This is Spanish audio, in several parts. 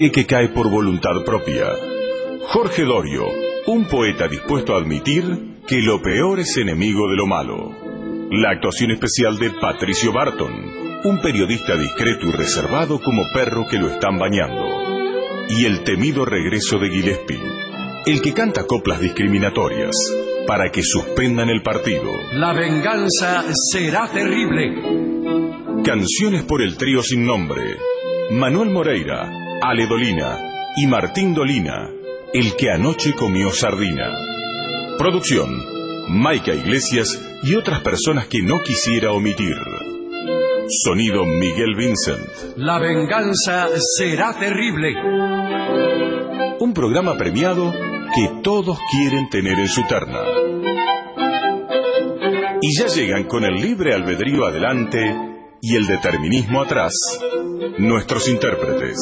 que cae por voluntad propia. Jorge Dorio, un poeta dispuesto a admitir que lo peor es enemigo de lo malo. La actuación especial de Patricio Barton, un periodista discreto y reservado como perro que lo están bañando. Y el temido regreso de Gillespie, el que canta coplas discriminatorias para que suspendan el partido. La venganza será terrible. Canciones por el trío sin nombre. Manuel Moreira, Ale Dolina y Martín Dolina, el que anoche comió sardina. Producción, Maica Iglesias y otras personas que no quisiera omitir. Sonido Miguel Vincent. La venganza será terrible. Un programa premiado que todos quieren tener en su terna. Y ya llegan con el libre albedrío adelante y el determinismo atrás, nuestros intérpretes.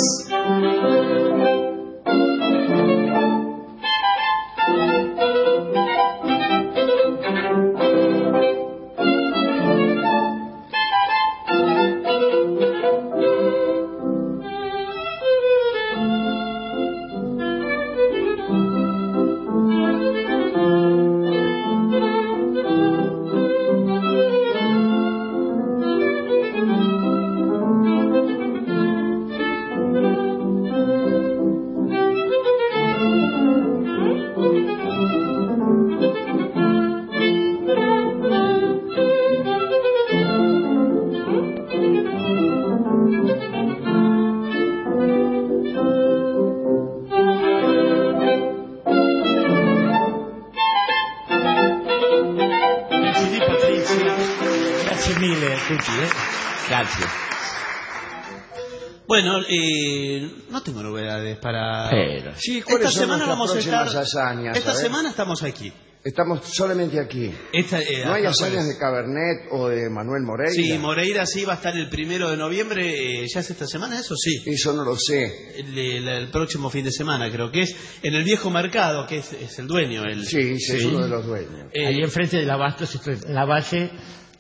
Bueno, no tengo novedades para... Sí, esta semana vamos a estar... hazañas, esta semana estamos aquí. Estamos solamente aquí. ¿No hay hazañas de Cabernet o de Manuel Moreira? Sí, Moreira sí va a estar el 1 de noviembre. ¿Ya es esta semana eso? Sí. Eso no lo sé. El próximo fin de semana creo que es. En el Viejo Mercado, que es el dueño. Sí, es uno de los dueños. Ahí enfrente del abasto, en la Valle...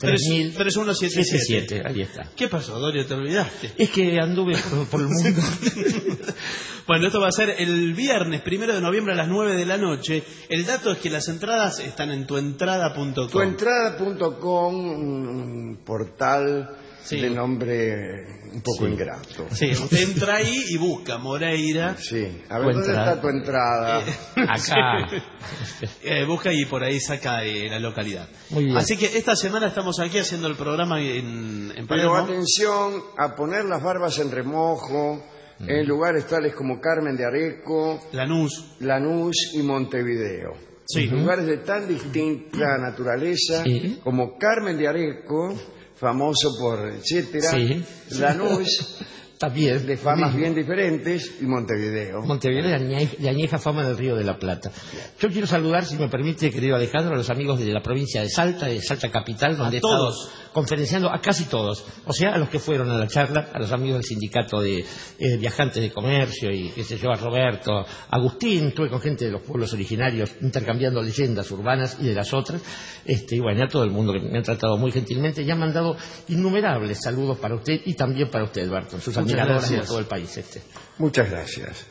3177. Ahí está. ¿Qué pasó, Dorio? ¿Te olvidaste? Es que anduve por el mundo. Bueno, esto va a ser el viernes 1 de noviembre a las 9 de la noche. El dato es que las entradas están en tuentrada.com. Tuentrada.com, un portal de nombre un poco ingrato. Sí, usted entra ahí y busca Moreira. Sí, a ver, ¿dónde está tu entrada? Acá. Busca y por ahí saca la localidad. Muy bien. Así que esta semana estamos aquí haciendo el programa en Pero Palermo. atención a poner las barbas en remojo en lugares tales como Carmen de Areco, Lanús y Montevideo. Sí. Lugares de tan distinta naturaleza como Carmen de Areco, famoso por etcétera, Lanús, también de famas bien diferentes, y Montevideo. Montevideo de añeja fama del Río de la Plata. Yo quiero saludar, si me permite, querido Alejandro, a los amigos de la provincia de Salta Capital, donde he estado conferenciando, a casi todos, o sea, a los que fueron a la charla, a los amigos del sindicato de viajantes de comercio y qué sé yo, a Roberto, a Agustín, estuve con gente de los pueblos originarios intercambiando leyendas urbanas y de las otras, y bueno, a todo el mundo que me han tratado muy gentilmente y han mandado innumerables saludos para usted y también para usted, Barton, sus admiradores de todo el país. Muchas gracias.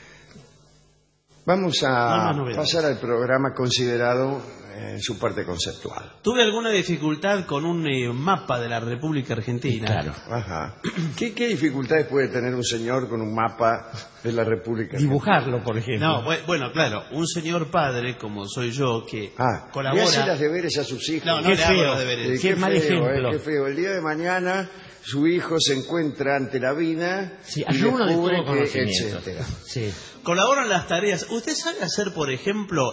Vamos a pasar al programa considerado en su parte conceptual. Tuve alguna dificultad con un mapa de la República Argentina. Claro. Ajá. ¿Qué dificultades puede tener un señor con un mapa de la República Argentina? Dibujarlo, por ejemplo. No, bueno, claro, un señor padre como soy yo que colabora... ¿Le hace las deberes a sus hijos? No, le hago los deberes. Qué mal ejemplo. Qué feo. El día de mañana su hijo se encuentra ante la vida y ayuno descubre de todo que, conocimiento. etcétera. Sí. Colaboran las tareas. ¿Usted sabe hacer, por ejemplo,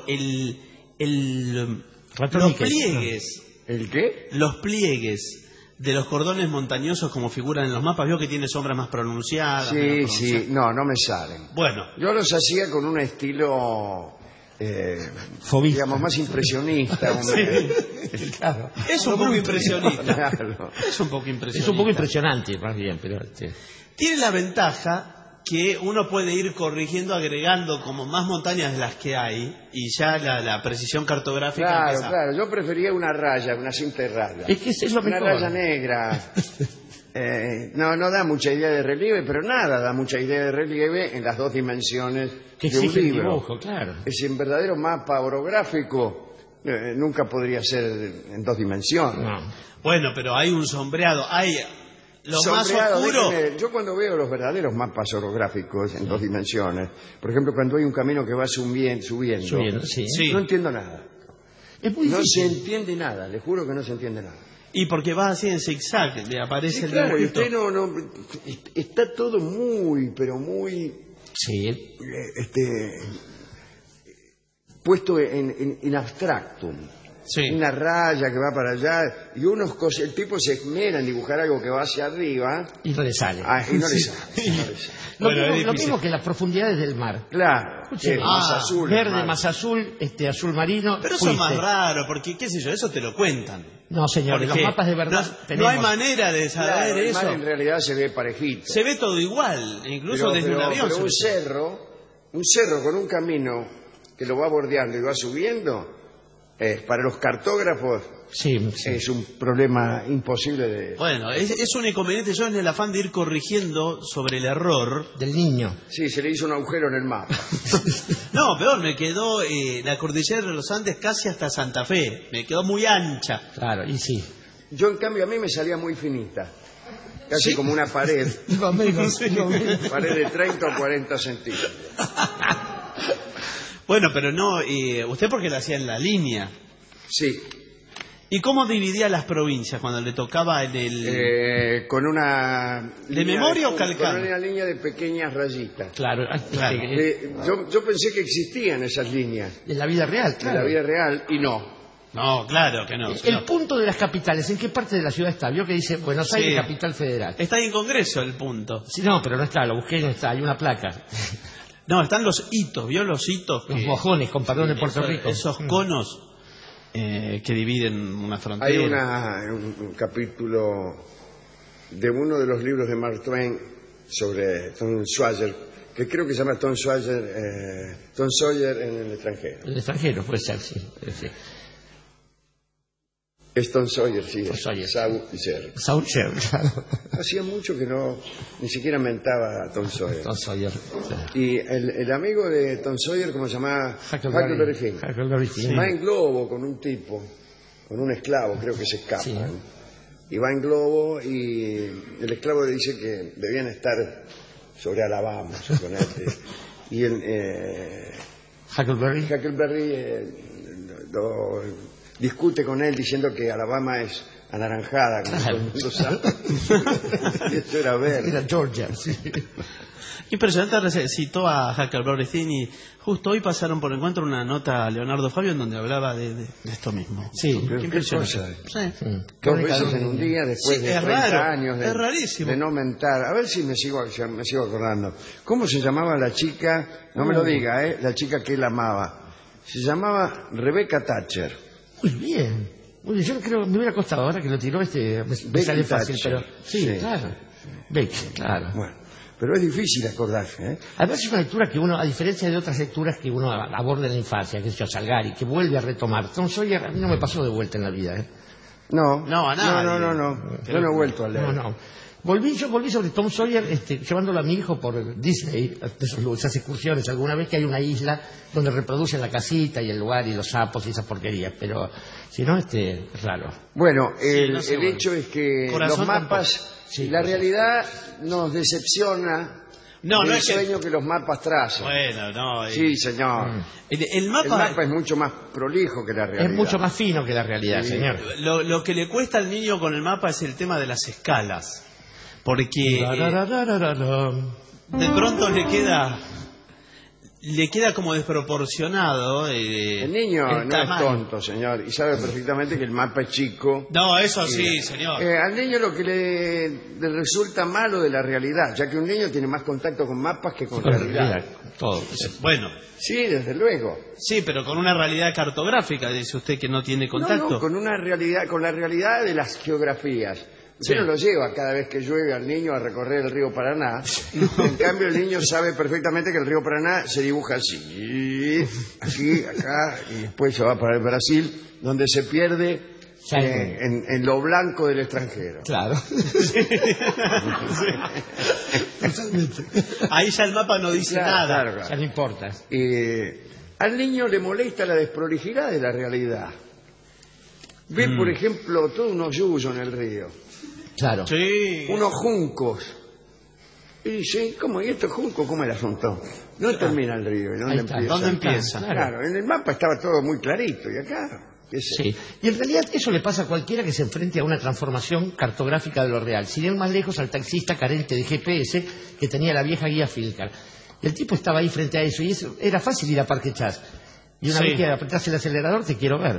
los pliegues? ¿El qué? Los pliegues de los cordones montañosos como figuran en los mapas. Veo que tiene sombras más pronunciadas. Sí. No me salen. Bueno. Yo los hacía con un estilo... digamos, más impresionista. Claro. Es un poco impresionista. Claro. Es un poco impresionante. Es un poco impresionante, más bien, pero... Tiene la ventaja que uno puede ir corrigiendo, agregando como más montañas de las que hay, y ya la precisión cartográfica empieza. Claro, yo prefería una raya, una cinta de raya. Es que es lo una mejor. Raya negra. no da mucha idea de relieve, pero nada da mucha idea de relieve en las dos dimensiones de un libro. Dibujo, claro. Es un verdadero mapa orográfico, nunca podría ser en dos dimensiones. No. Bueno, pero hay un sombreado, hay lo sombreado, más oscuro. Yo cuando veo los verdaderos mapas orográficos en dos dimensiones, por ejemplo, cuando hay un camino que va subiendo, sí. No entiendo nada. Es muy no difícil. se entiende nada, le juro que no se entiende nada. Y porque vas así en zigzag, le aparece el claro, dibujito. y usted está todo muy, pero muy puesto en abstracto. Sí. Una raya que va para allá y el tipo se esmera en dibujar algo que va hacia arriba y no le sale. Y no le sale. Lo mismo que las profundidades del mar. Claro. Más azul, verde, más azul, azul marino. Pero eso es más raro, porque qué sé yo, eso te lo cuentan. No, señor, los mapas de verdad no hay manera de saber eso. El mar en realidad se ve parejito. Se ve todo igual, incluso desde un avión. Pero un cerro con un camino que lo va bordeando y va subiendo, para los cartógrafos es un problema imposible de... Bueno, es un inconveniente. Yo en el afán de ir corrigiendo sobre el error del niño. Sí, se le hizo un agujero en el mapa. No, peor, me quedó la cordillera de los Andes casi hasta Santa Fe. Me quedó muy ancha. Claro, y sí. Yo, en cambio, a mí me salía muy finita. Casi como una pared. Pared de 30 o 40 centímetros. Bueno, pero no, usted porque lo hacía en la línea. Sí. ¿Y cómo dividía las provincias cuando le tocaba en el...? Con una... ¿De memoria o calcado? Con una línea de pequeñas rayitas. Claro. Yo pensé que existían esas líneas. En la vida real, claro. En la vida real, y no. No, claro que no. El punto de las capitales, ¿en qué parte de la ciudad está? Vio que dice Buenos Aires, capital federal. Está en Congreso el punto. Sí, no, pero no está, lo busqué y no está, hay una placa. No, están los hitos, ¿vio los hitos? Los mojones, con perdón, de Puerto Rico. Esos conos que dividen una frontera. Hay un capítulo de uno de los libros de Mark Twain sobre Tom Sawyer, que creo que se llama Tom Sawyer en el extranjero. El extranjero puede ser, sí. Es Tom Sawyer, sí. Sawyer, claro. Hacía mucho que ni siquiera mentaba a Tom Sawyer. Tom Sawyer. Y el amigo de Tom Sawyer, ¿cómo se llamaba? Huckleberry Finn. Va en globo con un tipo, con un esclavo, creo que se escapa. Sí. Y va en globo y el esclavo le dice que debían estar sobre Alabama, suponete. Y Huckleberry discute con él diciendo que Alabama es anaranjada, como todo el mundo sabe. Y esto era verde. Era Georgia, sí. Impresionante, citó a Huckleberry Finn y justo hoy pasaron por encuentro una nota a Leonardo Fabio en donde hablaba de esto mismo. Sí, qué impresionante. Sí. 2 veces en un día después de 30 años es rarísimo. De no mentar. A ver si me sigo acordando. ¿Cómo se llamaba la chica? No me lo diga, la chica que él amaba. Se llamaba Rebecca Thatcher. Muy bien. Yo creo que me hubiera costado, ahora que lo tiró me sale fácil, pero sí, claro. Becky, claro. Bueno, pero es difícil acordarse, ¿eh? Además es una lectura que uno, a diferencia de otras lecturas que uno aborda en la infancia, que es Salgari, que vuelve a retomar. Tom Sawyer a mí no me pasó de vuelta en la vida, ¿eh? No, a nadie. No. Yo no he vuelto a leer. No. Volví sobre Tom Sawyer llevándolo a mi hijo por Disney, esas excursiones, alguna vez que hay una isla donde reproducen la casita y el lugar y los sapos y esas porquerías, pero si no, es raro. Bueno, el hecho es que Corazón los mapas, la realidad nos decepciona. No es sueño que los mapas trazan. Bueno, no. Sí, señor. El mapa es mucho más prolijo que la realidad. Es mucho más fino que la realidad, señor. Lo que le cuesta al niño con el mapa es el tema de las escalas. Porque de pronto le queda como desproporcionado. El niño no es tonto, señor, y sabe perfectamente que el mapa es chico. No, eso sí, señor. Al niño lo que le resulta malo de la realidad, ya que un niño tiene más contacto con mapas que con realidad. Todo. Bueno. Sí, desde luego. Sí, pero con una realidad cartográfica, dice usted que no tiene contacto. No, con la realidad de las geografías. Usted no lo lleva cada vez que llueve al niño a recorrer el río Paraná. En cambio, el niño sabe perfectamente que el río Paraná se dibuja así, aquí, acá, y después se va para el Brasil, donde se pierde en lo blanco del extranjero. Claro. Ahí ya el mapa no dice nada. Claro. Ya no importa. Al niño le molesta la desprolijidad de la realidad. Ve, por ejemplo, todos unos yuyos en el río. Claro. Sí. Unos juncos. Y dice, ¿cómo? ¿Y estos juncos? ¿Cómo el asunto? ¿Dónde termina el río? ¿Y dónde empieza? ¿Dónde empieza? Claro, en el mapa estaba todo muy clarito. ¿Y acá? ¿Qué sé? Sí, y en realidad eso le pasa a cualquiera que se enfrente a una transformación cartográfica de lo real. Sin ir más lejos al taxista carente de GPS que tenía la vieja guía Filcar. El tipo estaba ahí frente a eso y eso era fácil ir a Parque Chas. Y una vez que apretás el acelerador, te quiero ver.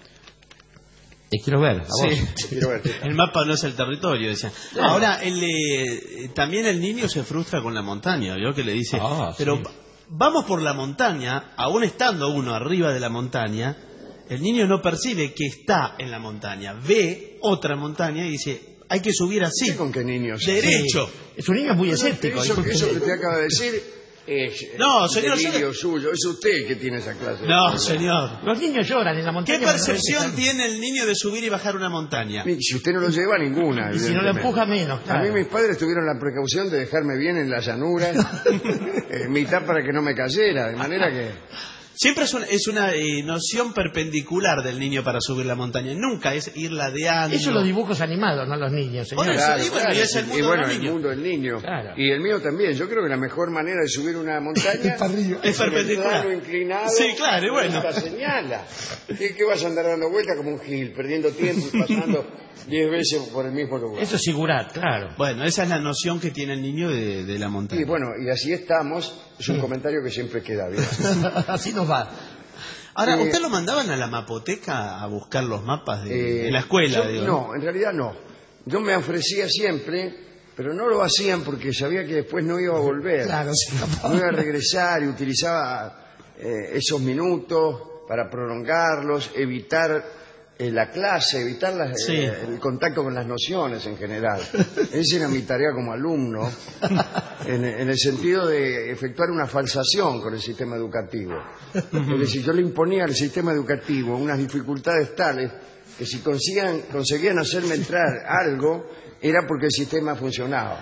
Te quiero ver, a vos. Sí. El mapa no es el territorio, decía. Claro. Ahora, también el niño se frustra con la montaña, ¿vio? Que le dice, pero vamos por la montaña, aún estando uno arriba de la montaña, el niño no percibe que está en la montaña, ve otra montaña y dice, hay que subir así. ¿Con qué niño? Derecho. Es un niño muy escéptico. Eso que te acaba de decir es señor, delirio suyo. Es usted el que tiene esa clase. No, señor. Los niños lloran en la montaña. ¿Qué percepción tiene el niño de subir y bajar una montaña? Si usted no lo lleva, ninguna. Y si no lo empuja, menos. Claro. A mí mis padres tuvieron la precaución de dejarme bien en la llanura, mitad para que no me cayera, de manera que... Siempre es una noción perpendicular del niño para subir la montaña. Nunca es ir ladeando. Eso los dibujos animados, no los niños, señor. Claro, y es el mundo el mundo del niño. Claro. Y el mío también. Yo creo que la mejor manera de subir una montaña es perpendicular. plano inclinado. Sí, claro, y bueno. La señala. ¿Qué vas a andar dando vueltas como un gil, perdiendo tiempo y pasando 10 veces por el mismo lugar? Eso es sigurat, claro. Bueno, esa es la noción que tiene el niño de la montaña. Y bueno, y así estamos. Es un comentario que siempre queda bien. Así nos va. Ahora, ¿usted lo mandaban a la mapoteca a buscar los mapas de la escuela? No, en realidad no. Yo me ofrecía siempre, pero no lo hacían porque sabía que después no iba a volver. Claro, sí. No iba a regresar y utilizaba esos minutos para prolongarlos, evitar la clase, evitar el contacto con las nociones en general. Esa era mi tarea como alumno, en el sentido de efectuar una falsación con el sistema educativo. Es decir, yo le imponía al sistema educativo unas dificultades tales que si conseguían hacerme entrar algo, era porque el sistema funcionaba.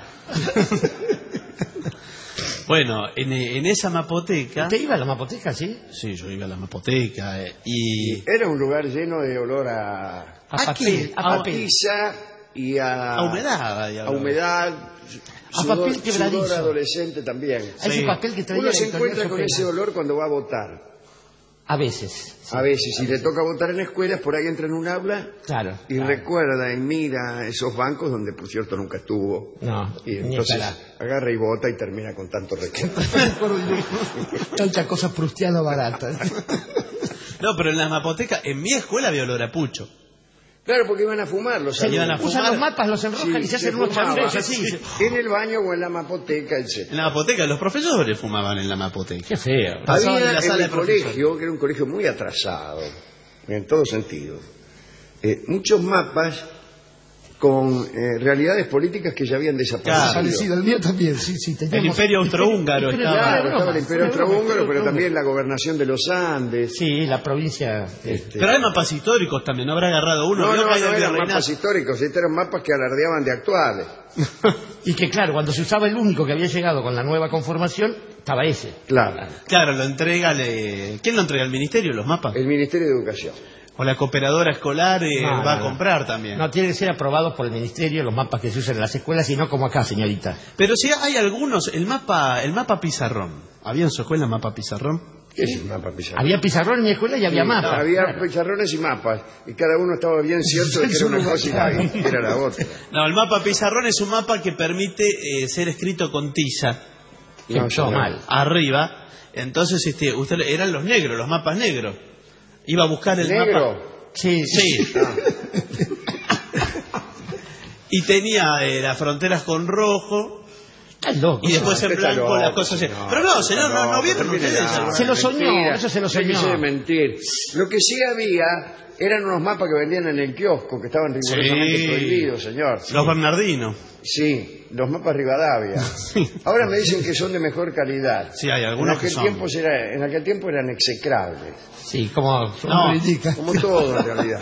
Bueno, en esa mapoteca... ¿Usted iba a la mapoteca, sí? Sí, yo iba a la mapoteca y... Era un lugar lleno de olor a papel, a pizza y a humedad. A humedad, papel quebradizo. Sudor adolescente también. Ese papel que traía Uno se el encuentra con Sopena. ese olor cuando va a votar. A veces. Sí. A veces, si le toca votar en escuelas, por ahí entra en un aula Claro. y recuerda y mira esos bancos donde, por cierto, nunca estuvo. No, Y ni entonces estará. agarra y vota y termina con tanto recuerdo. Tanta cosa prustiana barata. No, pero en las mapotecas, en mi escuela había olor a pucho. Claro, porque iban a fumar los Iban a alumnos. Usan los mapas, los enroscan y se hacen unos fumaba. chambres así. En el baño o en la mapoteca, etc. En la mapoteca, los profesores fumaban en la mapoteca. Qué feo. Pasaban en Había la en sala mi de profesores. colegio, que era un colegio muy atrasado, en todo sentido, muchos mapas con realidades políticas que ya habían desaparecido. El mío también, sí. El Imperio Austrohúngaro estaba. Claro, estaba el Imperio Austrohúngaro, pero también la gobernación de los Andes. Sí, la provincia. Pero hay mapas históricos también, ¿no habrá agarrado uno? No, Vio que hay del eran virreinato. mapas históricos, estos eran mapas que alardeaban de actuales. Y que claro, cuando se usaba el único que había llegado con la nueva conformación, estaba ese. Claro, Claro, lo entrega... ¿Quién lo entrega? ¿El ministerio, los mapas? el Ministerio de Educación. O la cooperadora escolar No, va a no. comprar también. No, tiene que ser aprobados por el ministerio los mapas que se usan en las escuelas y no como acá, señorita. Pero si hay algunos, el mapa pizarrón. ¿Había en su escuela mapa pizarrón? ¿Qué es el mapa pizarrón? Había pizarrón en mi escuela y había Sí, mapas. había Claro. pizarrones y mapas, y cada uno estaba bien cierto de que era una cosa y que era la otra. No, el mapa pizarrón es un mapa que permite ser escrito con tiza Que No, todo señor. mal. arriba. Entonces, usted eran los negros, los mapas negros. Iba a buscar el ¿Negro? mapa. Sí. Sí. Y tenía las fronteras con rojo Y después en blanco las cosas así. Pero no, señor, no vieron ustedes. Se lo soñó, eso se lo soñó. No mentir. Lo que sí había eran unos mapas que vendían en el kiosco, que estaban rigurosamente prohibidos, señor. Los Bernardinos. Sí, los mapas Rivadavia. Ahora me dicen que son de mejor calidad. Sí, hay algunos que son. En aquel tiempo eran execrables. Sí, como indica. Como todo en realidad.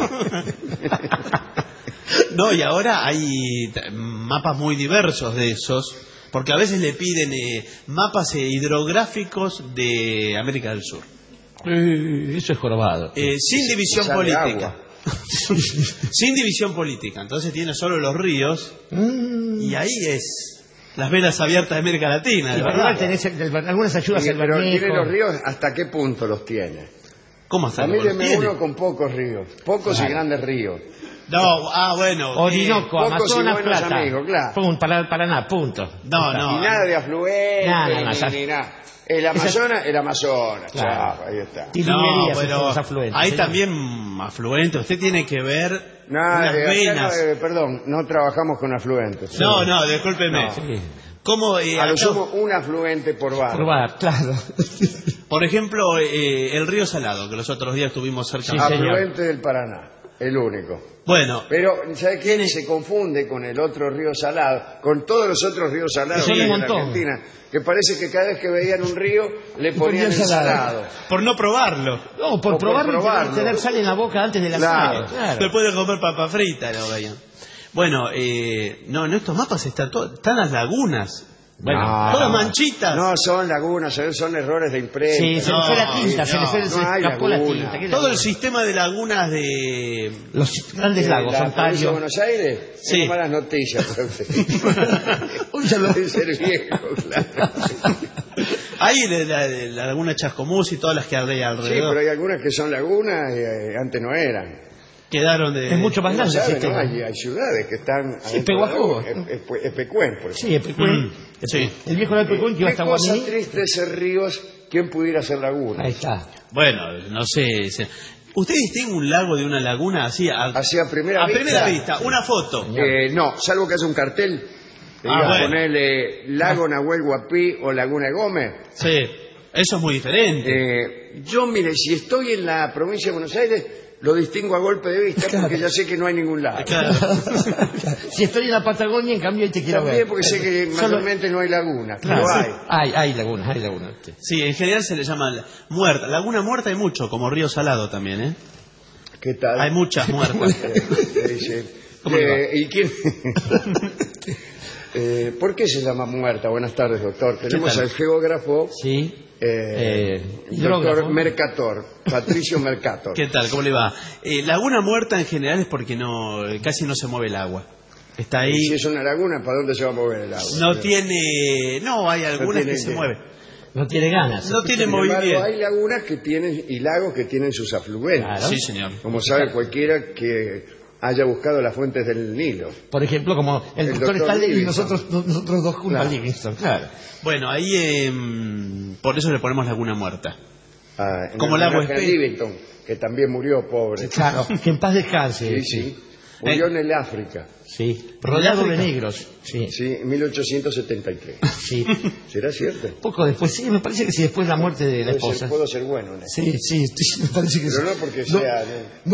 No, y ahora hay mapas muy diversos de esos, porque a veces le piden mapas hidrográficos de América del Sur. Eso es jorobado. Sin división política. Sin división política. Entonces tiene solo los ríos y ahí es las venas abiertas de América Latina. De verdad. Tenés algunas ayudas al Pero Bermejo. ¿tiene los ríos hasta qué punto los tiene? ¿Cómo hasta Famíliame uno con pocos ríos, pocos y grandes ríos. No, bueno. Orinoco, Amazonas, Plata. Amigos, claro. Paraná, punto. No. Y nada de afluentes, ni nada. El Amazonas, claro, ahí está. No, pero afluentes, hay señor. también afluentes. Usted tiene que ver unas venas. Perdón, no trabajamos con afluentes. No, discúlpeme. No. Sí. ¿Cómo, a lo sumo un afluente por bar. Por bar, claro. Por ejemplo, el río Salado, que los otros días estuvimos cerca. Sí, afluente del Paraná, el único. Bueno. Pero, ¿sabe qué? Se confunde con el otro río Salado, con todos los otros ríos salados que que hay hay en un montón. Argentina, que parece que cada vez que veían un río le ponían el salado. Por no probarlo. No, por probarlo y tener sal en la boca antes de la Claro. sal. Claro. Se puede comer papa frita, lo veían. Bueno, en estos mapas están las lagunas. Bueno, todas manchitas. No son lagunas, son errores de imprenta. Sí, se le fue la tinta, se le fue escapó la laguna. tinta. Todo el sistema de lagunas de los grandes lagos, la Ontario. provincia de Buenos Aires, Sí. tengo malas noticias para usted. Debe ser viejo, claro. Ahí la laguna Chascomús y todas las que hay Sí, alrededor. pero hay algunas que son lagunas y antes no eran. Quedaron de... Es mucho más grande el ¿Sabe, sistema. no? Hay ciudades que están... Pehuajó. Epecuén, por ejemplo. Sí, Epecuén. Sí. El viejo de Epecuén que iba Qué hasta cosa Guamaní. triste ser ríos, ¿quién pudiera ser laguna? Ahí está. Bueno, no sé. ¿Usted distingue un lago de una laguna así? Así a primera vista. primera vista, una foto. No, salvo que haya un cartel que diga bueno. ponerle Lago Nahuel Huapi o Laguna de Gómez. Sí, eso es muy diferente. Yo, mire, si estoy en la provincia de Buenos Aires, lo distingo a golpe de vista porque ya sé que no hay ningún lago. Claro. Si estoy en la Patagonia, en cambio, ahí te quiero También ver. porque sé que mayormente no hay laguna, Claro. pero hay. Hay lagunas. Sí. Sí, en general se le llama muerta. Laguna muerta hay mucho, como río Salado también, ¿eh? ¿Qué tal? Hay muchas muertas. ¿Cómo le va? ¿Y quién? ¿Por qué se llama muerta? Buenas tardes, doctor. Tenemos al geógrafo, Sí. doctor Mercator, Patricio Mercator. ¿Qué tal? ¿Cómo le va? Laguna muerta en general es porque casi no se mueve el agua. Está ahí. Si es una laguna, ¿para dónde se va a mover el agua? Hay algunas que se mueven. No tiene ganas. No tiene Sin embargo, movimiento. hay lagunas que tienen y lagos que tienen sus afluentes. Claro. Sí, señor. Como sabe cualquiera que haya buscado las fuentes del Nilo. Por ejemplo, como el doctor Stanley y Livingston. nosotros dos junto Claro. a Livingston. Claro. Bueno, ahí por eso le ponemos laguna muerta. En Como el agua homenaje a Livingston, que también murió, pobre. Claro, que en paz descanse. Sí. Murió en el África. Sí. Rodeado de África? negros. Sí. Sí, en 1873. Sí. ¿Será cierto? Poco después, sí, me parece que sí, después de la muerte de la esposa. Puedo ser bueno en eso. Sí, me parece que Pero sí. no porque sea...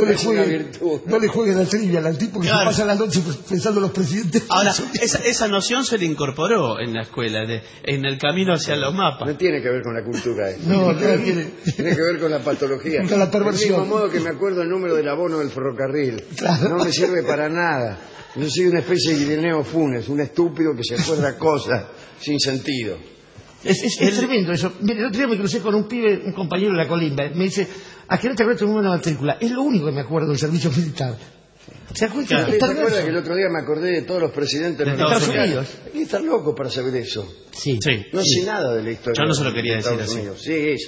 No le jueguen al trivial al tipo que Claro. se pasa la noche pensando en los presidentes. Ahora, esa noción se le incorporó en la escuela, en el camino hacia los mapas. No tiene que ver con la cultura esto. No tiene. Tiene que ver con la patología. Con la perversión. Del mismo modo que me acuerdo el número del abono del ferrocarril. Claro. No me sirve para nada. Yo soy una especie de Ireneo Funes, un estúpido que se acuerda cosas sin sentido. Es tremendo eso. Mire, el otro día me crucé con un pibe, un compañero de la Colimba. Me dice, ¿a qué no te acuerdas tu número de matrícula? Es lo único que me acuerdo del servicio militar. ¿Se acuerda? Claro. ¿Se acuerda que el otro día me acordé de todos los presidentes De Estados Unidos? Hay que estar loco para saber eso. Sí. Sí. No sé nada de la historia. Yo no se lo quería de decir Estados así. Unidos.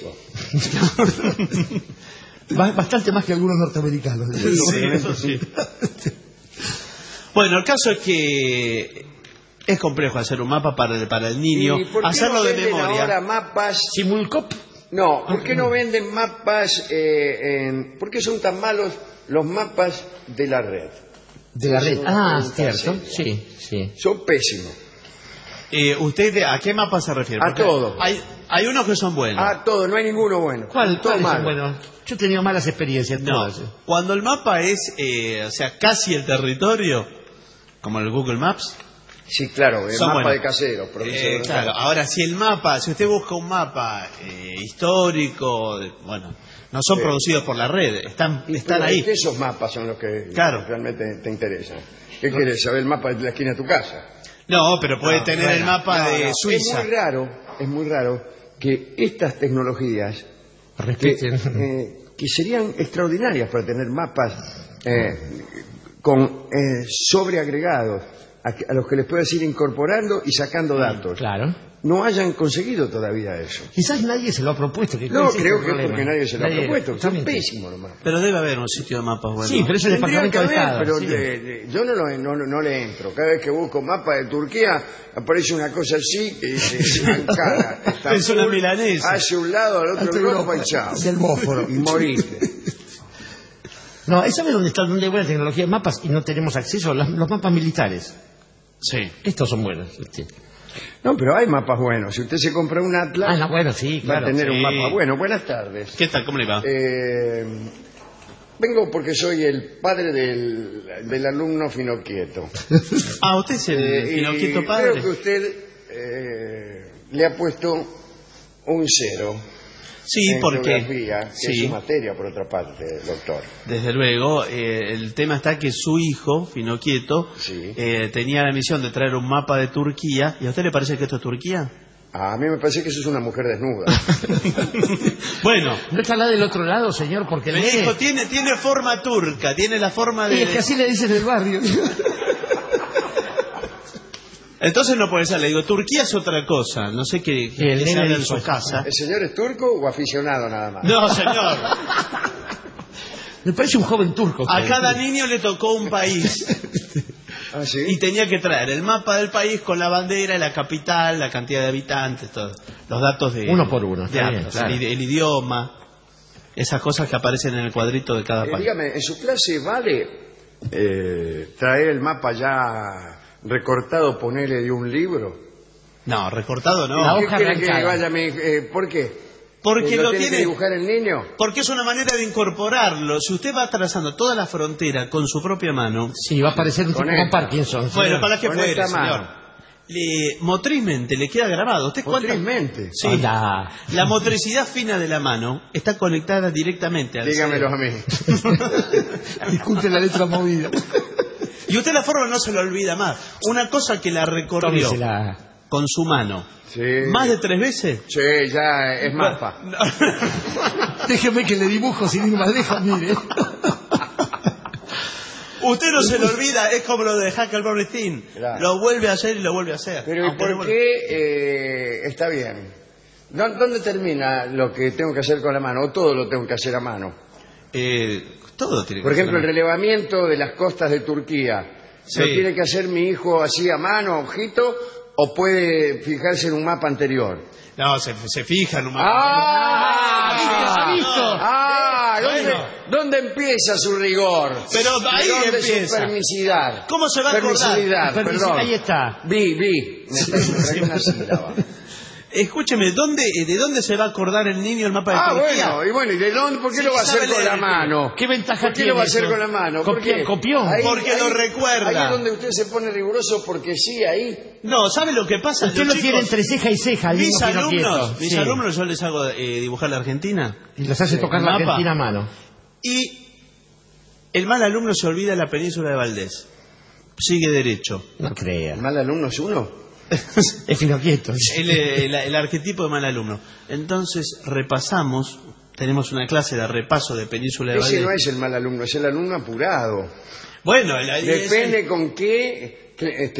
Sí, eso. Bastante más que algunos norteamericanos. Sí, eso sí. Bueno, el caso es que es complejo hacer un mapa para el niño, ¿Y por qué hacerlo no de venden memoria. ahora mapas? Simulcop. No, ¿por qué no venden mapas? ¿Por qué son tan malos los mapas de la red? De la red. Es una Ah, pregunta cierto. seria. Sí. Son pésimos. ¿Usted a qué mapa se refiere? A todo. Hay unos que son buenos. A todo, no hay ninguno bueno. ¿Cuáles son buenos? Yo he tenido malas experiencias. No, cuando el mapa es, o sea, casi el territorio, como el Google Maps. Sí, claro, el mapa buenos. De caseros. Claro, ahora si usted busca un mapa histórico, bueno, no son producidos por la red, están ahí. Esos mapas son los que realmente te interesan. ¿Qué quieres? ¿Saber el mapa de la esquina de tu casa? No, pero puede tener el mapa de Suiza. Es muy raro que estas tecnologías que serían extraordinarias para tener mapas con sobreagregados a los que les puedes ir incorporando y sacando datos. Claro. No hayan conseguido todavía eso. Quizás nadie se lo ha propuesto. No, creo que es porque nadie se lo ha propuesto. Son pésimos los mapas. Pero debe haber un sitio de mapas bueno. Sí, pero es el departamento de Estado. Pero yo no le entro. Cada vez que busco mapa de Turquía aparece una cosa así que se encara. Es una milanesa. Hacia un lado, al otro Europa y chao. Del Bósforo. Y moriste. No, ¿sabe dónde hay buena tecnología de mapas y no tenemos acceso? Los mapas militares. Sí. Estos son buenos. No, pero hay mapas buenos. Si usted se compra un Atlas, bueno, sí, claro, va a tener un mapa bueno. Buenas tardes. ¿Qué tal? ¿Cómo le va? Vengo porque soy el padre del alumno Finocchieto. Usted es el Finocchieto padre. Creo que usted le ha puesto un 0. Sí, porque geografía, que es su materia, por otra parte, doctor. Desde luego, el tema está que su hijo, Finocchieto, tenía la misión de traer un mapa de Turquía. ¿Y a usted le parece que esto es Turquía? A mí me parece que eso es una mujer desnuda. Bueno, ¿no está la del otro lado, señor? Porque mi hijo tiene forma turca, tiene la forma de... Y es que así le dicen del barrio. Entonces no puede ser, le digo, Turquía es otra cosa, no sé qué se habla en su casa. ¿El señor es turco o aficionado nada más? No, señor. Me parece un joven turco. A cada niño le tocó un país. ¿Ah, sí? Y tenía que traer el mapa del país con la bandera, la capital, la cantidad de habitantes, todos los datos de... Uno por uno. Bien, claro. el idioma, esas cosas que aparecen en el cuadrito de cada país. Dígame, ¿en su clase vale traer el mapa ya recortado, ponele de un libro? No, recortado no. La hoja quiere que vaya ¿por qué? Porque ¿Lo tiene que dibujar el niño? Porque es una manera de incorporarlo. Si usted va trazando toda la frontera con su propia mano... Sí, va a parecer un tipo con Parkinson. Bueno, para que con fuera, esta señor. Motrizmente le queda grabado. ¿Usted ¿Motrizmente? Sí. Hola. La motricidad fina de la mano está conectada directamente al Dígamelo a mí. Discute la letra movida. Y usted la forma no se la olvida más. Una cosa que la recorrió con su mano. Sí. ¿Más de 3 veces? Sí, ya es mapa. No. Déjeme que le dibujo sin ir más lejos, mire. Usted no se lo olvida, es como lo de Huckleberry Finn. Claro. Lo vuelve a hacer y lo vuelve a hacer. Pero ¿y por qué está bien? ¿Dónde termina lo que tengo que hacer con la mano? ¿O todo lo tengo que hacer a mano? Todo tiene que Por ejemplo, hacer el relevamiento de las costas de Turquía. ¿Lo tiene que hacer mi hijo así a mano, ojito? ¿O puede fijarse en un mapa anterior? No, se fija en un mapa. ¿Dónde empieza su rigor? Pero ahí ¿Dónde empieza. Su permisidad? ¿Cómo se va a acordar? Perdón. Ahí está. Vi. Me una sílaba. Escúcheme, ¿de dónde se va a acordar el niño el mapa de Turquía? ¿Y de dónde? ¿Por qué lo va a hacer con la mano? ¿Qué ventaja tiene? ¿Por qué lo va a hacer con la mano? Copión. Porque lo recuerda. Ahí es donde usted se pone riguroso porque sí, ahí. No, ¿sabe lo que pasa? Usted lo tiene entre ceja y ceja. Mis alumnos yo les hago dibujar la Argentina. Y les hace tocar la Argentina a mano. Y el mal alumno se olvida de la península de Valdés. Sigue derecho. No crea. ¿El mal alumno es uno? Es Finocchieto. El arquetipo de mal alumno. Entonces repasamos, tenemos una clase de repaso de Península de Valdés. Ese no es el mal alumno, es el alumno apurado. Bueno, depende con qué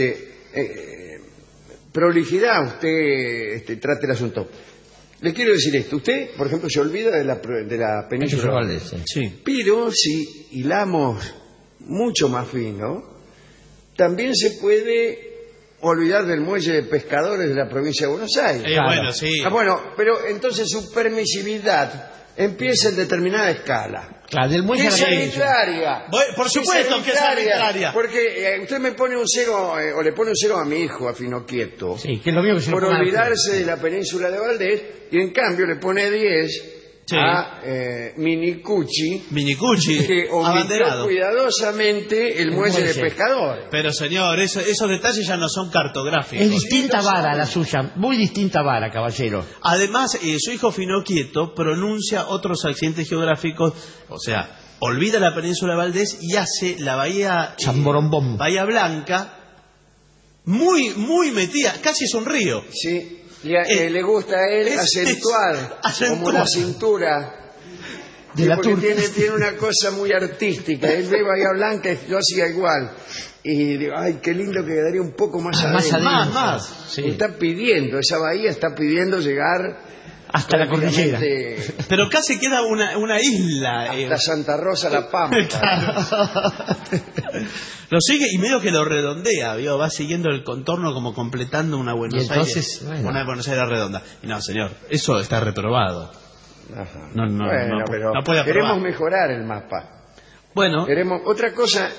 prolijidad usted trate el asunto. Le quiero decir esto, usted, por ejemplo, se olvida de la Península de Valdés. Sí. Pero si hilamos mucho más fino, también se puede olvidar del muelle de pescadores de la provincia de Buenos Aires. Bueno, sí. Bueno, pero entonces su permisividad empieza en determinada escala. Claro, del muelle ¿Qué sanitaria? Por supuesto que es sanitaria. Porque usted me pone un cero, o le pone un cero a mi hijo, a Finoquieto, sí, que es lo mismo que se por olvidarse de la península de Valdés, y en cambio le pone 10 a Minicucci, que omitió cuidadosamente el muelle de pescadores. Pero señor, esos detalles ya no son cartográficos. Es distinta vara la suya, muy distinta vara, caballero. Además, su hijo Finoquieto pronuncia otros accidentes geográficos, o sea, olvida la península de Valdés y hace la bahía Bahía Blanca muy, muy metida, casi es un río. Sí. Y le gusta a él acentuar como la cintura de la porque tiene una cosa muy artística. Él ve Bahía Blanca y yo hacía igual. Y digo, ay, qué lindo que quedaría un poco más adentro. Más. Sí. Está pidiendo, esa bahía está pidiendo llegar hasta la cordillera. Pero casi queda una isla. Hasta Santa Rosa la Pampa. Lo sigue y medio que lo redondea, ¿vio? Va siguiendo el contorno como completando una Buenos Aires. Bueno. Una Buenos Aires redonda. Y no, señor, eso está reprobado. Ajá. No pero puede aprobar. Queremos mejorar el mapa. Bueno. Otra cosa,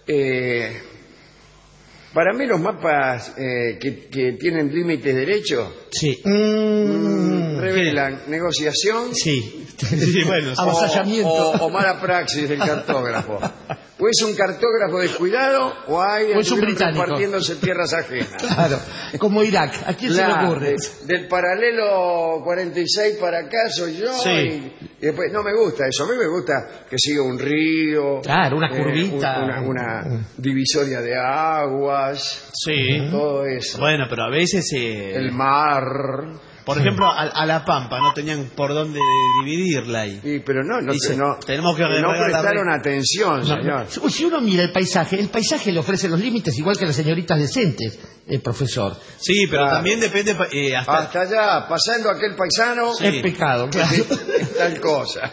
para mí los mapas que tienen límites derechos revelan negociación, bueno, o mala praxis del cartógrafo. O es un cartógrafo descuidado o hay un británico repartiéndose tierras ajenas. Claro, como Irak. ¿A quién se le ocurre? Del paralelo 46 para acá soy yo. Y después, no me gusta eso. A mí me gusta que siga un río. Claro, una curvita. Una divisoria de aguas. Sí. Todo eso. Bueno, pero a veces... el mar... Por ejemplo, a La Pampa no tenían por dónde dividirla ahí. Sí, pero tenemos que no prestaron atención, señor. Si uno mira el paisaje le ofrece los límites igual que las señoritas decentes, profesor. Sí, pero también depende... hasta allá, pasando aquel paisano... Es pecado, claro. Tal cosa.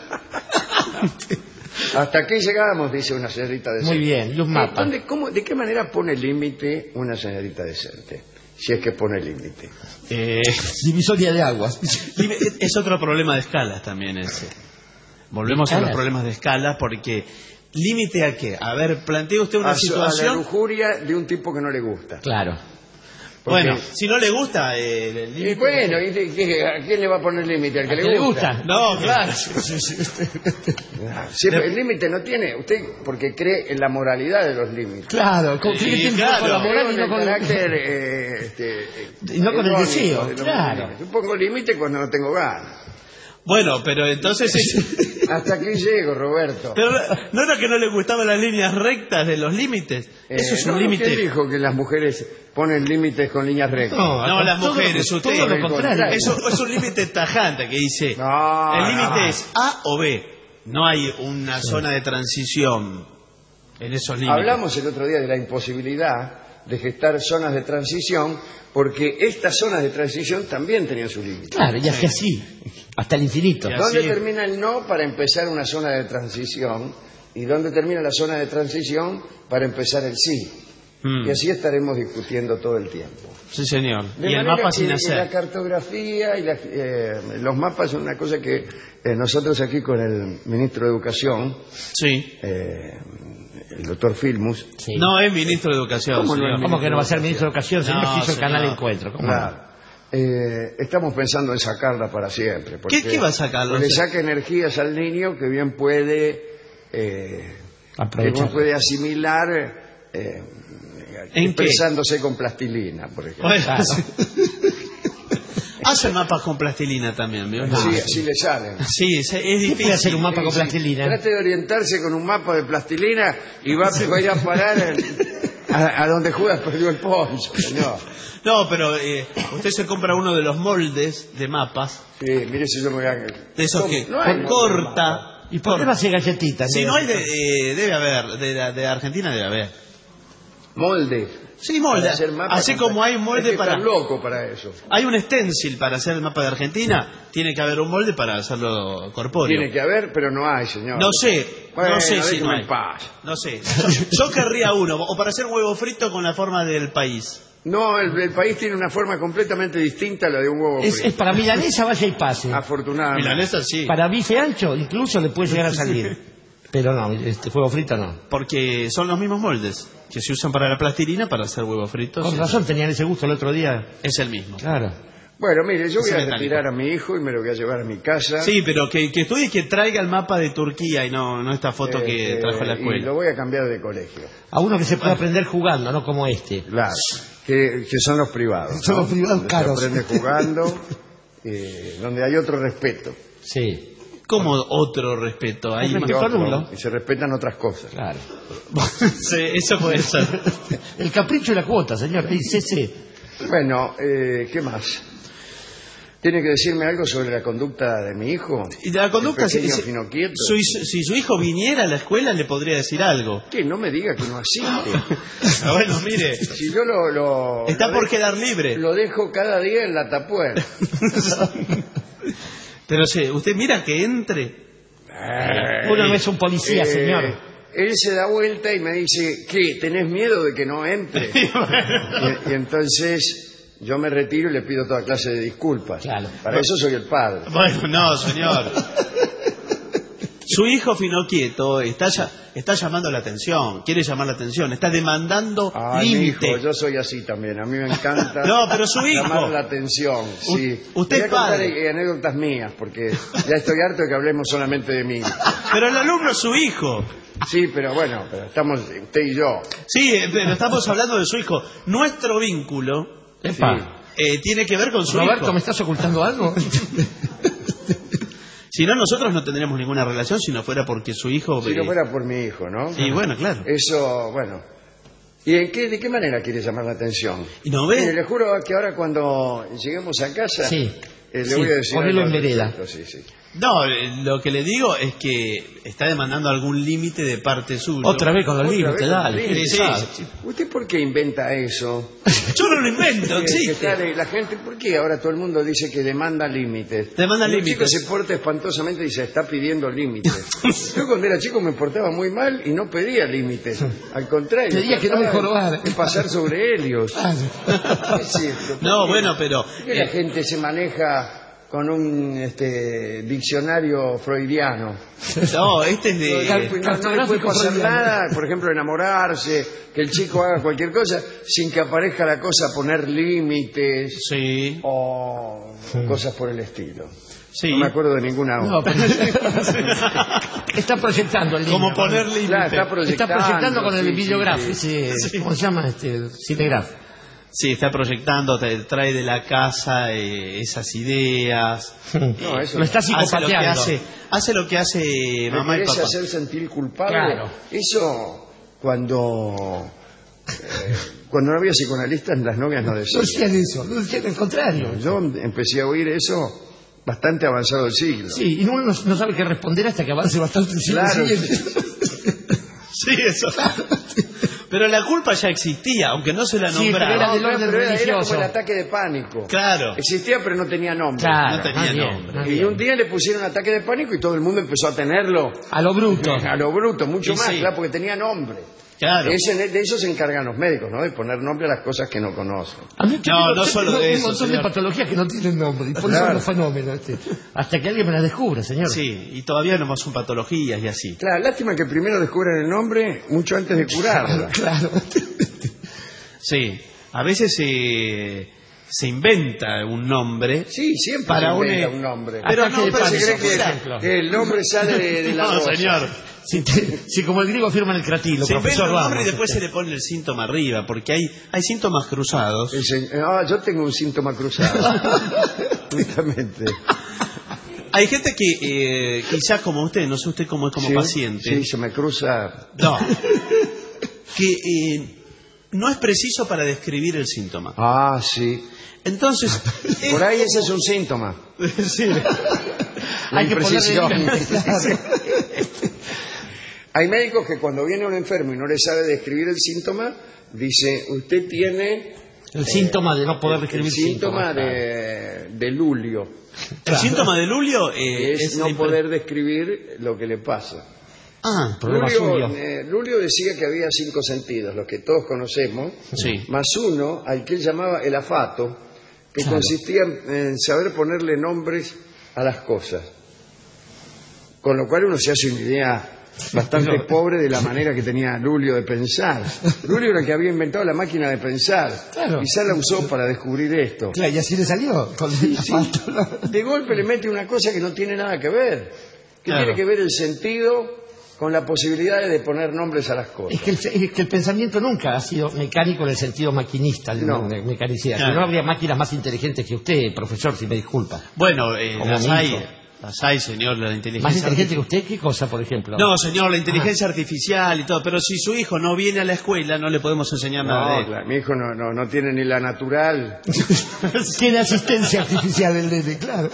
Hasta aquí llegamos, dice una señorita decente. Muy bien, y un mapa. ¿De qué manera pone límite una señorita decente? Si es que pone límite. Divisoria de aguas. Es otro problema de escalas también ese. Volvemos a los problemas de escala porque... ¿Límite a qué? A ver, plantee usted una situación... A la lujuria de un tipo que no le gusta. Claro. Porque... Bueno, si no le gusta el límite... Y bueno, ¿a quién le va a poner límite? ¿Al que le gusta? No, claro. Siempre, el límite no tiene... Usted porque cree en la moralidad de los límites. Claro, con la moral y no con el carácter... y no con el deseo, claro. Yo pongo límite cuando no tengo ganas. Bueno, pero entonces... Hasta aquí llego, Roberto. Pero ¿no era que no le gustaban las líneas rectas de los límites? Eso es un límite. ¿Quién dijo que las mujeres ponen límites con líneas rectas? No, las mujeres, usted. Todo lo contrario. Eso es un límite tajante que dice... el límite es A o B. No hay una zona de transición en esos límites. Hablamos el otro día de la imposibilidad de gestar zonas de transición, porque estas zonas de transición también tenían su límite. Claro, y así, hasta el infinito. ¿Dónde termina el no para empezar una zona de transición? ¿Y dónde termina la zona de transición para empezar el sí? Y así estaremos discutiendo todo el tiempo. Sí, señor. Y el mapa sin hacer. La cartografía y los mapas son una cosa que nosotros aquí con el ministro de Educación... Sí. El doctor Filmus. Sí. No es ministro de Educación. ¿Cómo que no va a ser ministro de Educación? Señor, que hizo el canal Encuentro. Claro. Estamos pensando en sacarla para siempre. ¿Qué va a sacarlo? Porque le saca energías al niño que bien puede asimilar expresándose con plastilina, por ejemplo. Bueno, hacen mapas con plastilina también, ¿vio? Sí, le salen. Sí, es difícil. Puede hacer un mapa con plastilina. Trate de orientarse con un mapa de plastilina y va a ir a parar a donde Judas perdió el poncho. No, pero usted se compra uno de los moldes de mapas. Sí, mire si yo me voy a... De esos que corta. ¿Y por qué no hace galletitas? Si no hay, debe haber. De Argentina debe haber. Molde. Sí, molde. Así como hay molde para... Estar loco para eso. Hay un stencil para hacer el mapa de Argentina. Tiene que haber un molde para hacerlo corpóreo. Tiene que haber, pero no hay, señor. No sé. Bueno, no sé si no hay. Paz. No sé. Yo querría uno. O para hacer un huevo frito con la forma del país. No, el país tiene una forma completamente distinta a la de un huevo frito. Es para milanesa, vaya y pase. Afortunadamente. Milanesa sí. Para bife ancho, incluso le puede llegar a salir. Pero no, huevo frito no. Porque son los mismos moldes que se usan para la plastilina para hacer huevos fritos. Con razón, tenían ese gusto el otro día. Es el mismo. Claro. Bueno, mire, yo voy a retirar a mi hijo y me lo voy a llevar a mi casa. Sí, pero que estudie y que traiga el mapa de Turquía y no esta foto que trajo a la escuela. Y lo voy a cambiar de colegio. A uno que se puede aprender jugando, no como este. Claro, que son los privados. Son los privados caros. Se aprende jugando, donde hay otro respeto. Sí. ¿Cómo otro respeto? Hay Y se respetan otras cosas. Claro. Sí, eso puede ser. El capricho y la cuota, señor. Sí. Bueno, ¿qué más? ¿Tiene que decirme algo sobre la conducta de mi hijo? Y de la conducta, si su su hijo viniera a la escuela, le podría decir algo. Que no me diga que no asiste. Bueno, mire. Si yo está por quedar libre. Lo dejo cada día en la tapuera. Pero usted mira que entre. Uno no es un policía, señor. Él se da vuelta y me dice, ¿qué? ¿Tenés miedo de que no entre? y entonces yo me retiro y le pido toda clase de disculpas. Claro. Para eso soy el padre. Bueno, no, señor. Su hijo Finoquieto está llamando la atención, quiere llamar la atención, está demandando límite. Hijo, yo soy así también, a mí me encanta no, pero su hijo. llamar la atención. Sí. Usted voy a contar padre. anécdotas mías, porque ya estoy harto de que hablemos solamente de mí. Pero el alumno es su hijo. Sí, pero bueno, estamos usted y yo. Sí, pero estamos hablando de su hijo. Nuestro vínculo tiene que ver con su hijo. Roberto, ¿me estás ocultando algo? Si no, nosotros no tendríamos ninguna relación si no fuera porque su hijo... Si no fuera por mi hijo, ¿no? Y bueno, claro. Eso, bueno. ¿Y de qué manera quiere llamar la atención? ¿Y no ve? Le juro que ahora cuando lleguemos a casa... le voy a decir... Ponelo en vereda. Sí. No, lo que le digo es que está demandando algún límite de parte suya. Otra vez con los límites, dale. Sí. ¿Usted por qué inventa eso? Yo no lo invento, existe. La gente, ¿por qué ahora todo el mundo dice que demanda límites? Demanda límites. El chico límites. se porta espantosamente y se está pidiendo límites. Yo cuando era chico me portaba muy mal y no pedía límites. Al contrario. Pedía que no me jorobar. De pasar sobre Helios. Es cierto. No, bueno, pero... ¿Por qué la gente se maneja con un diccionario freudiano? No, este es de... No puede pasar nada, por ejemplo, enamorarse, que el chico haga cualquier cosa sin que aparezca la cosa poner límites o cosas por el estilo. Sí. No me acuerdo de ninguna otra. No, pero... Está proyectando el niño. Como poner límites. Claro, está proyectando con el videograf. ¿Cómo se llama? Cinegraf. Sí, está proyectando, trae de la casa esas ideas. No, eso lo está psicopateando. Hace lo que hace mamá y papá. Hacer sentir culpable. Claro. Eso cuando no había psicoanalistas, las novias no decían. No decían eso, no decían al contrario. Yo empecé a oír eso bastante avanzado el siglo. Sí, y uno no sabe qué responder hasta que avance bastante el siglo. Claro. Sí, eso. Pero la culpa ya existía, aunque no se la nombrara. Pero era del orden religioso. Era como el ataque de pánico. Claro. Existía, pero no tenía nombre. Claro, no tenía nombre. Y un día le pusieron ataque de pánico y todo el mundo empezó a tenerlo. A lo bruto. A lo bruto, mucho más, sí. claro, porque tenía nombre. Claro. De eso se encargan los médicos, ¿no? De poner nombre a las cosas que no conocen. No solo de eso, un montón de patologías que no tienen nombre. Y por eso son los fenómenos. Hasta que alguien me las descubra, señor. Sí, y todavía no son patologías y así. Claro, lástima que primero descubran el nombre mucho antes de curarla. Claro. Sí, a veces se inventa un nombre. Sí, siempre para se inventa un nombre. Pero no, pero se cree por ejemplo, que el nombre sale de la No, rosa. señor. Si como el griego firma en el cratilo, Se inventa profesor un nombre Ramos. y después se le pone el síntoma arriba, porque hay síntomas cruzados. Yo tengo un síntoma cruzado. Justamente. Hay gente que quizás como usted, no sé usted cómo es como paciente. Sí, se me cruza. No. Que no es preciso para describir el síntoma. Ah, sí. Entonces... Por ahí ese es un síntoma. Sí. Hay que ponerle... Hay médicos que cuando viene un enfermo y no le sabe describir el síntoma, dice, usted tiene... El síntoma de no poder describir el síntoma de Lulio. El síntoma de Lulio es no poder describir lo que le pasa. Lulio decía que había 5 sentidos, los que todos conocemos, más uno al que él llamaba el afato, que consistía en saber ponerle nombres a las cosas. Con lo cual uno se hace una idea bastante pobre de la manera que tenía Lulio de pensar. Lulio era el que había inventado la máquina de pensar. Quizás la usó para descubrir esto. Claro, y así le salió. De golpe le mete una cosa que no tiene nada que ver. Que tiene que ver el sentido con la posibilidad de poner nombres a las cosas. Es que el pensamiento nunca ha sido mecánico en el sentido maquinista, de mecanicidad. Si no, habría máquinas más inteligentes que usted, profesor, si me disculpa. Bueno, las hay, señor, la inteligencia. ¿Más inteligente que usted? ¿Qué cosa, por ejemplo? No, señor, la inteligencia artificial y todo. Pero si su hijo no viene a la escuela, no le podemos enseñar nada de él. Claro, mi hijo no tiene ni la natural. Tiene asistencia artificial el nene, claro.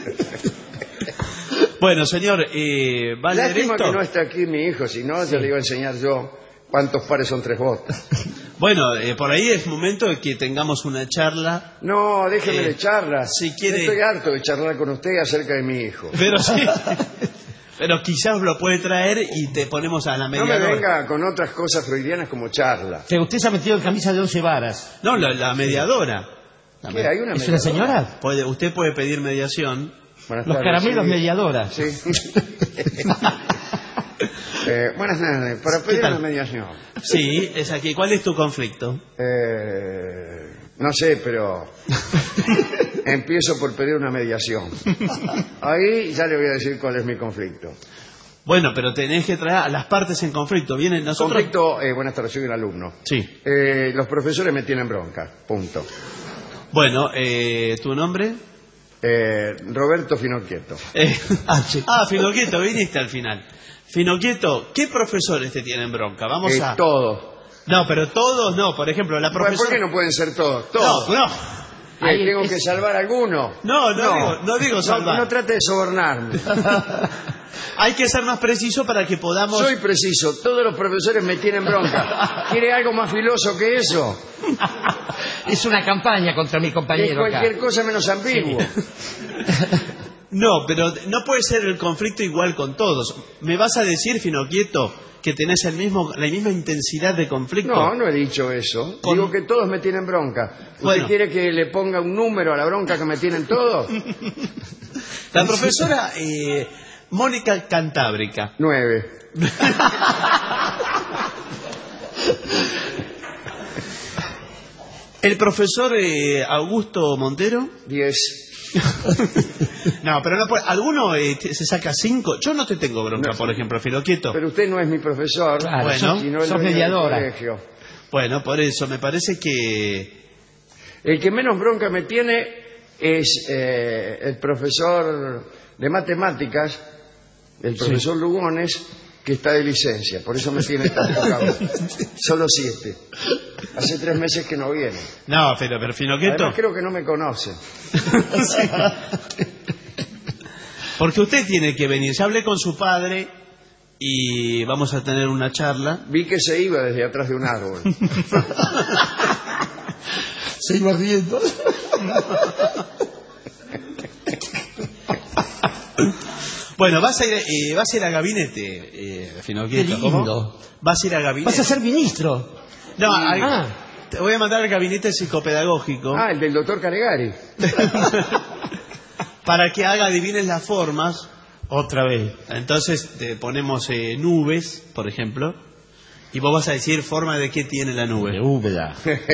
Bueno, señor, ¿va a leer esto? Lástima que no está aquí mi hijo, si no, ya le iba a enseñar yo cuántos pares son 3 botas. Bueno, por ahí es momento de que tengamos una charla. No, déjeme de charlas. Si quiere... Estoy harto de charlar con usted acerca de mi hijo. Pero sí, pero quizás lo puede traer y te ponemos a la media hora. No me venga con otras cosas freudianas como charla. Que usted se ha metido en camisa de 11 varas. No, la mediadora. ¿Qué? ¿Hay una ¿Es una señora? Usted puede pedir mediación. Los caramelos mediadoras. Sí. Buenas tardes. Para pedir una mediación. Sí, es aquí. ¿Cuál es tu conflicto? No sé, pero empiezo por pedir una mediación. Ahí ya le voy a decir cuál es mi conflicto. Bueno, pero tenés que traer a las partes en conflicto. Vienen nosotros. Conflicto, buenas tardes, soy un alumno. Sí. Los profesores me tienen bronca. Punto. Bueno, ¿tu nombre? Roberto Finocchieto. Finocchieto, viniste al final. Finocchieto, ¿qué profesores te tienen bronca? Todos. No, pero todos no. Por ejemplo, la profesora... ¿Por qué no pueden ser todos? Todos. No. ¿Tengo que salvar a alguno? No digo salvar. No trate de sobornarme. Hay que ser más preciso para que podamos... Soy preciso. Todos los profesores me tienen bronca. ¿Quiere algo más filoso que eso? Es una campaña contra mi compañero. Es cualquier cosa menos ambiguo. No, pero no puede ser el conflicto igual con todos. ¿Me vas a decir, Finocchieto, que tenés la misma intensidad de conflicto? No he dicho eso. Digo que todos me tienen bronca. ¿Usted quiere que le ponga un número a la bronca que me tienen todos? La profesora Mónica Cantábrica. 9. El profesor Augusto Montero. 10. No, pero no puede. ¿Alguno se saca 5? Yo no te tengo bronca, por ejemplo, Finocchieto. Pero usted no es mi profesor. Claro, bueno, sino el sos mediadora. colegio. Bueno, por eso me parece que... El que menos bronca me tiene es el profesor de matemáticas, el profesor Lugones, que está de licencia. Por eso me tiene tan tocado. Solo 7. Hace 3 meses que no viene. No, pero Finocchieto... Además creo que no me conoce. Porque usted tiene que venir. Ya hablé con su padre y vamos a tener una charla. Vi que se iba desde atrás de un árbol. Se iba riendo. Bueno, vas a ir a gabinete, Finocchieto. Qué lindo. Vas a ir a gabinete. ¿Vas a ser ministro? No, te voy a mandar al gabinete psicopedagógico. El del doctor Caregari. Para que adivines las formas. Otra vez. Entonces te ponemos nubes, por ejemplo, y vos vas a decir forma de qué tiene la nube. De húmeda.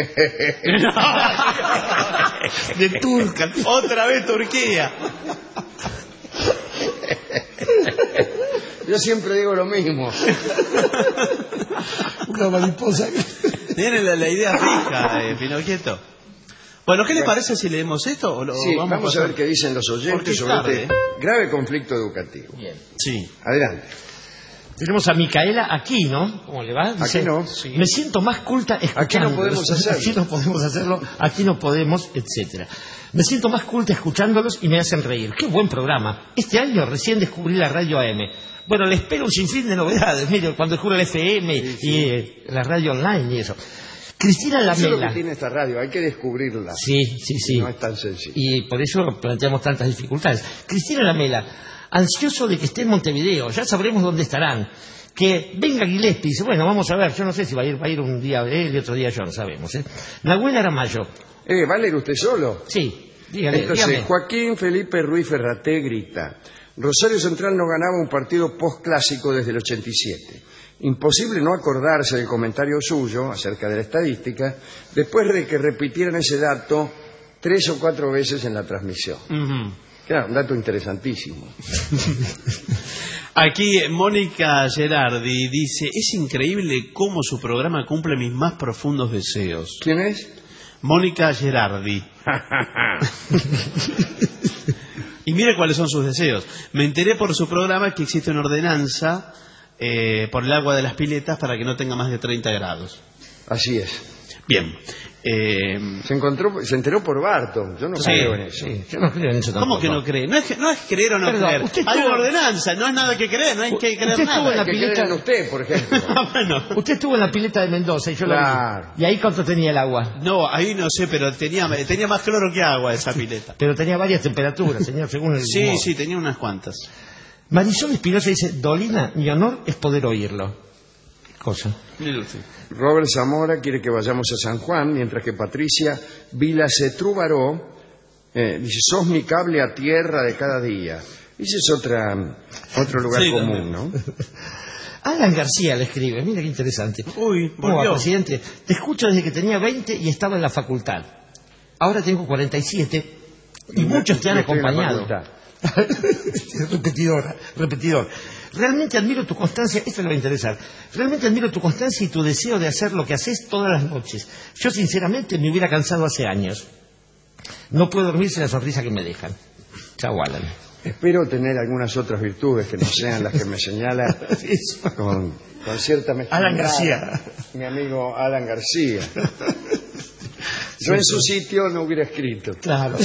De turca. Otra vez Turquía. Yo siempre digo lo mismo. Una mariposa. Tiene la idea fija, Finocchieto. Bueno, ¿qué le parece si leemos esto? Sí, vamos a ver qué dicen los oyentes sobre este grave conflicto educativo. Bien. Sí. Adelante. Tenemos a Micaela aquí, ¿no? ¿Cómo le va? Dice, aquí no. Sí. Me siento más culta escuchando. Aquí no podemos hacerlo. Aquí no podemos hacerlo, aquí no podemos, etcétera. Me siento más culta escuchándolos y me hacen reír. ¡Qué buen programa! Este año recién descubrí la radio AM. Bueno, les espero un sinfín de novedades. Mire, cuando descubro el FM y la radio online y eso. Cristina Lamela. Eso es lo que tiene esta radio, hay que descubrirla. Sí. No es tan sencillo. Y por eso planteamos tantas dificultades. Cristina Lamela, ansioso de que esté en Montevideo, ya sabremos dónde estarán. Que venga Gillespie, dice, bueno, vamos a ver, yo no sé si va a ir un día él y otro día yo, no sabemos. Nahuel Aramayo. ¿Va a leer usted solo? Sí, dígale. Entonces, dígame. Joaquín Felipe Ruiz Ferraté grita: Rosario Central no ganaba un partido postclásico desde el 87. Imposible no acordarse del comentario suyo acerca de la estadística después de que repitieran ese dato 3 o 4 veces en la transmisión. Claro, un dato interesantísimo. Aquí Mónica Gerardi dice: es increíble cómo su programa cumple mis más profundos deseos. ¿Quién es? Mónica Gerardi. Y mire cuáles son sus deseos. Me enteré por su programa que existe una ordenanza por el agua de las piletas para que no tenga más de 30 grados. Así es. Bien. Se enteró por Barton. Yo no creo en eso. Sí, yo no creo en eso tampoco. ¿Cómo que no cree? No es creer o no creer. Hay una ordenanza, no es nada que creer, no hay que creer usted nada. Estuvo en la que pileta... creen en usted, por ejemplo. Bueno. Usted estuvo en la pileta de Mendoza y yo lo vi. ¿Y ahí cuánto tenía el agua? No, ahí no sé, pero tenía más cloro que agua esa pileta. Pero tenía varias temperaturas, señor, según el humor. Sí, tenía unas cuantas. Marisol Espinosa dice: Dolina, mi honor es poder oírlo. Cosa. Robert Zamora quiere que vayamos a San Juan, mientras que Patricia Vilasetrubaró dice: sos mi cable a tierra de cada día. Ese es otro lugar común, ¿no? Alan García le escribe, mira qué interesante. Uy, ¿Cómo va, volvió? presidente? Te escucho desde que tenía 20 y estaba en la facultad. Ahora tengo 47 y muchos te han acompañado. Repetidor. Realmente admiro tu constancia, esto le va a interesar. Realmente admiro tu constancia y tu deseo de hacer lo que haces todas las noches. Yo sinceramente me hubiera cansado hace años. No puedo dormir sin la sonrisa que me dejan. Chao, Alan. Espero tener algunas otras virtudes que no sean las que me señala con cierta mezquindad Alan García. Mi amigo Alan García. Yo en su sitio no hubiera escrito. Claro.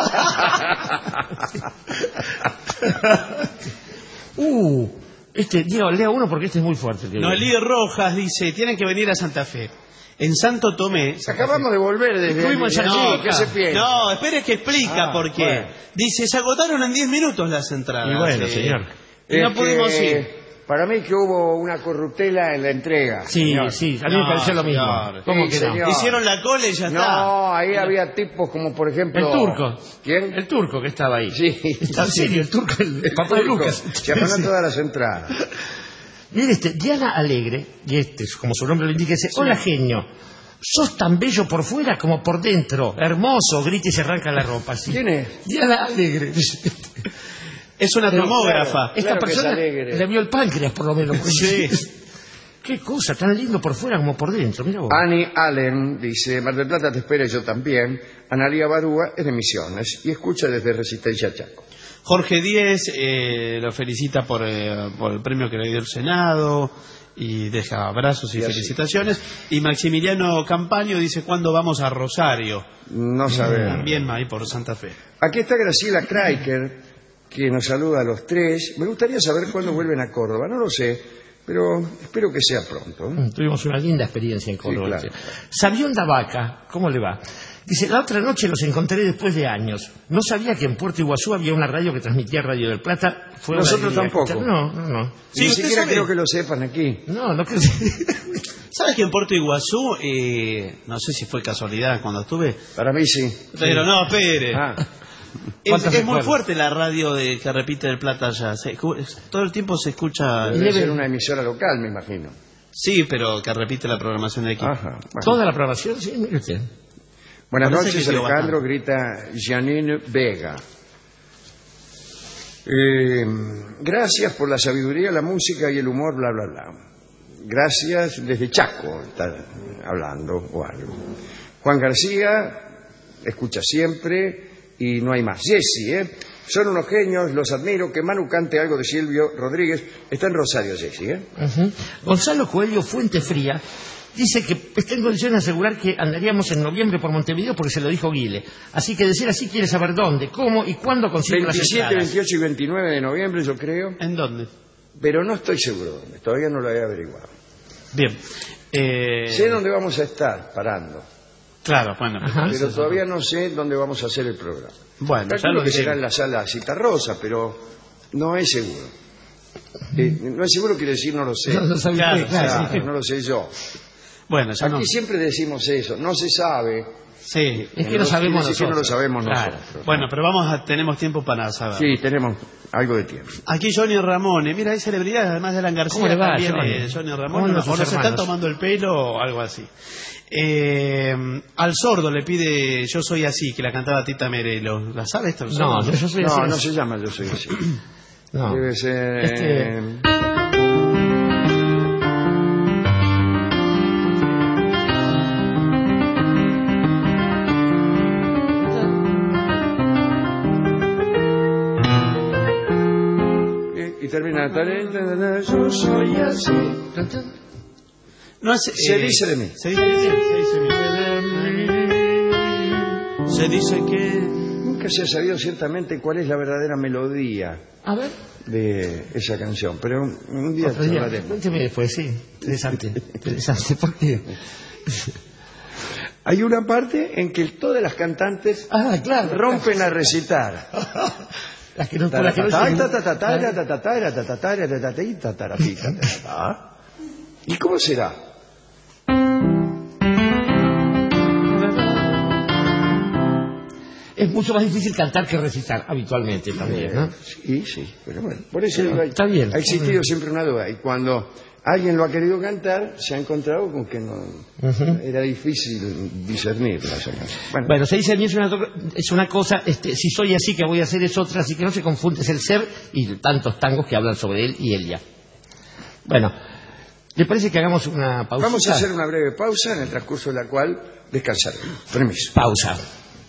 Lea uno porque este es muy fuerte. Noelí Rojas dice: tienen que venir a Santa Fe. En Santo Tomé. Acabamos de volver desde ¿Qué se piensa? No, espere que explica por qué. Bueno. Dice: se agotaron en 10 minutos las entradas. Y bueno, señor. Y no pudimos ir. Para mí que hubo una corruptela en la entrega. Sí, señor. Sí, a mí me pareció lo mismo. ¿Cómo que no? Hicieron la cola y ya está. No, ahí había tipos como, por ejemplo... El turco. ¿Quién? El turco que estaba ahí. Sí. Está serio, el turco, el papá de Lucas. Se apagan todas las entradas. Mire Diana Alegre, y como su nombre lo indica, dice: hola, genio. Sos tan bello por fuera como por dentro. Hermoso, grita y se arranca la ropa. ¿Sí? ¿Quién es? Diana Alegre. Es una tomógrafa. Esta persona le vio el páncreas, por lo menos. Sí. Qué cosa, tan lindo por fuera como por dentro. Mira vos. Annie Allen dice: Mar del Plata te espera, yo también. Analía Badúa es de Misiones y escucha desde Resistencia Chaco. Jorge Díez lo felicita por el premio que le dio el Senado y deja abrazos y felicitaciones. Y Maximiliano Campaño dice: ¿cuándo vamos a Rosario? No sabemos. También ahí por Santa Fe. Aquí está Graciela Kraiker, que nos saluda a los tres. Me gustaría saber cuándo vuelven a Córdoba. No lo sé, pero espero que sea pronto. Tuvimos una linda experiencia en Córdoba. Sí, claro. Sabionda Vaca, ¿cómo le va? Dice: la otra noche los encontré después de años. No sabía que en Puerto Iguazú había una radio que transmitía Radio del Plata. Nosotros tampoco. No. Sí, ni siquiera creo que lo sepan aquí. No creo. ¿Sabes que en Puerto Iguazú, no sé si fue casualidad cuando estuve? Para mí sí. Pero no, espere. Es muy fuerte la radio que repite del Plata allá. Todo el tiempo se escucha. Debe ser una emisora local, me imagino. Sí, pero que repite la programación de aquí. Ajá, bueno. Toda la programación, sí, mire usted. Buenas noches, Alejandro, grita Janine Vega. Gracias por la sabiduría, la música y el humor, bla, bla, bla. Gracias desde Chaco, está hablando o algo. Juan García, escucha siempre y no hay más. Jessy, son unos genios, los admiro. Que Manu cante algo de Silvio Rodríguez. Está en Rosario, Jessy, Gonzalo Coelho Fuente Fría dice que está en condiciones de asegurar que andaríamos en noviembre por Montevideo porque se lo dijo Guile. Así que de ser así quiere saber dónde, cómo y cuándo consigue las entradas. 27, 28 y 29 de noviembre, yo creo. ¿En dónde? Pero no estoy seguro dónde, todavía no lo he averiguado. Bien. Sé dónde vamos a estar, parando. Claro, bueno. Pero todavía no sé dónde vamos a hacer el programa. Bueno, calculo que será en la sala Citarrosa, pero No es seguro. No es seguro quiere decir no lo sé. No lo sé yo. Bueno, aquí siempre decimos eso, no se sabe. Sí, es que no sabemos nosotros. Que no lo sabemos nosotros. Bueno, pero tenemos tiempo para saber. Sí, tenemos algo de tiempo. Aquí Johnny Ramone, mira, hay celebridades, además de Alan García. ¿Cómo le va, también Johnny Ramone, o no se está tomando el pelo o algo así. Al sordo le pide Yo soy así, que la cantaba Tita Merelo. ¿La sabe esto? No, Yo soy así. No se llama Yo soy así. No. Debe ser... Y termina... Yo soy así. No es, se dice de mí. Se dice de mí. Se dice que... Nunca se ha sabido ciertamente cuál es la verdadera melodía de esa canción, pero un día hablaremos. Cuénteme después, sí. Interesante. ¿Por qué? Hay una parte en que todas las cantantes rompen a recitar. Las que no ¿Y cómo será? Es mucho más difícil cantar que recitar habitualmente también, ¿no? Sí, pero bueno, por eso está bien. Ha existido siempre una duda, y cuando alguien lo ha querido cantar, se ha encontrado con que no era difícil discernirla. Bueno, se dice a mí es una cosa, si soy así que voy a hacer es otra, así que no se confunde, es el ser y tantos tangos que hablan sobre él y ella. Bueno, ¿le parece que hagamos una pausa? Vamos a hacer una breve pausa en el transcurso de la cual descansaremos. Permiso. Pausa.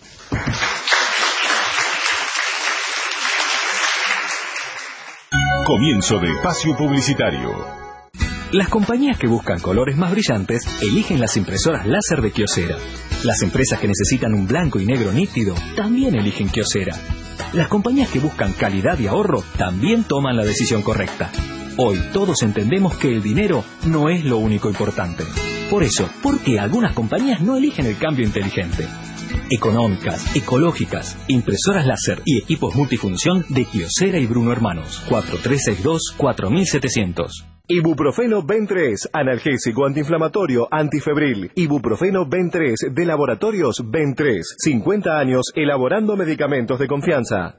Comienzo de espacio publicitario. Las compañías que buscan colores más brillantes eligen las impresoras láser de Kyocera. Las empresas que necesitan un blanco y negro nítido también eligen Kyocera. Las compañías que buscan calidad y ahorro también toman la decisión correcta. Hoy todos entendemos que el dinero no es lo único importante. Por eso, ¿por qué algunas compañías no eligen el cambio inteligente? Económicas, ecológicas, impresoras láser y equipos multifunción de Kyocera y Bruno Hermanos. 4362-4700. Ibuprofeno Ben3, analgésico antiinflamatorio, antifebril. Ibuprofeno Ben3 de Laboratorios Ben3. 50 años elaborando medicamentos de confianza.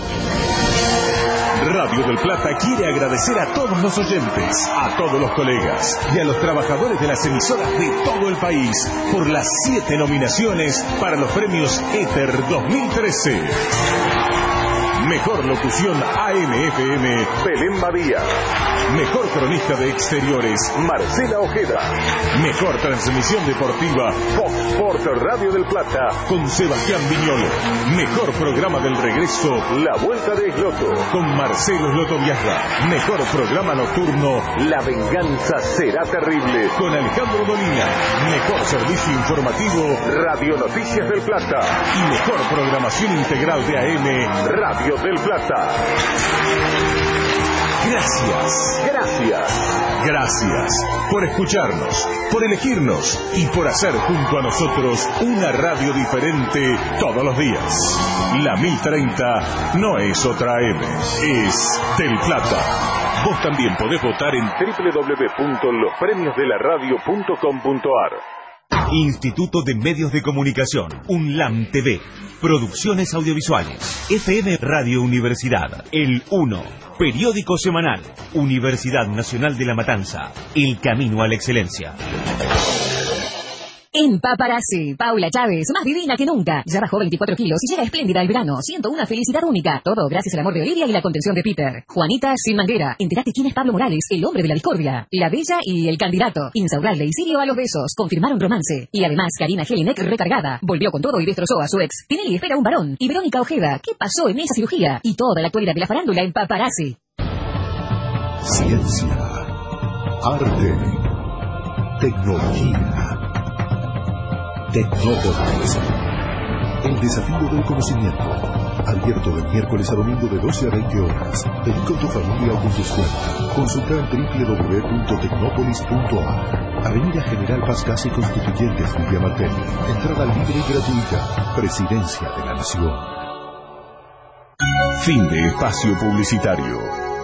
Radio del Plata quiere agradecer a todos los oyentes, a todos los colegas y a los trabajadores de las emisoras de todo el país por las 7 nominaciones para los premios Éter 2013. Mejor locución AM/FM, Belén Badía. Mejor cronista de exteriores, Marcela Ojeda. Mejor transmisión deportiva, Fox Sports Radio del Plata, con Sebastián Viñolo. Mejor programa del regreso, La Vuelta de Esloto, con Marcelo Esloto Viaja. Mejor programa nocturno, La Venganza Será Terrible, con Alejandro Dolina. Mejor servicio informativo, Radio Noticias del Plata. Y mejor programación integral de AM, Radio del Plata. Gracias por escucharnos, por elegirnos y por hacer junto a nosotros una radio diferente todos los días. La 1030 no es otra AM, es del Plata. Vos también podés votar en www.lospremiosdelaradio.com.ar. Instituto de Medios de Comunicación, UNLAM TV, Producciones Audiovisuales, FM Radio Universidad, El 1, Periódico Semanal, Universidad Nacional de La Matanza, El Camino a la Excelencia. En Paparazzi, Paula Chávez, más divina que nunca. Ya bajó 24 kilos y llega espléndida al verano. Siento una felicidad única. Todo gracias al amor de Olivia y la contención de Peter. Juanita sin manguera. Entérate quién es Pablo Morales, el hombre de la discordia. La Bella y el candidato. Insaurralde y Sirio a los besos. Confirmaron romance. Y además, Karina Jelinek recargada. Volvió con todo y destrozó a su ex. Tinelli espera un varón. Y Verónica Ojeda, ¿qué pasó en esa cirugía? Y toda la actualidad de la farándula en Paparazzi. Ciencia, arte, tecnología. Tecnópolis. El desafío del conocimiento. Abierto de miércoles a domingo de 12 a 20 horas. Vení con tu familia o con tu escuela. Consulta en www.tecnopolis.ar. Avenida General Paz Casi Constituyentes Villa Martelli. Entrada libre y gratuita. Presidencia de la Nación. Fin de espacio publicitario.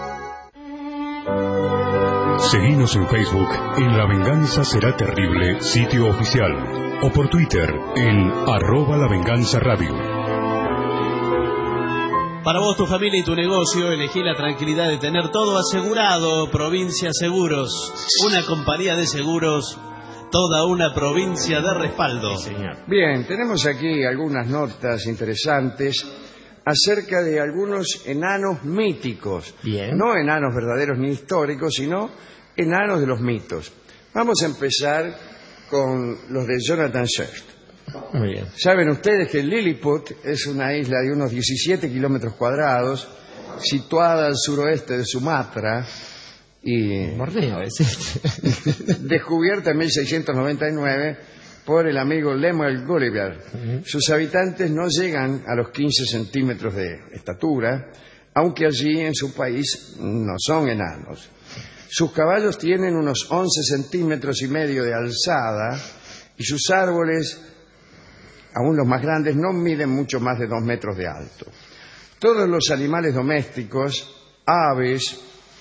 Seguinos en Facebook en La Venganza Será Terrible, sitio oficial, o por Twitter en @lavenganzaradio. Para vos, tu familia y tu negocio, elegí la tranquilidad de tener todo asegurado. Provincia Seguros, una compañía de seguros, toda una provincia de respaldo. Sí, señor. Bien, tenemos aquí algunas notas interesantes acerca de algunos enanos míticos. Bien. No enanos verdaderos ni históricos, sino enanos de los mitos. Vamos a empezar con los de Jonathan Swift. Muy bien. Saben ustedes que Lilliput es una isla de unos 17 kilómetros cuadrados, situada al suroeste de Sumatra y Borneo, descubierta en 1699 por el amigo Lemuel Gulliver. Sus habitantes no llegan a los 15 centímetros de estatura, aunque allí en su país no son enanos. Sus caballos tienen unos 11 centímetros y medio de alzada y sus árboles, aún los más grandes, no miden mucho más de 2 metros de alto. Todos los animales domésticos, aves,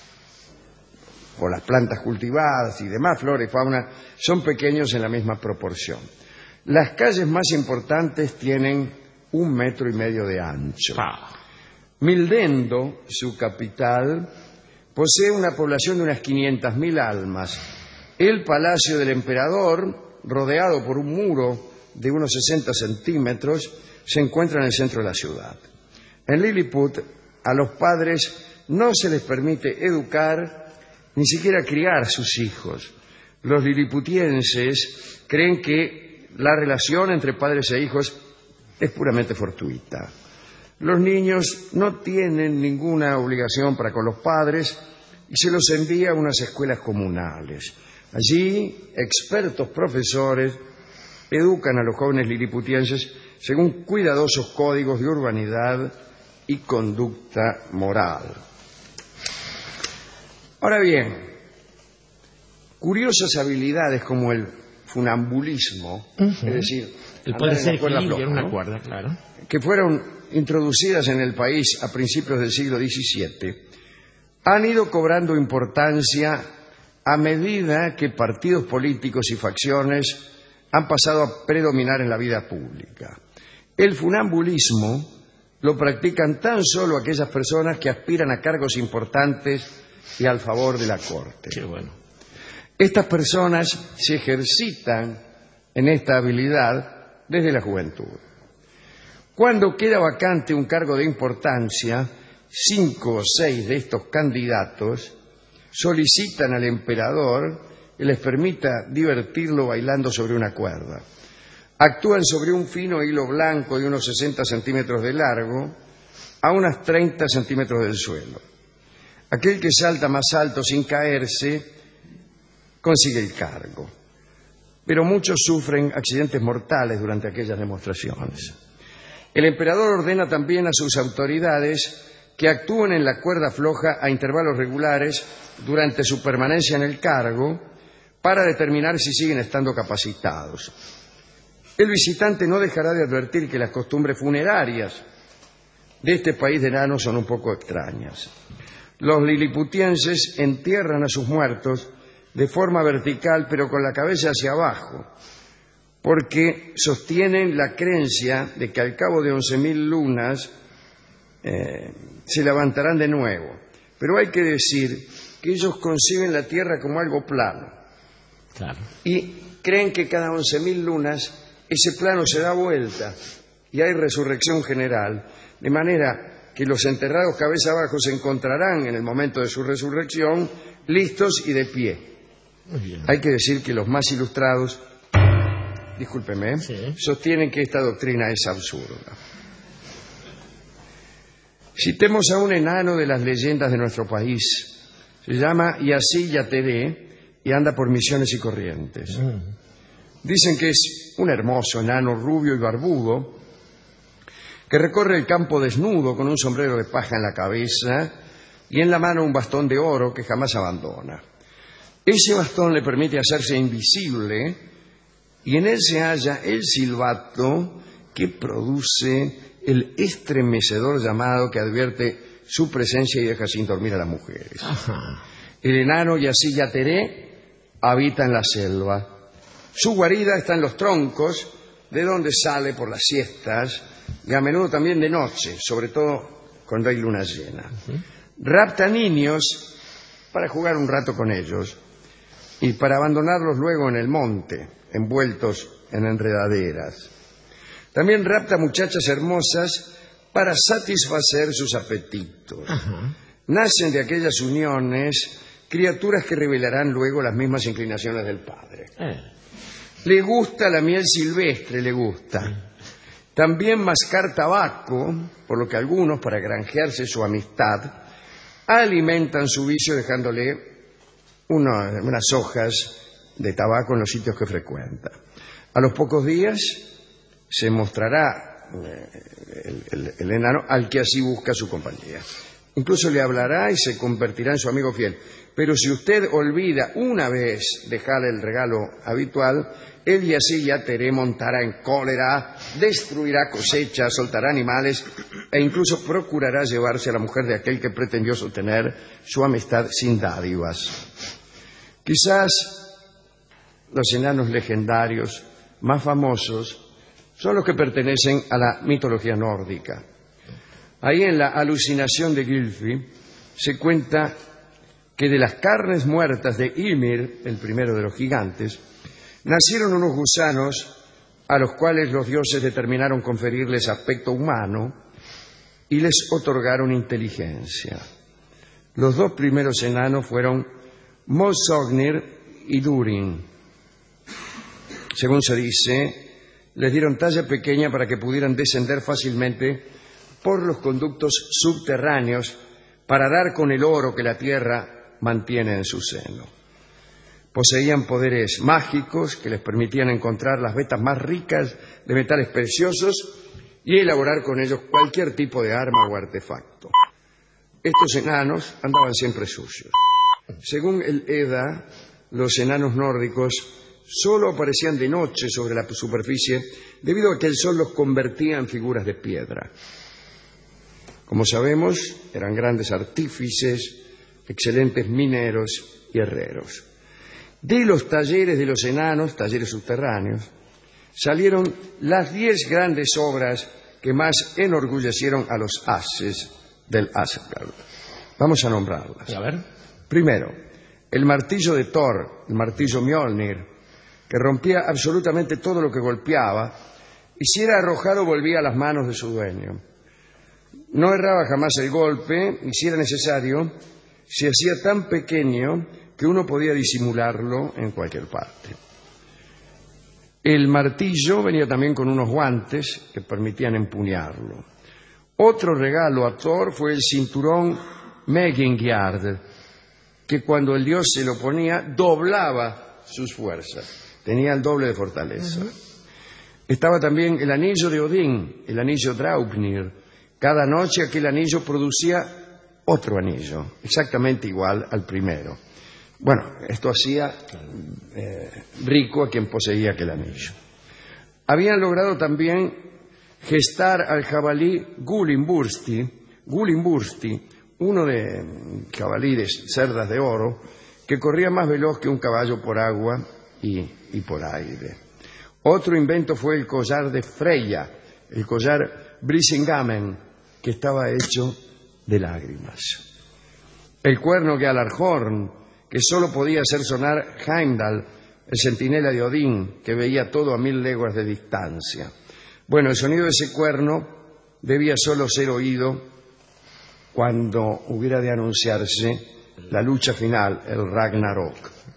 o las plantas cultivadas y demás flora y fauna, son pequeños en la misma proporción. Las calles más importantes tienen 1,5 metros de ancho. Mildendo, su capital, posee una población de unas 500.000 almas. El palacio del emperador, rodeado por un muro de unos 60 centímetros, se encuentra en el centro de la ciudad. En Lilliput, a los padres no se les permite educar ni siquiera criar sus hijos. Los liliputienses creen que la relación entre padres e hijos es puramente fortuita. Los niños no tienen ninguna obligación para con los padres y se los envía a unas escuelas comunales. Allí, expertos profesores educan a los jóvenes liliputienses según cuidadosos códigos de urbanidad y conducta moral. Ahora bien, curiosas habilidades como el funambulismo, es decir, el poder ser equilibrio en una cuerda, claro, que fueron introducidas en el país a principios del siglo XVII, han ido cobrando importancia a medida que partidos políticos y facciones han pasado a predominar en la vida pública. El funambulismo lo practican tan solo aquellas personas que aspiran a cargos importantes y al favor de la corte. Qué bueno. Estas personas se ejercitan en esta habilidad desde la juventud. Cuando queda vacante un cargo de importancia, 5 o 6 de estos candidatos solicitan al emperador que les permita divertirlo bailando sobre una cuerda. Actúan sobre un fino hilo blanco de unos 60 centímetros de largo a unos 30 centímetros del suelo. Aquel que salta más alto sin caerse consigue el cargo. Pero muchos sufren accidentes mortales durante aquellas demostraciones. El emperador ordena también a sus autoridades que actúen en la cuerda floja a intervalos regulares durante su permanencia en el cargo para determinar si siguen estando capacitados. El visitante no dejará de advertir que las costumbres funerarias de este país de enanos son un poco extrañas. Los liliputienses entierran a sus muertos de forma vertical, pero con la cabeza hacia abajo, porque sostienen la creencia de que al cabo de 11.000 lunas se levantarán de nuevo. Pero hay que decir que ellos conciben la tierra como algo plano. Claro. Y creen que cada 11.000 lunas ese plano se da vuelta y hay resurrección general, de manera que los enterrados cabeza abajo se encontrarán en el momento de su resurrección listos y de pie. Muy bien. Hay que decir que los más ilustrados, discúlpeme, sostienen que esta doctrina es absurda. Citemos a un enano de las leyendas de nuestro país. Se llama Yací Yateré y anda por Misiones y Corrientes. Dicen que es un hermoso enano rubio y barbudo que recorre el campo desnudo con un sombrero de paja en la cabeza y en la mano un bastón de oro que jamás abandona. Ese bastón le permite hacerse invisible y en él se halla el silbato que produce el estremecedor llamado que advierte su presencia y deja sin dormir a las mujeres. Ajá. El enano Yací Teré habita en la selva. Su guarida está en los troncos, de donde sale por las siestas y a menudo también de noche, sobre todo cuando hay luna llena. Rapta niños para jugar un rato con ellos y para abandonarlos luego en el monte, envueltos en enredaderas. También rapta muchachas hermosas para satisfacer sus apetitos. Ajá. Nacen de aquellas uniones criaturas que revelarán luego las mismas inclinaciones del padre. Le gusta la miel silvestre, le gusta. También mascar tabaco, por lo que algunos, para granjearse su amistad, alimentan su vicio dejándole unas hojas de tabaco en los sitios que frecuenta. A los pocos días se mostrará el enano al que así busca su compañía. Incluso le hablará y se convertirá en su amigo fiel. Pero si usted olvida una vez dejarle el regalo habitual, el Yací Teré montará en cólera, destruirá cosechas, soltará animales e incluso procurará llevarse a la mujer de aquel que pretendió sostener su amistad sin dádivas. Quizás los enanos legendarios más famosos son los que pertenecen a la mitología nórdica. Ahí en la alucinación de Gylfi se cuenta que de las carnes muertas de Ymir, el primero de los gigantes, nacieron unos gusanos a los cuales los dioses determinaron conferirles aspecto humano y les otorgaron inteligencia. Los dos primeros enanos fueron Molsognir y Durin. Según se dice, les dieron talla pequeña para que pudieran descender fácilmente por los conductos subterráneos para dar con el oro que la tierra mantiene en su seno. Poseían poderes mágicos que les permitían encontrar las vetas más ricas de metales preciosos y elaborar con ellos cualquier tipo de arma o artefacto. Estos enanos andaban siempre sucios. Según el Edda, los enanos nórdicos solo aparecían de noche sobre la superficie debido a que el sol los convertía en figuras de piedra. Como sabemos, eran grandes artífices, excelentes mineros y herreros. De los talleres de los enanos, talleres subterráneos, salieron las 10 grandes obras que más enorgullecieron a los ases del Asgard. Vamos a nombrarlas. A ver. Primero, el martillo de Thor, el martillo Mjolnir, que rompía absolutamente todo lo que golpeaba y si era arrojado volvía a las manos de su dueño. No erraba jamás el golpe y si era necesario, se hacía tan pequeño que uno podía disimularlo en cualquier parte. El martillo venía también con unos guantes que permitían empuñarlo. Otro regalo a Thor fue el cinturón Megingjard, que cuando el dios se lo ponía, doblaba sus fuerzas. Tenía el doble de fortaleza. Estaba también el anillo de Odín, el anillo Draupnir. Cada noche aquel anillo producía otro anillo, exactamente igual al primero. Bueno, esto hacía rico a quien poseía aquel anillo. Habían logrado también gestar al jabalí Gulimbursti, uno de jabalí de cerdas de oro, que corría más veloz que un caballo por agua y por aire. Otro invento fue el collar de Freya, el collar Brisingamen, que estaba hecho de lágrimas. El cuerno Gjallarhorn, que solo podía hacer sonar Heimdall, el centinela de Odín, que veía todo a 1000 leguas de distancia. Bueno, el sonido de ese cuerno debía solo ser oído cuando hubiera de anunciarse la lucha final, el Ragnarok.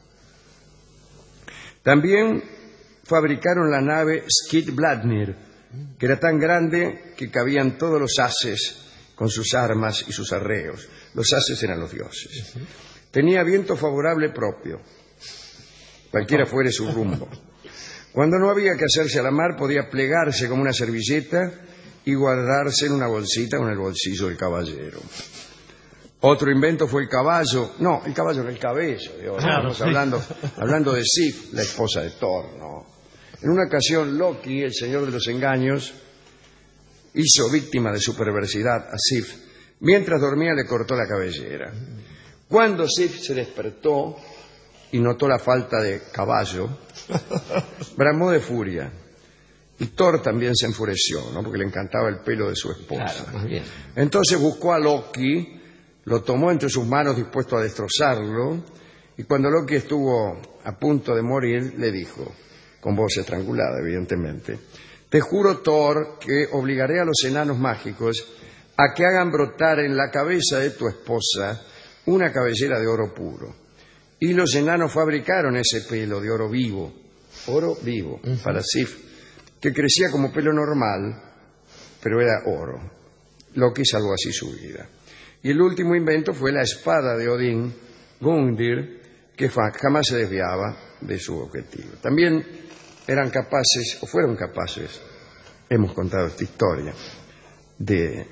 También fabricaron la nave Skidbladnir, que era tan grande que cabían todos los ases con sus armas y sus arreos. Los ases eran los dioses. Tenía viento favorable propio, cualquiera fuere su rumbo. Cuando no había que hacerse a la mar, podía plegarse como una servilleta y guardarse en una bolsita o en el bolsillo del caballero. Otro invento fue el caballo. No, el caballo no, el cabello. Estamos hablando de Sif, la esposa de Thor, ¿no? En una ocasión, Loki, el señor de los engaños, hizo víctima de su perversidad a Sif. Mientras dormía le cortó la cabellera. Cuando Sif se despertó y notó la falta de caballo, bramó de furia. Y Thor también se enfureció, ¿no? Porque le encantaba el pelo de su esposa. Claro, bien. Entonces buscó a Loki, lo tomó entre sus manos dispuesto a destrozarlo, y cuando Loki estuvo a punto de morir, le dijo, con voz estrangulada, evidentemente, te juro, Thor, que obligaré a los enanos mágicos a que hagan brotar en la cabeza de tu esposa una cabellera de oro puro. Y los enanos fabricaron ese pelo de oro vivo para Sif, que crecía como pelo normal, pero era oro. Loki salvó así su vida. Y el último invento fue la espada de Odín, Gungnir, que jamás se desviaba de su objetivo. También fueron capaces, hemos contado esta historia, de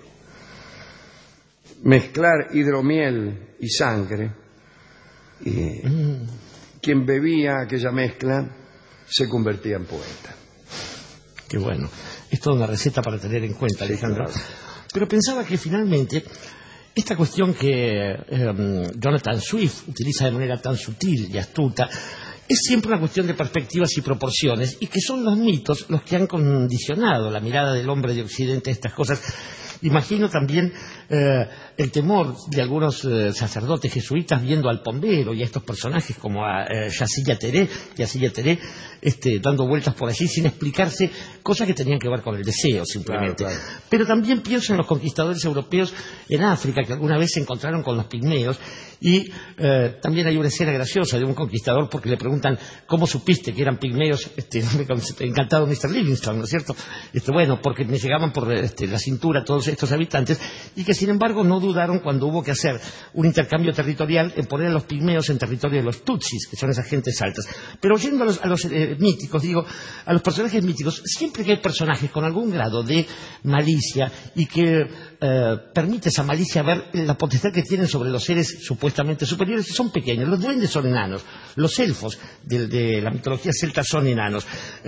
mezclar hidromiel y sangre, y quien bebía aquella mezcla se convertía en poeta. Qué bueno. Es toda una receta para tener en cuenta, Alejandro. Sí, claro. Pero pensaba que finalmente esta cuestión que Jonathan Swift utiliza de manera tan sutil y astuta es siempre una cuestión de perspectivas y proporciones, y que son los mitos los que han condicionado la mirada del hombre de Occidente a estas cosas. Imagino también el temor de algunos sacerdotes jesuitas viendo al Pombero y a estos personajes como a Yacyia Teré, dando vueltas por allí sin explicarse cosas que tenían que ver con el deseo simplemente. Claro. Pero también pienso en los conquistadores europeos en África que alguna vez se encontraron con los pigmeos, y también hay una escena graciosa de un conquistador porque le preguntan ¿cómo supiste que eran pigmeos? Encantado Mr. Livingstone, ¿no es cierto? Bueno, porque me llegaban por la cintura todos estos habitantes, y que sin embargo no dudaron cuando hubo que hacer un intercambio territorial en poner a los pigmeos en territorio de los tutsis, que son esas gentes altas. Pero oyendo a los míticos, a los personajes míticos, siempre que hay personajes con algún grado de malicia y que permite esa malicia ver la potestad que tienen sobre los seres supuestamente superiores, son pequeños. Los duendes son enanos, los elfos de la mitología celta son enanos.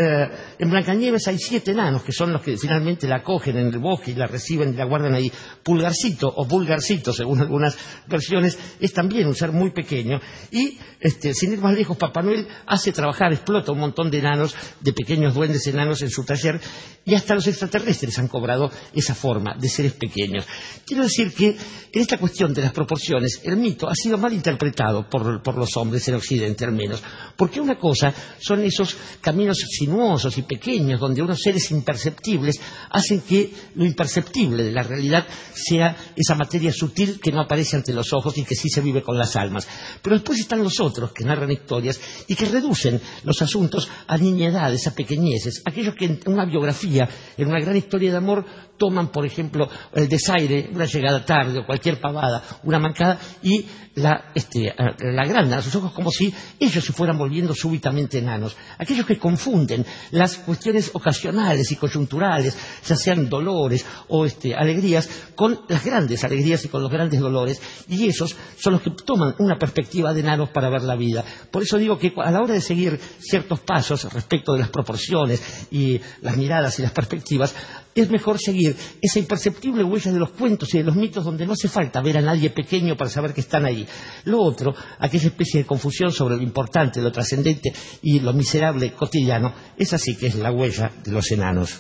En Blancanieves hay 7 enanos que son los que finalmente la acogen en el bosque y la reciben y la guardan ahí. Pulgarcito o Vulgarcito, según algunas versiones, es también un ser muy pequeño, y sin ir más lejos, Papá Noel explota un montón de enanos, de pequeños duendes enanos en su taller, y hasta los extraterrestres han cobrado esa forma de seres pequeños. Quiero decir que en esta cuestión de las proporciones el mito ha sido mal interpretado por los hombres en Occidente, al menos, porque una cosa son esos caminos sinuosos y pequeños donde unos seres imperceptibles hacen que lo imperceptible de la realidad sea esa materia sutil que no aparece ante los ojos y que sí se vive con las almas. Pero después están los otros que narran historias y que reducen los asuntos a niñedades, a pequeñeces, aquellos que en una biografía, en una gran historia de amor, toman, por ejemplo, el desaire, una llegada tarde o cualquier pavada, una mancada, y la agrandan a sus ojos como si ellos se fueran volviendo súbitamente enanos. Aquellos que confunden las cuestiones ocasionales y coyunturales, ya sean dolores o alegrías, con las grandes alegrías y con los grandes dolores, y esos son los que toman una perspectiva de enanos para ver la vida. Por eso digo que a la hora de seguir ciertos pasos respecto de las proporciones y las miradas y las perspectivas, es mejor seguir esa imperceptible huella de los cuentos y de los mitos donde no hace falta ver a nadie pequeño para saber que están ahí. Lo otro, aquella especie de confusión sobre lo importante, lo trascendente y lo miserable cotidiano, esa sí que es la huella de los enanos.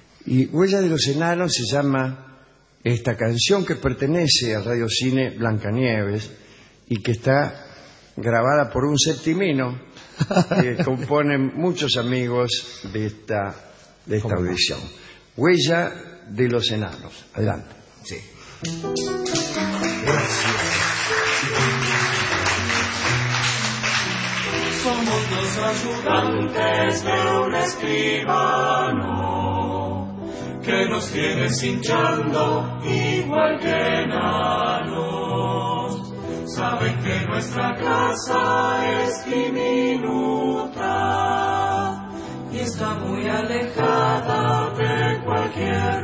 Y Huella de los Enanos se llama esta canción que pertenece al radiocine Blancanieves y que está grabada por un septimino que componen muchos amigos de esta audición. Huella de los Enanos. Adelante. Sí. Somos los ayudantes de un escribano que nos tiene cinchando igual que enanos. Saben que nuestra casa es diminuta y está muy alejada de cualquier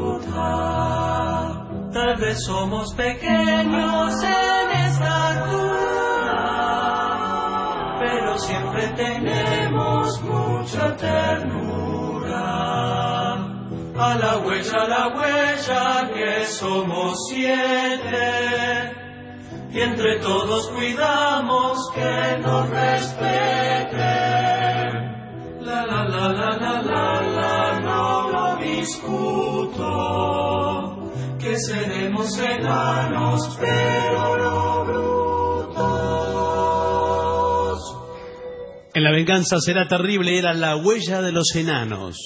ruta. Tal vez somos pequeños en estatura, pero siempre tenemos mucha ternura. a la huella que somos 7. Y entre todos cuidamos que nos respeten. La la la la la la la, no lo discuto, que seremos enanos pero no brutos. En La venganza será terrible era La huella de los enanos.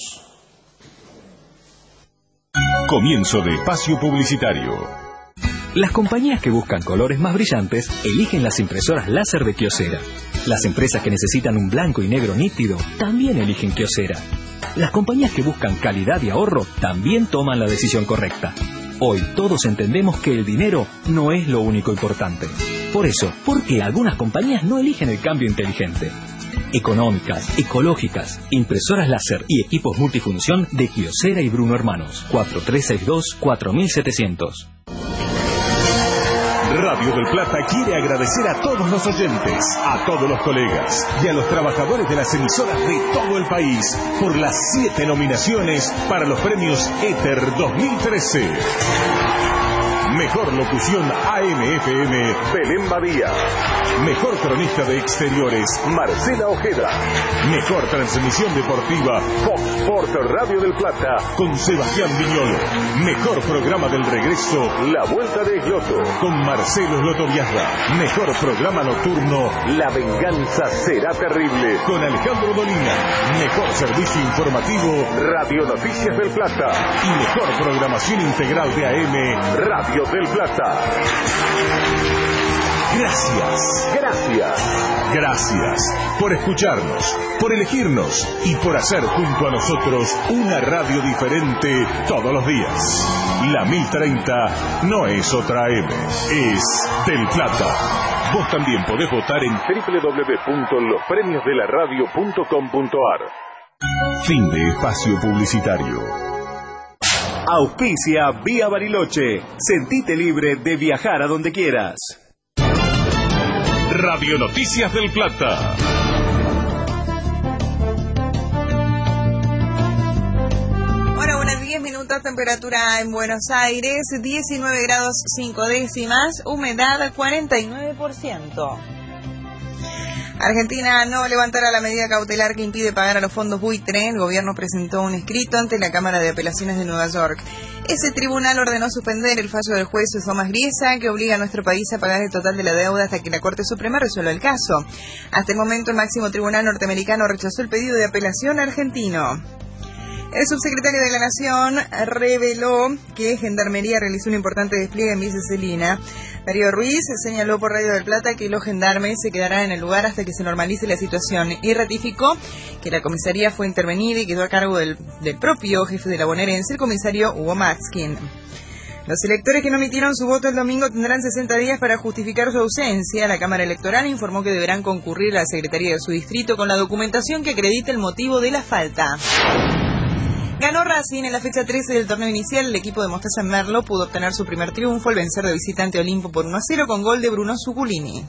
Comienzo de espacio publicitario. Las compañías que buscan colores más brillantes eligen las impresoras láser de Kyocera. Las empresas que necesitan un blanco y negro nítido también eligen Kyocera. Las compañías que buscan calidad y ahorro también toman la decisión correcta. Hoy todos entendemos que el dinero no es lo único importante. Por eso, ¿por qué algunas compañías no eligen el cambio inteligente? Económicas, ecológicas, impresoras láser y equipos multifunción de Kyocera y Bruno Hermanos. 4362-4700. Radio del Plata quiere agradecer a todos los oyentes, a todos los colegas y a los trabajadores de las emisoras de todo el país por las 7 nominaciones para los premios Éter 2013. Mejor locución AM/FM, Belén Badía. Mejor cronista de exteriores, Marcela Ojeda. Mejor transmisión deportiva, Fox Sport Radio del Plata, con Sebastián Viñolo. Mejor programa del regreso, La Vuelta de Esloto, con Marcelo Slotoviazda. Mejor programa nocturno, La venganza será terrible, con Alejandro Dolina. Mejor servicio informativo, Radio Noticias del Plata. Y mejor programación integral de AM, Radio del Plata. Gracias por escucharnos, por elegirnos y por hacer junto a nosotros una radio diferente todos los días. La 1030 no es otra AM, es del Plata. Vos también podés votar en www.lospremiosdelaradio.com.ar. Fin de espacio publicitario. Auspicia Vía Bariloche. Sentite libre de viajar a donde quieras. Radio Noticias del Plata. Ahora unas 10 minutos, temperatura en Buenos Aires, 19 grados 5 décimas, humedad 49%. Argentina no levantará la medida cautelar que impide pagar a los fondos buitre. El gobierno presentó un escrito ante la Cámara de Apelaciones de Nueva York. Ese tribunal ordenó suspender el fallo del juez Tomás Griesa, que obliga a nuestro país a pagar el total de la deuda hasta que la Corte Suprema resuelva el caso. Hasta el momento, el máximo tribunal norteamericano rechazó el pedido de apelación argentino. El subsecretario de la Nación reveló que Gendarmería realizó un importante despliegue en Villa Celina. Darío Ruiz señaló por Radio del Plata que los gendarmes se quedarán en el lugar hasta que se normalice la situación y ratificó que la comisaría fue intervenida y quedó a cargo del propio jefe de la bonaerense, el comisario Hugo Matskin. Los electores que no emitieron su voto el domingo tendrán 60 días para justificar su ausencia. La Cámara Electoral informó que deberán concurrir a la Secretaría de su distrito con la documentación que acredite el motivo de la falta. Ganó Racing en la fecha 13 del torneo inicial. El equipo de Mostaza Merlo pudo obtener su primer triunfo al vencer de visitante Olimpo por 1-0 con gol de Bruno Zuculini.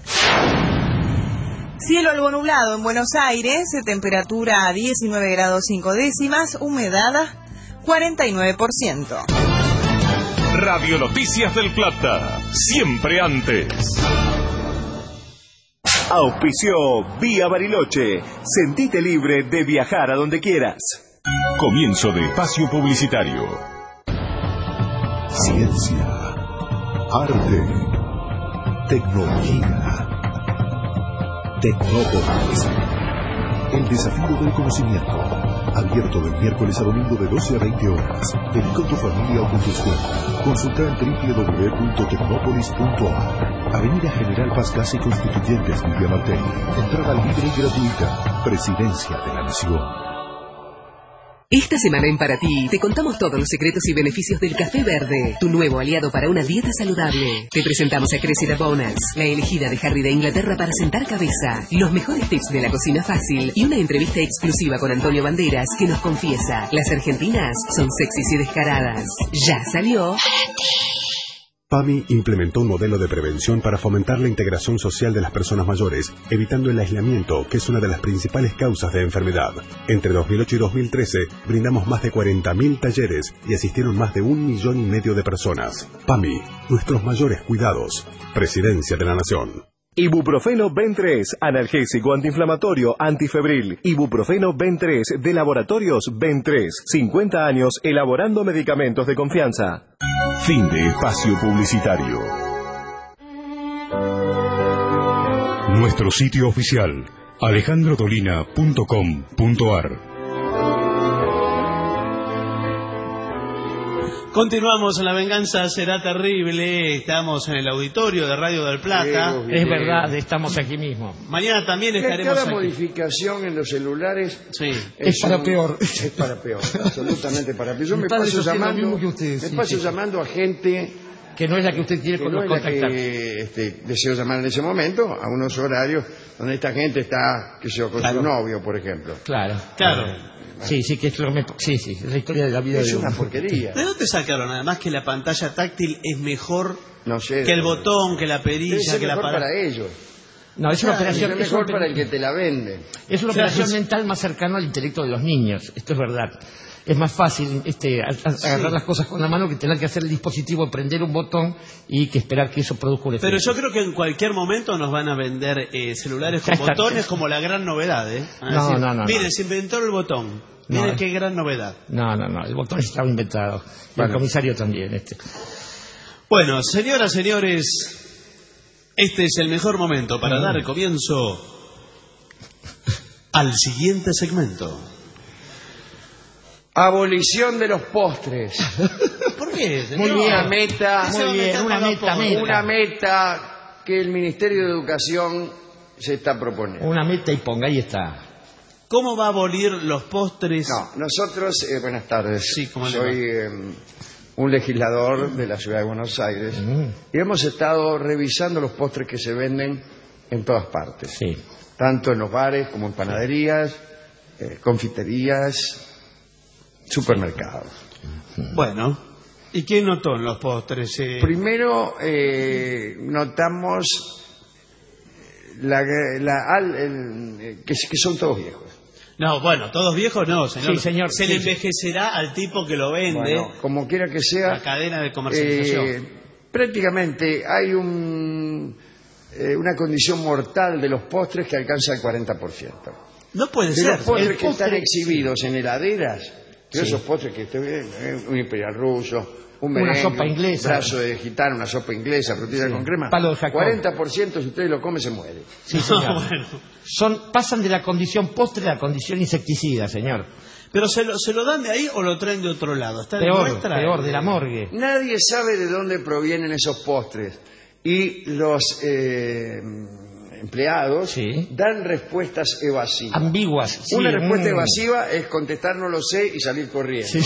Cielo algo nublado en Buenos Aires, temperatura a 19 grados 5 décimas, humedad 49%. Radio Noticias del Plata, siempre antes. Auspició Vía Bariloche. Sentite libre de viajar a donde quieras. Comienzo de espacio publicitario. Ciencia, arte, tecnología. Tecnópolis. El desafío del conocimiento. Abierto del miércoles a domingo de 12 a 20 horas. Vení con tu familia o con tu escuela. Consulta en www.tecnopolis.ar. Avenida General Paz Casi Constituyentes Lidia Martelli. Entrada libre y gratuita. Presidencia de la Nación. Esta semana en Para Ti te contamos todos los secretos y beneficios del café verde, tu nuevo aliado para una dieta saludable. Te presentamos a Cressida Bonus, la elegida de Harry de Inglaterra para sentar cabeza, los mejores tips de la cocina fácil y una entrevista exclusiva con Antonio Banderas que nos confiesa, las argentinas son sexys y descaradas. Ya salió Para Ti. PAMI implementó un modelo de prevención para fomentar la integración social de las personas mayores, evitando el aislamiento, que es una de las principales causas de enfermedad. Entre 2008 y 2013, brindamos más de 40.000 talleres y asistieron más de 1,5 millones de personas. PAMI, nuestros mayores cuidados. Presidencia de la Nación. Ibuprofeno Ben3, analgésico antiinflamatorio antifebril. Ibuprofeno Ben3 de Laboratorios Ben3. 50 años elaborando medicamentos de confianza. Fin de espacio publicitario. Nuestro sitio oficial, alejandrodolina.com.ar. Continuamos en La Venganza Será Terrible. Estamos en el auditorio de Radio del Plata. Es verdad, estamos aquí mismo. Mañana también estaremos cada aquí. modificación en los celulares es para peor. Es para peor, absolutamente para peor. Yo me paso llamando a gente que no es la que usted quiere contactar. Deseo llamar en ese momento, a unos horarios donde esta gente está, con su novio, por ejemplo. Claro. Sí, que es es la historia de la vida. Es una porquería. ¿De dónde sacaron además que la pantalla táctil es mejor que el botón, que la perilla, que la para ellos? No, es una operación. Es mejor para el que te la vende. Es una operación mental más cercana al intelecto de los niños. Esto es verdad. Es más fácil agarrar las cosas con la mano que tener que hacer el dispositivo, prender un botón y que esperar que eso produzca un efecto. Pero yo creo que en cualquier momento nos van a vender celulares con botones como la gran novedad. No. Miren, se inventó el botón. Miren qué gran novedad. No, el botón estaba inventado. Y el comisario también. Bueno, señoras, señores, este es el mejor momento para dar comienzo al siguiente segmento. Abolición de los postres. ¿Por qué, señor? Muy bien, una meta que el Ministerio de Educación se está proponiendo. Una meta y ponga, ahí está. ¿Cómo va a abolir los postres? No, nosotros, buenas tardes. Sí, soy un legislador de la Ciudad de Buenos Aires y hemos estado revisando los postres que se venden en todas partes. Sí. Tanto en los bares como en panaderías, confiterías, supermercados. Bueno, ¿y qué notó en los postres? Primero notamos que son todos viejos. No, bueno, todos viejos no, señor. Sí, señor. Se le envejecerá al tipo que lo vende. Bueno, como quiera que sea. La cadena de comercialización. Prácticamente hay una condición mortal de los postres que alcanza el 40%. No puede ser. Los postres que están exhibidos en heladeras, esos postres que un imperial ruso, un merengue, una sopa inglesa, un brazo de gitano, una sopa inglesa, frutilla con crema, 40% si usted lo come se muere. Sí, señor. Pasan de la condición postre a la condición insecticida, señor. ¿Pero se lo dan de ahí o lo traen de otro lado? ¿Está peor, de la morgue. Nadie sabe de dónde provienen esos postres. Y los empleados dan respuestas evasivas. Ambiguas. Una respuesta evasiva es contestar no lo sé y salir corriendo. Sí.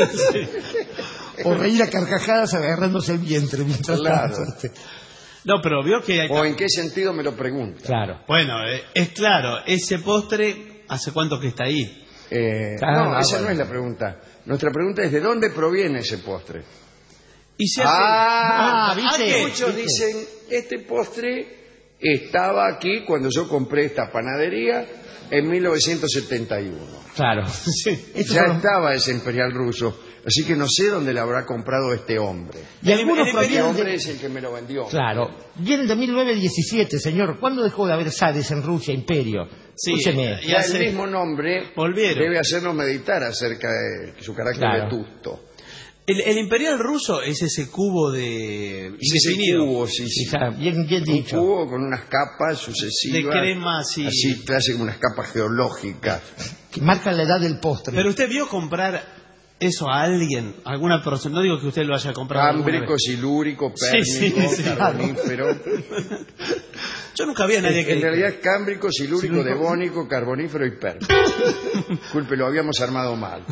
O reír a carcajadas agarrándose el vientre mientras tanto. No, pero vio que hay... ¿O en qué sentido me lo pregunta? Claro. Bueno, es claro, ese postre, ¿hace cuánto que está ahí? Esa no es la pregunta. Nuestra pregunta es ¿de dónde proviene ese postre? Y se hace... ¿viste? Muchos dicen, este postre estaba aquí cuando yo compré esta panadería en 1971. Claro. Ya estaba ese imperial ruso. Así que no sé dónde le habrá comprado este hombre. Y algunos este hombre es el que me lo vendió. Claro. Viene de 1917, señor. ¿Cuándo dejó de haber Sades en Rusia, imperio? Sí, ya el mismo nombre debe hacernos meditar acerca de su carácter vetusto. El imperial ruso es ese cubo de indefinido. Cubo, sí. Bien dicho. Un cubo con unas capas sucesivas. De crema, sí. Así, casi como unas capas geológicas. Que marcan la edad del postre. Pero usted vio comprar eso a alguien, alguna persona, no digo que usted lo haya comprado. Cámbrico, silúrico, pérmico, carbonífero. Yo nunca vi a nadie que... En realidad es cámbrico, silúrico, devónico, carbonífero y pérmico. Disculpe, lo habíamos armado mal.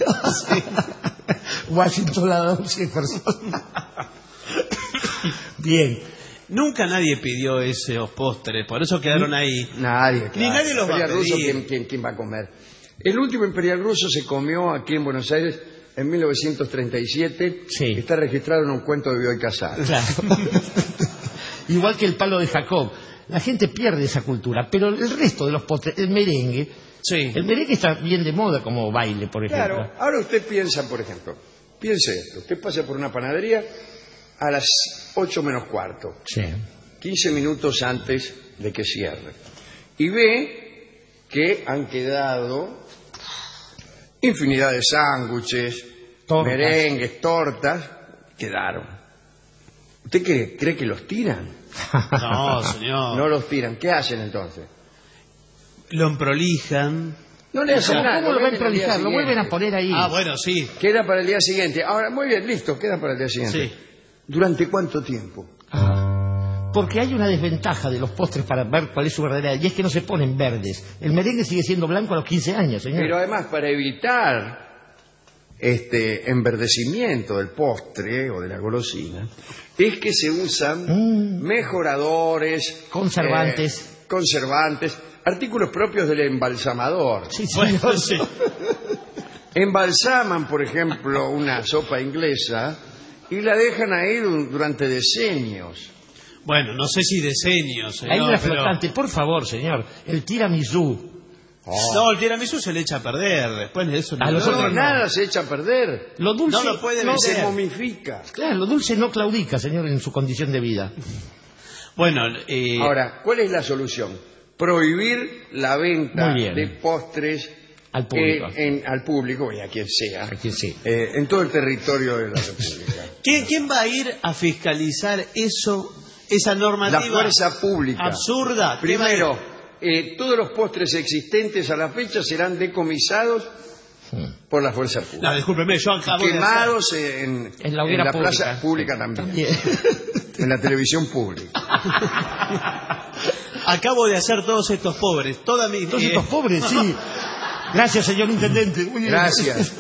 Washington la Jefferson. Bien. Nunca nadie pidió esos postres, por eso quedaron ahí. Nadie, Ni nadie los va a pedir. ¿Quién va a comer? El último imperial ruso se comió aquí en Buenos Aires en 1937 está registrado en un cuento de Bioy Casares. Claro. Igual que el palo de Jacob. La gente pierde esa cultura, pero el resto de los postres, el merengue está bien de moda como baile, por ejemplo. Claro, ahora usted piensa, por ejemplo, piense esto, usted pasa por una panadería a las 8 menos cuarto, 15 minutos antes de que cierre, y ve que han quedado infinidad de sándwiches, merengues, tortas, quedaron. ¿Usted cree que los tiran? No, señor. No los tiran. ¿Qué hacen entonces? Lo emprolijan. No le hacen nada. ¿Cómo lo van a emprolijar? Lo vuelven a poner ahí. Ah, bueno, sí. Queda para el día siguiente. Ahora, muy bien, listo, queda para el día siguiente. Sí. ¿Durante cuánto tiempo? Porque hay una desventaja de los postres para ver cuál es su verdadera, y es que no se ponen verdes. El merengue sigue siendo blanco a los 15 años, señor. Pero además, para evitar enverdecimiento del postre o de la golosina, es que se usan mejoradores, conservantes, artículos propios del embalsamador. Sí, señor. Sí. Embalsaman, por ejemplo, una sopa inglesa y la dejan ahí durante decenios. Bueno, no sé si decenios, señor. Hay una flotante, por favor, señor. El tiramisú. No, el tiramisú se le echa a perder. Después de eso nada se echa a perder. Lo dulce no lo puede se momifica. Claro, lo dulce no claudica, señor, en su condición de vida. Bueno, ahora, ¿cuál es la solución? Prohibir la venta de postres al público, al público y a quien sea, sea. En todo el territorio de la República. ¿Quién va a ir a fiscalizar esa normativa? La fuerza pública. Absurda. Primero, todos los postres existentes a la fecha serán decomisados por la fuerza pública. No, discúlpeme, yo acabo quemados de en la plaza pública también. En la televisión pública. Acabo de hacer todos estos pobres. Todos estos pobres, sí. Gracias, señor intendente. Muy bien. Gracias.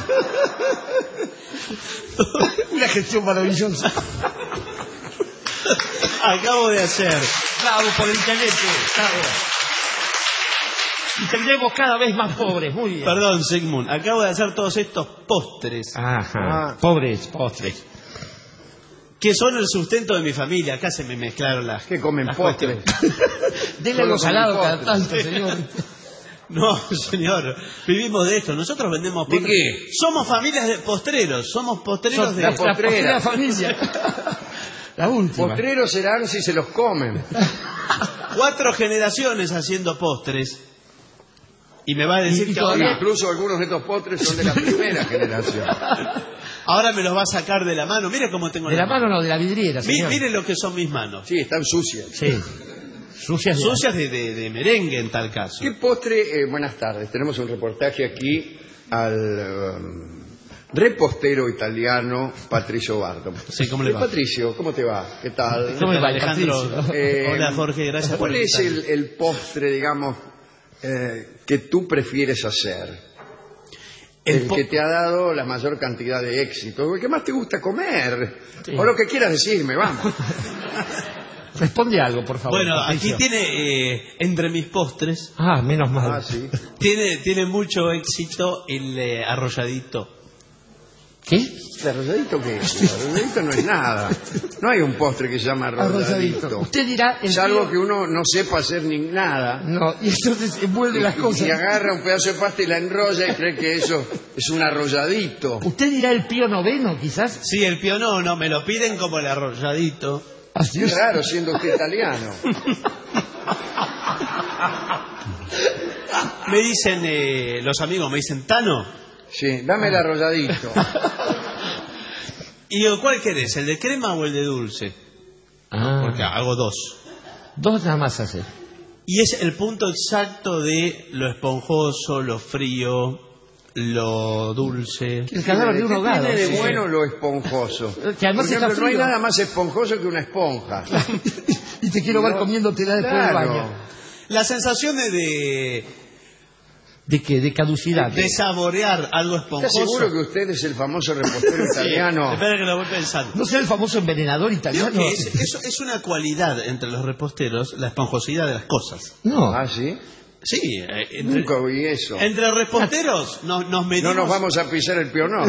Una gestión maravillosa. Acabo de hacer. Bravo por el intendente. Bravo. Y tendremos cada vez más pobres. Muy bien. Perdón, Sigmund. Acabo de hacer todos estos postres. Pobres postres. Que son el sustento de mi familia. Acá se me mezclaron las... ¿Qué comen postres? Denle algo salado cada tanto, señor. No, señor, vivimos de esto. Nosotros vendemos postres. ¿De qué? Somos familias de postreros. Somos postreros de... La postrera. La familia. La última. Postreros serán si se los comen. 4 generaciones haciendo postres. Y me va a decir que ahora... Incluso algunos de estos postres son de la primera generación. Ahora me los va a sacar de la mano. Mire cómo tengo de la mano. No, de la vidriera, señor. Mire lo que son mis manos. Sí, están sucias. Sí. Sucias de merengue en tal caso. ¿Qué postre? Buenas tardes. Tenemos un reportaje aquí al repostero italiano Patricio Barton. Sí, ¿cómo le va? Patricio, ¿cómo te va? ¿Qué tal? ¿Cómo le va, Alejandro? Hola, Jorge, gracias por ¿cuál es el postre, digamos, que tú prefieres hacer? El que te ha dado la mayor cantidad de éxito, el que más te gusta comer, o lo que quieras decirme, vamos. Responde algo, por favor. Bueno, Patricio. aquí tiene entre mis postres. Menos mal. Sí. Tiene mucho éxito el arrolladito. ¿Qué? ¿El arrolladito qué es? El arrolladito no es nada. No hay un postre que se llama arrolladito. Usted dirá... Salvo que uno no sepa hacer ni nada. No, y entonces envuelve las cosas. Y agarra un pedazo de pasta y la enrolla y cree que eso es un arrolladito. ¿Usted dirá el Pío Noveno, quizás? Sí, el Pío no, me lo piden como el arrolladito. Así es raro, siendo usted italiano. Me dicen, los amigos me dicen, Tano. Sí, dame el arrolladito. ¿Y cuál querés, el de crema o el de dulce? Porque hago 2. 2 nada más hace. Y es el punto exacto de lo esponjoso, lo frío, lo dulce. El cadáver de un ahogado. ¿Qué tiene de bueno lo esponjoso? Que además por ejemplo, no hay nada más esponjoso que una esponja. Y te quiero ver comiéndotela después del baño. La sensación de qué? De caducidad. De saborear algo esponjoso. ¿Estás seguro que usted es el famoso repostero italiano? Espera que lo voy pensando. ¿No sea el famoso envenenador italiano? Es una cualidad entre los reposteros, la esponjosidad de las cosas. No. ¿Ah, sí? Sí, nunca oí eso. Entre reposteros nos medimos... No nos vamos a pisar el pionón.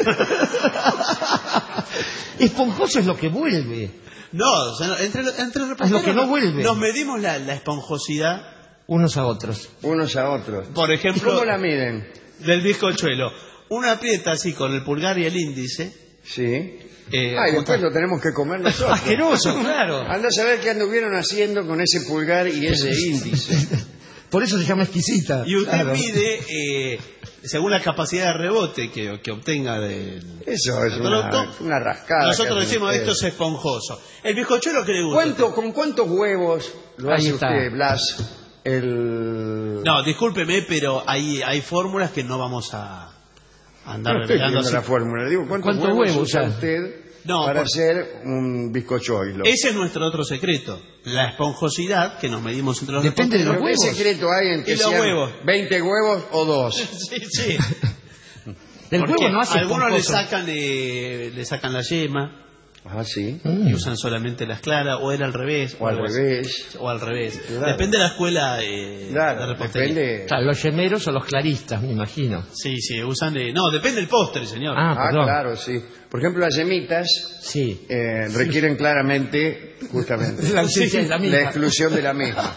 Esponjoso es lo que vuelve. No, o sea, entre reposteros es lo que no vuelve. Nos medimos la esponjosidad unos a otros. Por ejemplo, ¿cómo la miden? Del bizcochuelo. Uno aprieta así con el pulgar y el índice. Sí. Y después lo tenemos que comer nosotros. Asqueroso, claro. Anda a saber qué anduvieron haciendo con ese pulgar y ese índice. Por eso se llama exquisita. Y usted mide según la capacidad de rebote que obtenga del producto. Una rascada. Nosotros decimos esto es esponjoso. El bizcochuelo que le gusta. ¿Con cuántos huevos lo hace usted, Blas? No, discúlpeme, pero hay fórmulas que no vamos a andar revelando así. La fórmula. Digo, ¿cuántos huevos usa usted para hacer un bizcochuelo? Ese es nuestro otro secreto. La esponjosidad que nos medimos entre los Depende de los huevos. ¿Qué secreto hay en que sean 20 huevos o 2? Sí. El huevo no hace algunos le sacan la yema. Ah, sí. Y usan solamente las claras, o era al revés. O al revés. Claro. Depende de la escuela de repostería. Depende. Claro, los yemeros o los claristas, me imagino. Sí, usan No, depende del postre, señor. Claro, sí. Por ejemplo, las yemitas requieren claramente, justamente, la exclusión de la misma.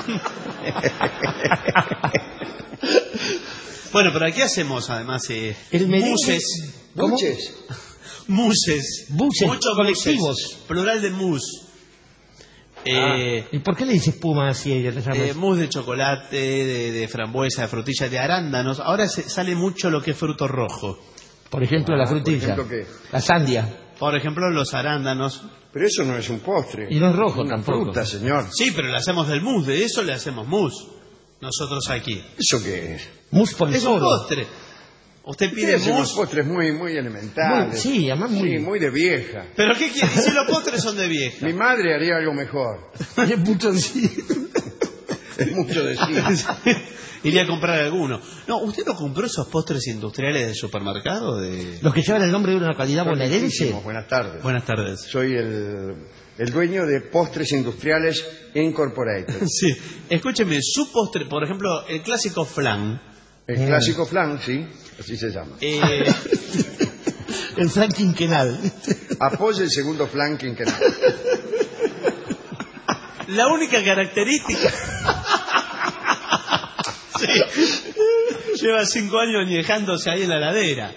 Bueno, pero aquí hacemos además muses. Muses. Muchos colectivos. Plural de mus. ¿Y por qué le dice espuma así? Mousse de chocolate, de frambuesa, de frutilla, de arándanos. Ahora sale mucho lo que es fruto rojo. Por ejemplo, la frutilla. Por ejemplo, la sandia. Por ejemplo, los arándanos. Pero eso no es un postre. Y no es rojo tampoco. Fruta, señor. Sí, pero le hacemos del mousse. De eso le hacemos mousse. Nosotros aquí. ¿Eso qué es? Mousse por es un postre. Usted pide unos postres muy elementales. Además muy de vieja. ¿Pero qué quiere? Si los postres son de vieja. Mi madre haría algo mejor. Es mucho decir. Es mucho decir. Iría a comprar alguno. No, ¿usted no compró esos postres industriales del supermercado? Los que llevan el nombre de una localidad bonaerense. Buenas tardes. Buenas tardes. Soy el dueño de Postres Industriales Incorporated. Sí. Escúcheme, su postre, por ejemplo, el clásico flan. El clásico flan, sí, así se llama. El flan quinquenal. Apoya el segundo flan quinquenal. La única característica... Lleva 5 años añejándose ahí en la heladera.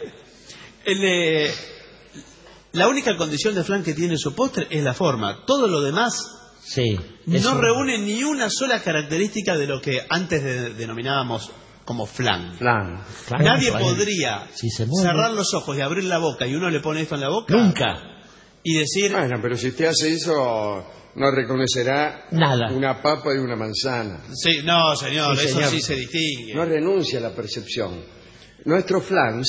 La única condición de flan que tiene su postre es la forma. Todo lo demás no reúne ni una sola característica de lo que antes denominábamos como flan. Nadie podría cerrar los ojos y abrir la boca y uno le pone esto en la boca. Nunca. Y decir... Bueno, pero si usted hace eso, no reconocerá nada. Una papa de una manzana. Sí, no, señor, eso sí se distingue. No renuncia a la percepción. Nuestros flans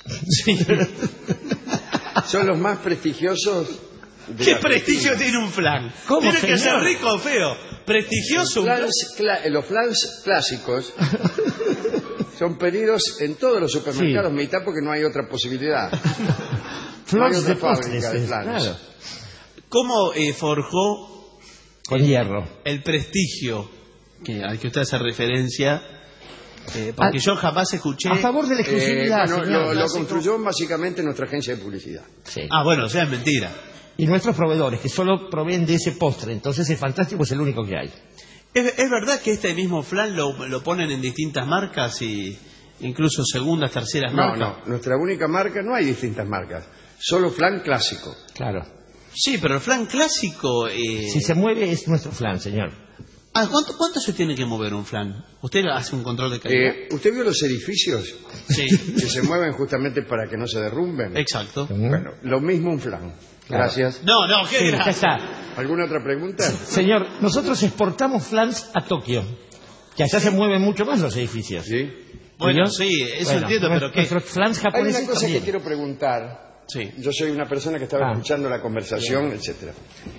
son los más prestigiosos. ¿Qué prestigio tiene un flan? ¿Tiene que ser rico o feo? ¿Prestigioso? Los flans clásicos son pedidos en todos los supermercados, mitad porque no hay otra posibilidad. No hay otra fábrica de flans. Claro. ¿Cómo forjó con hierro el prestigio al que usted hace referencia? Porque yo jamás escuché... A favor de la exclusividad. Lo construyó básicamente nuestra agencia de publicidad. Sí. Bueno, o sea, es mentira. Y nuestros proveedores, que solo proveen de ese postre. Entonces es fantástico, es el único que hay. ¿Es verdad que este mismo flan lo ponen en distintas marcas y incluso segundas, terceras marcas? No, nuestra única marca, no hay distintas marcas. Solo flan clásico. Claro. Sí, pero el flan clásico... Si se mueve es nuestro flan, señor. ¿Cuánto se tiene que mover un flan? ¿Usted hace un control de calidad? ¿Usted vio los edificios? Sí. Que se mueven justamente para que no se derrumben. Exacto. Bueno, lo mismo un flan. Gracias. No, qué gracias. Ya está. ¿Alguna otra pregunta? Señor, nosotros exportamos flans a Tokio, que allá se mueven mucho más los edificios. Sí. Bueno, sí, eso entiendo, pero ¿qué? Nuestros flans japoneses hay una cosa también. Que quiero preguntar. Sí. Yo soy una persona que estaba escuchando la conversación, etcétera.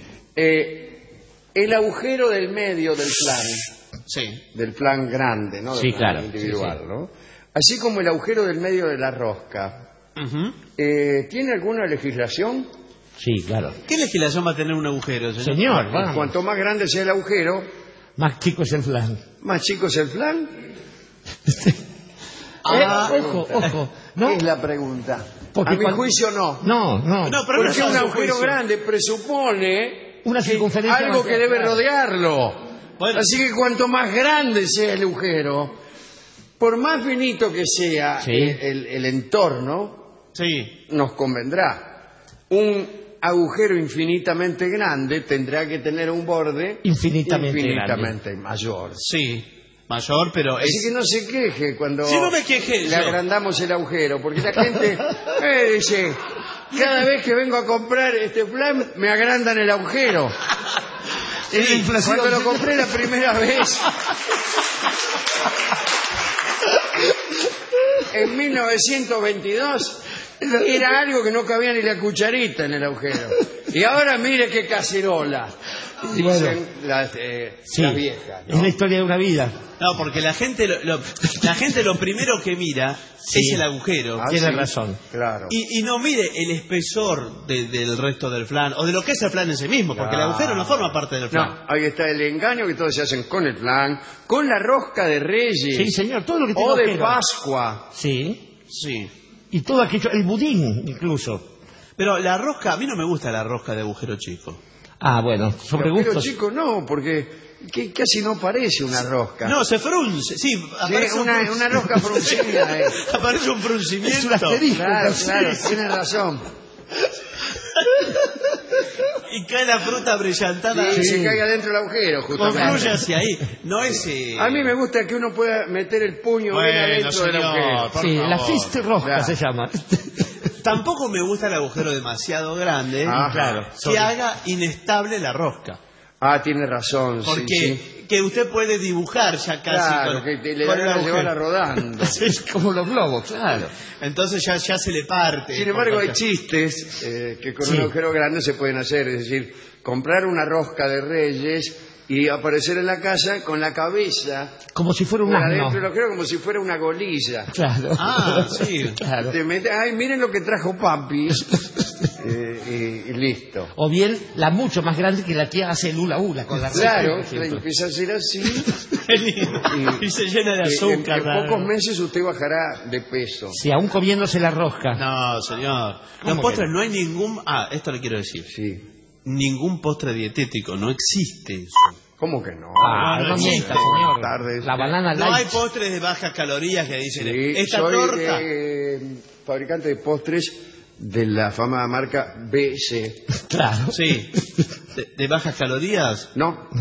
El agujero del medio del flan, del flan grande, ¿no? Del flan individual, ¿no? Así como el agujero del medio de la rosca, ¿tiene alguna legislación? Sí, claro. ¿Qué legislación va a tener un agujero, señor? Señor, vamos. Cuanto más grande sea el agujero, más chico es el flan. ¿Más chico es el flan? Ojo. ¿No? Es la pregunta. Porque a mi juicio no. No, pero porque un agujero grande presupone una circunferencia algo que debe rodearlo. Bueno. Así que cuanto más grande sea el agujero, por más finito que sea el entorno, nos convendrá. Un agujero infinitamente grande tendrá que tener un borde infinitamente mayor. Sí, mayor, pero así que no se queje cuando no me queje, le agrandamos el agujero, porque la gente dice, cada vez que vengo a comprar este flan me agrandan el agujero. Cuando lo compré la primera vez en 1922 era algo que no cabía ni la cucharita en el agujero. Y ahora mire qué cacerola, dicen las viejas, ¿no? Es la historia de una vida. No, porque la gente lo primero que mira es el agujero. Tiene razón. Claro. Y no mire el espesor del resto del flan, o de lo que es el flan en sí mismo, porque el agujero no forma parte del flan. No, ahí está el engaño que todos se hacen con el flan, con la rosca de Reyes. Sí, señor, todo lo que tiene o de agujero. Pascua. Sí. Y todo aquello, el budín incluso. Pero la rosca, a mí no me gusta la rosca de agujero chico. Ah, bueno, sobre gustos. Agujero chico no, porque casi no parece una rosca. No, se frunce, aparece una rosca fruncida. Aparece un fruncimiento. Es un asterisco. Claro, tiene razón. Y cae la fruta brillantada. Sí, se cae adentro del agujero, justamente. Concluye hacia ahí. No es... A mí me gusta que uno pueda meter el puño bien adentro del agujero. Sí, la fist rosca se llama. Tampoco me gusta el agujero demasiado grande, que haga inestable la rosca. Ah, tiene razón. Porque que usted puede dibujar ya casi con, que le van a llevar rodando. Es como los globos, claro. Entonces ya se le parte. Sin embargo, hay chistes que con un agujero grande se pueden hacer. Es decir, comprar una rosca de Reyes y aparecer en la casa con la cabeza como si fuera un asno adentro, lo creo, como si fuera una golilla. Claro. Claro. Te metes, ay, miren lo que trajo papi. Y listo. O bien la mucho más grande que la tía hace el hula con la claro, empieza a hacer así y se llena de azúcar. En pocos meses usted bajará de peso. Sí, aún comiéndose la rosca. No, señor. Los postres no hay ningún... esto le quiero decir. Sí. Ningún postre dietético, no existe eso. ¿Cómo que no? No mienta, señor. Tardes. La banana light. No hay postres de bajas calorías que dicen esta soy torta. Fabricante de postres de la famosa marca BC. Claro. Sí. ¿De bajas calorías? No.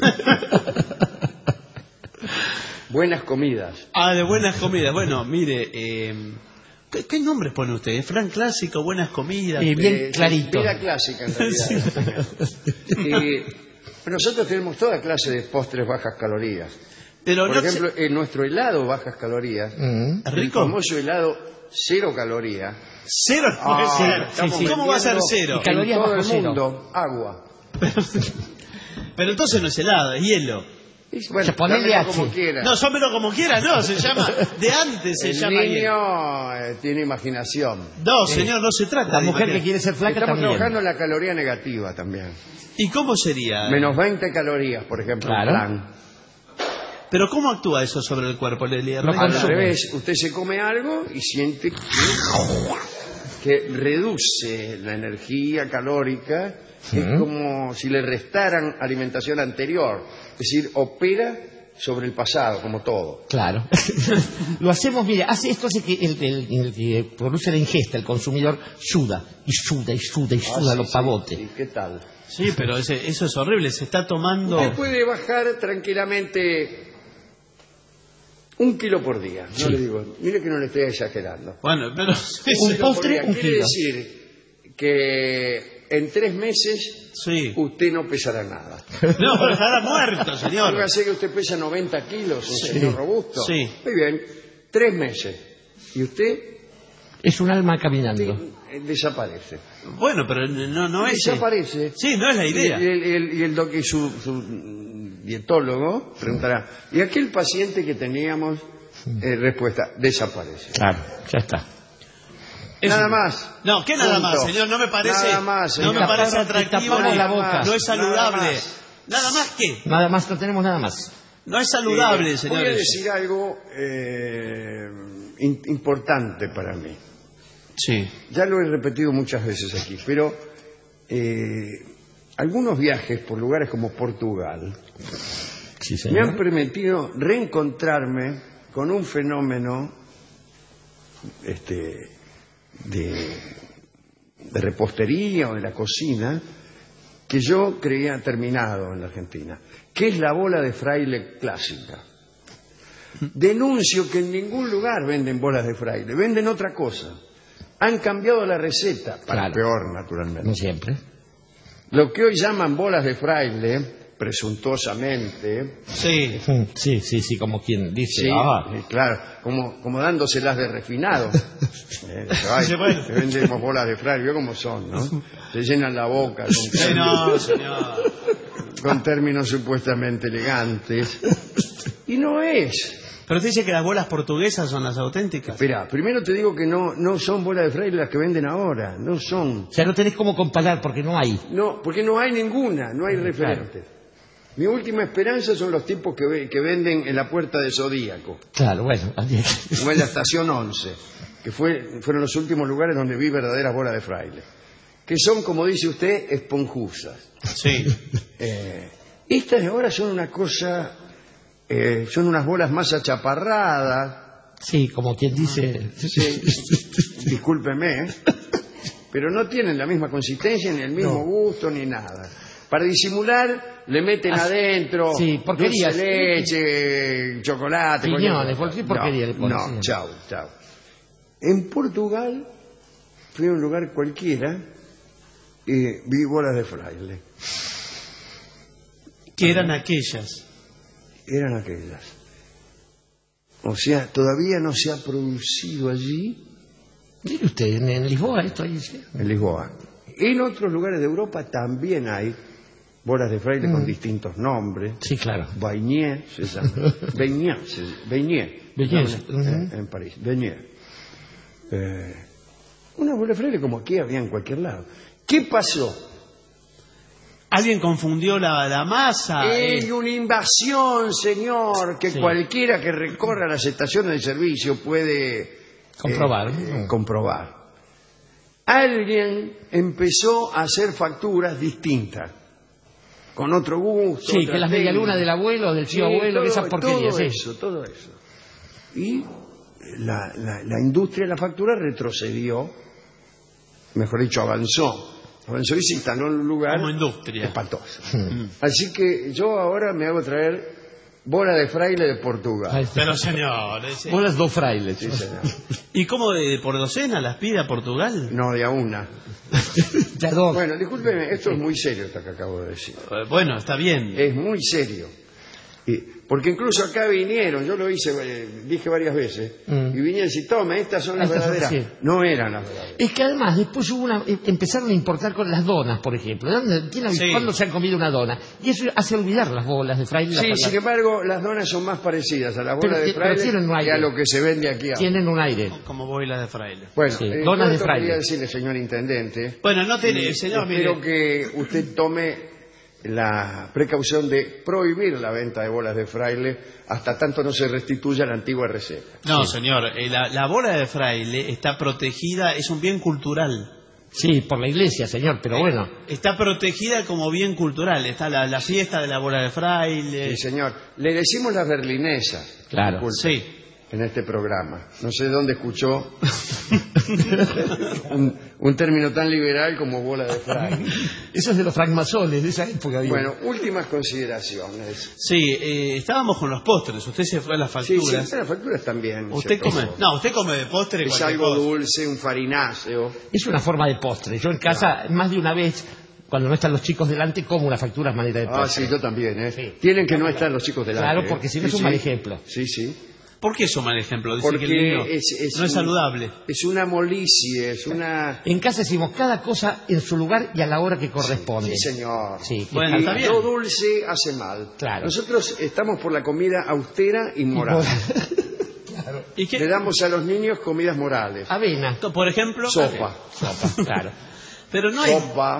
Buenas comidas. De buenas comidas. Bueno, mire, ¿qué nombres pone usted? ¿Flan clásico, buenas comidas? Bien clarito. Vida clásica, en realidad. Nosotros tenemos toda clase de postres bajas calorías. Pero por ejemplo, en nuestro helado bajas calorías, ¿rico? El famoso helado 0 calorías. ¿Cero? ¿Cómo va a ser cero? Y calorías en todo el mundo, agua. Pero entonces no es helado, es hielo. Bueno, llámelo como quiera. No, llámelo como quiera, no, se llama, de antes se llama hielo. El niño tiene imaginación. No, señor, no se trata la de mujer que quiere ser flaca Estamos también. trabajando en la caloría negativa también. ¿Y cómo sería? Menos 20 calorías, por ejemplo, plan. Pero ¿cómo actúa eso sobre el cuerpo? Al revés, usted se come algo y siente que reduce la energía calórica. Es como si le restaran alimentación anterior. Es decir, opera sobre el pasado, como todo. Claro. Lo hacemos, mire, esto hace que el que produce la ingesta, el consumidor, suda los pavotes. Sí, ¿qué tal? Sí, pero eso es horrible, se está tomando... Usted puede bajar tranquilamente 1 kilo por día. No le digo, mire que no le estoy exagerando. Bueno, pero... un postre, 1 quiere kilo. decir que en 3 meses usted no pesará nada. No, pero estará muerto, señor. Fíjese que usted pesa 90 kilos, un señor robusto. Sí. Muy bien, 3 meses. ¿Y usted? Es un alma caminando. Desaparece. Bueno, pero no es... Desaparece. Sí, no es la idea. Y el doctor, su dietólogo, preguntará, ¿y aquel paciente que teníamos? Respuesta, desaparece. Claro, ya está. Nada más. No, ¿qué nada más, señor? No me parece, nada más, señor. No me parece atractivo, la boca. No es saludable. ¿Nada más qué? Nada más, no tenemos nada más. No es saludable, señores. Voy a decir algo importante para mí. Sí. Ya lo he repetido muchas veces aquí, pero algunos viajes por lugares como Portugal me han permitido reencontrarme con un fenómeno de repostería o de la cocina que yo creía terminado en la Argentina, que es la bola de fraile clásica. Denuncio que en ningún lugar venden bolas de fraile, venden otra cosa. Han cambiado la receta, para peor, naturalmente. No siempre. Lo que hoy llaman bolas de fraile, presuntuosamente... Sí, como quien dice... Sí, claro, como dándoselas de refinado. Vendemos bolas de fraile, ¿veo cómo son, no? Se llenan la boca con términos supuestamente elegantes. Y no es... Pero te dice que las bolas portuguesas son las auténticas. Espera, primero te digo que no son bolas de fraile las que venden ahora, no son. O sea, no tenés cómo comparar porque no hay. No, porque no hay ninguna, no hay referente. Claro. Mi última esperanza son los tipos que venden en la Puerta de Zodíaco. Claro, bueno. O en la Estación 11, que fueron los últimos lugares donde vi verdaderas bolas de fraile. Que son, como dice usted, esponjosas. Sí. Estas de ahora son una cosa... son unas bolas más achaparradas. Sí, como quien dice... Sí, discúlpeme, pero no tienen la misma consistencia, ni el mismo gusto, ni nada. Para disimular, le meten adentro porquerías, dulce de leche, chocolate... Piñones, ¿qué porquería le ponen? No, chao. En Portugal, fui a un lugar cualquiera y vi bolas de fraile. ¿Qué eran aquellas? Eran aquellas. O sea, todavía no se ha producido allí. Mire usted, en Lisboa esto ahí sí. En Lisboa. En otros lugares de Europa también hay bolas de fraile con distintos nombres. Sí, claro. Beignet se llama. Beignet. En París. Beignet. Una bola de fraile como aquí había en cualquier lado. ¿Qué pasó? Alguien confundió la masa. Es una invasión, señor, que cualquiera que recorra las estaciones de servicio puede comprobar. Alguien empezó a hacer facturas distintas, con otro gusto. Sí, que las medialunas del abuelo, del tío abuelo, que esas porquerías. Todo eso. Y la industria de la factura retrocedió, mejor dicho, avanzó y se instaló en un lugar como industria espantoso. Así que yo ahora me hago traer bola de fraile de Portugal. Pero señor, bolas do fraile. Sí, señor. ¿Y cómo por docena las pide a Portugal? No, de a una. De a dos. Bueno, discúlpeme, esto es muy serio esto que acabo de decir. Bueno, está bien. Es muy serio. Porque incluso acá vinieron, yo lo hice, dije varias veces, y vinieron y decían, tome, estas son las verdaderas. Sí. No eran las verdaderas. Es que además después empezaron a importar con las donas, por ejemplo. ¿Cuándo se han comido una dona? Y eso hace olvidar las bolas de fraile. Sí, sin embargo, las donas son más parecidas a las bolas de fraile que a lo que se vende aquí ahora. Tienen un aire. Como bolas de fraile. Bueno, donas de fraile. Quería decirle, señor intendente. Bueno, no tiene, señor, espero que usted tome la precaución de prohibir la venta de bolas de fraile hasta tanto no se restituya la antigua receta. No, señor, la bola de fraile está protegida, es un bien cultural. Sí, por la iglesia, señor, pero bueno. Está protegida como bien cultural, está la fiesta de la bola de fraile. Sí, señor. Le decimos las berlinesas. Claro. Disculpe, sí. En este programa. No sé dónde escuchó un término tan liberal como bola de fraile. Eso es de los francmasones de esa época. Bueno, últimas consideraciones. Sí, estábamos con los postres. Usted se fue a las facturas. Sí, las facturas también. ¿Usted come? No, usted come de postre. Es algo dulce, un farináceo. Es una forma de postre. Yo en casa, más de una vez, cuando no están los chicos delante, como una factura a manera de postre. Sí, yo también. Sí. Tienen que no estar los chicos delante. Claro, porque si no es un mal ejemplo. Sí, sí. ¿Por qué es un mal ejemplo? Dice porque que el niño no es saludable. Es una molicie, es una... En casa decimos cada cosa en su lugar y a la hora que corresponde. Sí, señor. Sí, bueno, está bien. Lo dulce hace mal. Claro. Nosotros estamos por la comida austera y moral. Claro. ¿Y qué? Le damos a los niños comidas morales. Avena. Por ejemplo. Sopa. Claro. Pero no hay... Sopa.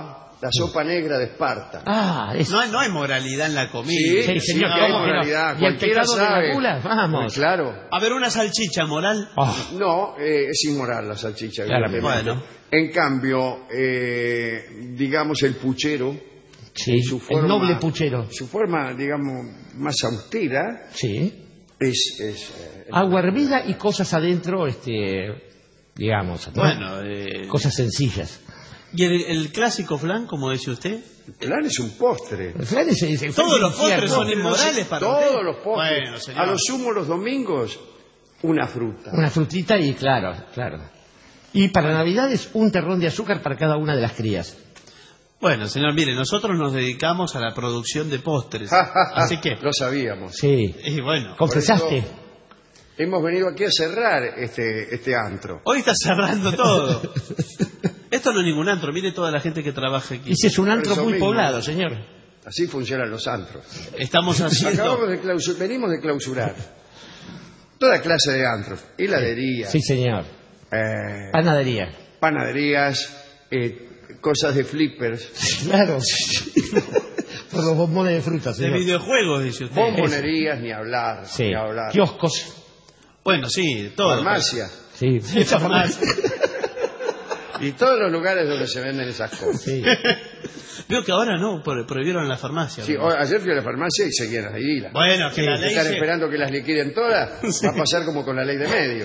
La sopa negra de Esparta. No hay moralidad en la comida. Sí, señor, no hay moralidad. ¿Y el pecado sabe. de la gula? Vamos. Claro. A ver, una salchicha moral. No, es inmoral la salchicha. Bueno. En cambio, digamos el puchero. Sí, el noble puchero. Su forma, digamos, más austera. Sí. Es agua hervida y cosas adentro, digamos. Bueno, cosas sencillas. ¿Y el clásico flan, como dice usted? El flan es un postre. El flan es todos los postres son inmorales para usted. Todos los postres. Bueno, señor. A lo sumo los domingos, una fruta. Una frutita y claro. Y para Navidades, un terrón de azúcar para cada una de las crías. Bueno, señor, mire, nosotros nos dedicamos a la producción de postres. Así que... Lo sabíamos. Sí. Y bueno. ¿Confesaste? Hemos venido aquí a cerrar este antro. Hoy está cerrando todo. Esto no es ningún antro, mire toda la gente que trabaja aquí. Y si es un antro muy poblado, señor. Así funcionan los antros. Estamos haciendo... Venimos de clausurar toda clase de antros. Heladería. Sí, señor. Panadería. Panaderías, cosas de flippers. Claro. Por los bombones de fruta, señor. De videojuegos, dice usted. Bombonerías, ni hablar. Sí. Ni hablar. Kioscos. Bueno, sí, todo. Farmacia. Sí, farmacia. Y todos los lugares donde se venden esas cosas. Sí. Veo que ahora no, prohibieron la farmacia. Sí, ayer fui a la farmacia y seguían ahí. Bueno, que la ley... Están esperando que las liquiden todas. Sí. Va a pasar como con la ley de medios.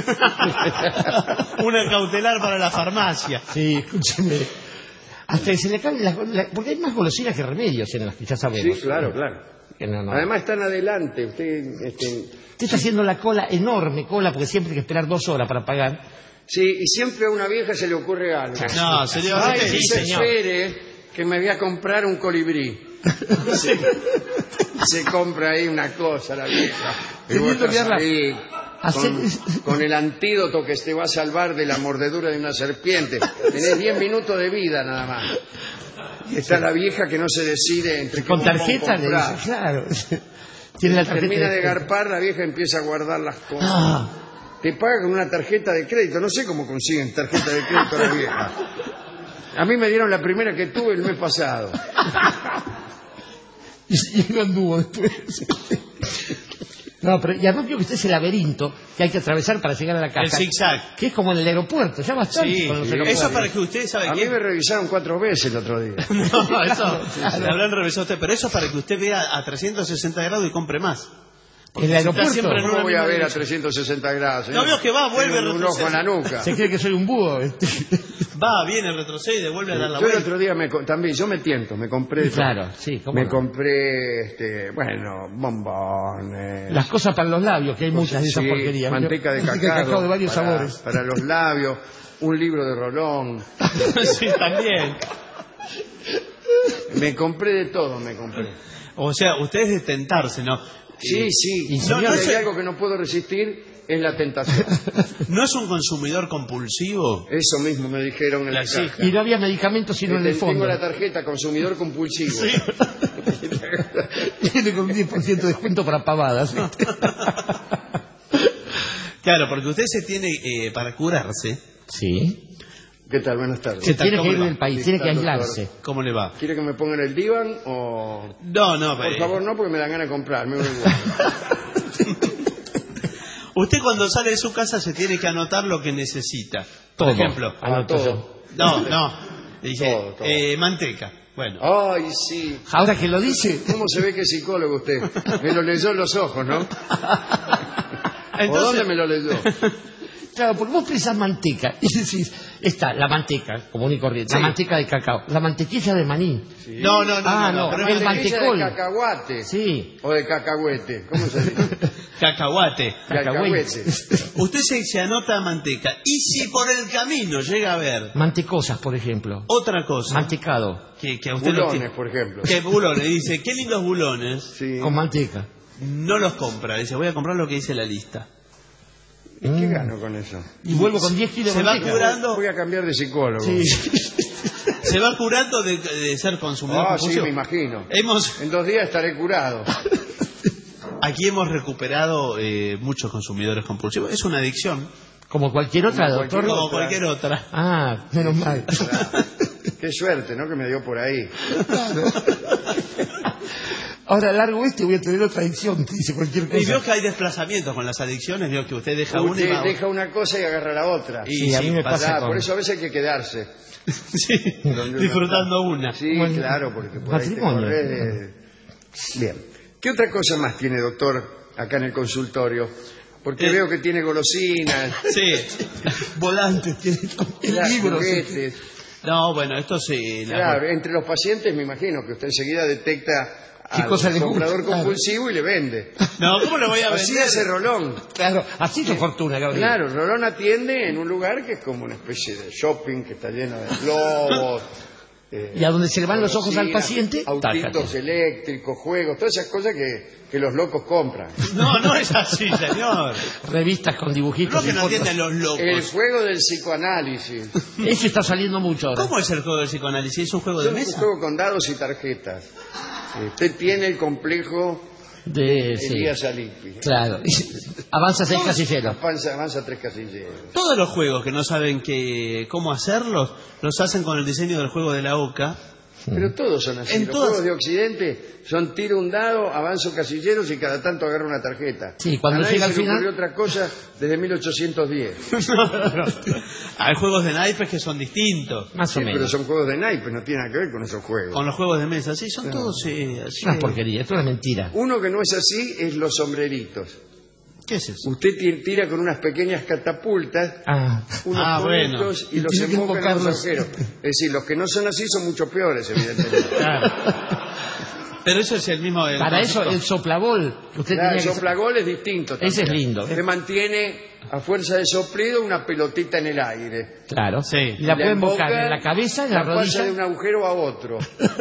Una cautelar para la farmacia. Sí, escúcheme. Hasta que se le caen porque hay más golosinas que remedios en las que ya sabemos. Sí, claro. No. Además están adelante. Usted está haciendo la cola, enorme cola, porque siempre hay que esperar 2 horas para pagar. Sí, y siempre a una vieja se le ocurre algo. No, señor. Ay, sí, señor. Espere que me voy a comprar un colibrí. Sí. Se compra ahí una cosa la vieja. Y vos estás ahí con el antídoto que te va a salvar de la mordedura de una serpiente. Tenés 10 minutos de vida nada más. Y está la vieja que no se decide entre con tarjeta, claro. Tiene la tarjeta. Termina de garpar, la vieja empieza a guardar las cosas. Te paga con una tarjeta de crédito. No sé cómo consiguen tarjeta de crédito a la vieja. A mí me dieron la primera que tuve el mes pasado. Y no anduvo después. No, pero ya no quiero que esté ese laberinto que hay que atravesar para llegar a la casa. El zigzag. Que es como en el aeropuerto, ya bastante. Sí, con los eso para que usted sabe. A mí me revisaron 4 veces el otro día. No, eso le habrán revisado a usted, pero eso para que usted vea a 360 grados y compre más. En el aeropuerto. ¿Cómo voy a ver a 360 grados? No veo que va, vuelve, retrocede. Un ojo en la nuca. Se cree que soy un búho. Va, viene, retrocede, vuelve a dar la vuelta. Yo el otro día también, yo me tiento, me compré... Claro, sí, ¿cómo me compré, bombones... Las cosas para los labios, que hay muchas de esas porquerías. Manteca de cacao de varios sabores. Para los labios, un libro de Rolón. Sí, también. Me compré de todo, O sea, usted es de tentarse, ¿no? Sí. Y si hay algo que no puedo resistir, es la tentación. ¿No es un consumidor compulsivo? Eso mismo me dijeron en la caja. Y no había medicamentos sino en el fondo. Tengo la tarjeta consumidor compulsivo. Sí. Tiene con un 10% de descuento para pavadas. Claro, porque usted se tiene, para curarse... Sí. ¿Qué tal? Buenas tardes. Se tiene que ir del país, tiene que aislarse. Doctor? ¿Cómo le va? ¿Quiere que me ponga en el diván o...? No. Por favor, no, porque me dan ganas de comprarme. Usted cuando sale de su casa se tiene que anotar lo que necesita. Por ejemplo... todo. No. Dice, todo. Manteca. Bueno. Ay, sí. Ahora que lo dice... ¿Cómo se ve que es psicólogo usted? Me lo leyó en los ojos, ¿no? Entonces... ¿O dónde me lo leyó? Claro, porque vos precisás manteca y decís, está la manteca, común y corriente, la manteca de cacao, la mantequilla de maní. Sí. No, pero el mantecol. De cacahuate. Sí. O de cacahuete, ¿cómo se dice? Cacahuate. Cacahuete. Usted se anota manteca. Y si por el camino llega a ver... Mantecosas, por ejemplo. Otra cosa. Mantecado. Que a usted bulones, por ejemplo. Que bulones. Dice, qué lindos bulones. Sí. Con manteca. No los compra. Dice, voy a comprar lo que dice la lista. ¿Y qué gano con eso? Y vuelvo con 10 kilos de manteca. Se va curando... Voy a cambiar de psicólogo. Sí. Se va curando de ser consumidor compulsivo. Sí, me imagino. En 2 días estaré curado. Aquí hemos recuperado muchos consumidores compulsivos. Es una adicción. Como cualquier otra, doctor. Como cualquier otra. Ah, menos mal. Qué suerte, ¿no? Que me dio por ahí. Ahora, largo voy a tener otra adicción, dice cualquier cosa. Y veo que hay desplazamientos con las adicciones, veo que usted deja una y deja una cosa y agarra la otra. Sí, a mí me pasa por eso a veces hay que quedarse. Sí, disfrutando una. Sí, claro, porque por ahí te corres. Bien. ¿Qué otra cosa más tiene, doctor, acá en el consultorio? Porque veo que tiene golosinas. Sí. Volantes, tiene libros. Juguetes. No, bueno, esto sí. Claro, entre los pacientes me imagino que usted enseguida detecta al comprador compulsivo y le vende. No, ¿cómo le voy a vender? Así hace Rolón. Claro, así es fortuna, Gabriel. Claro, Rolón atiende en un lugar que es como una especie de shopping que está lleno de globos. Y a donde se le van los ojos al paciente, autitos eléctricos, juegos, todas esas cosas que los locos compran. No es así, señor. Revistas con dibujitos. No, que no entienden los locos. El juego del psicoanálisis. Eso está saliendo mucho ahora. ¿Cómo es el juego del psicoanálisis? ¿Es un juego de mesa? Es un juego con dados y tarjetas. Usted tiene el complejo de Elías Alipi. Claro. Avanza 6 casilleros. Avanza 3 casilleros. Todos los juegos que no saben cómo hacerlos, los hacen con el diseño del juego de la OCA. Pero todos son así. Los juegos de Occidente son tiro un dado, avanzo casilleros y cada tanto agarro una tarjeta. Sí, cuando llega al final. No otra cosa desde 1810. Hay juegos de naipes que son distintos. Más o menos. Pero son juegos de naipes, no tiene nada que ver con esos juegos. Con los juegos de mesa, sí, son todos así. Una porquería, esto es una mentira. Uno que no es así es los sombreritos. ¿Qué es eso? Usted tira con unas pequeñas catapultas unos puntos y los enfoca en los agujeros. Es decir, los que no son así son mucho peores, evidentemente. Claro. Pero eso es el mismo... Para eso el soplagol. El soplagol es distinto también. Ese es lindo. Usted mantiene a fuerza de soplido una pelotita en el aire. Claro. Sí. Y la puede embocar en la cabeza, en la rodilla. Pasa de un agujero a otro.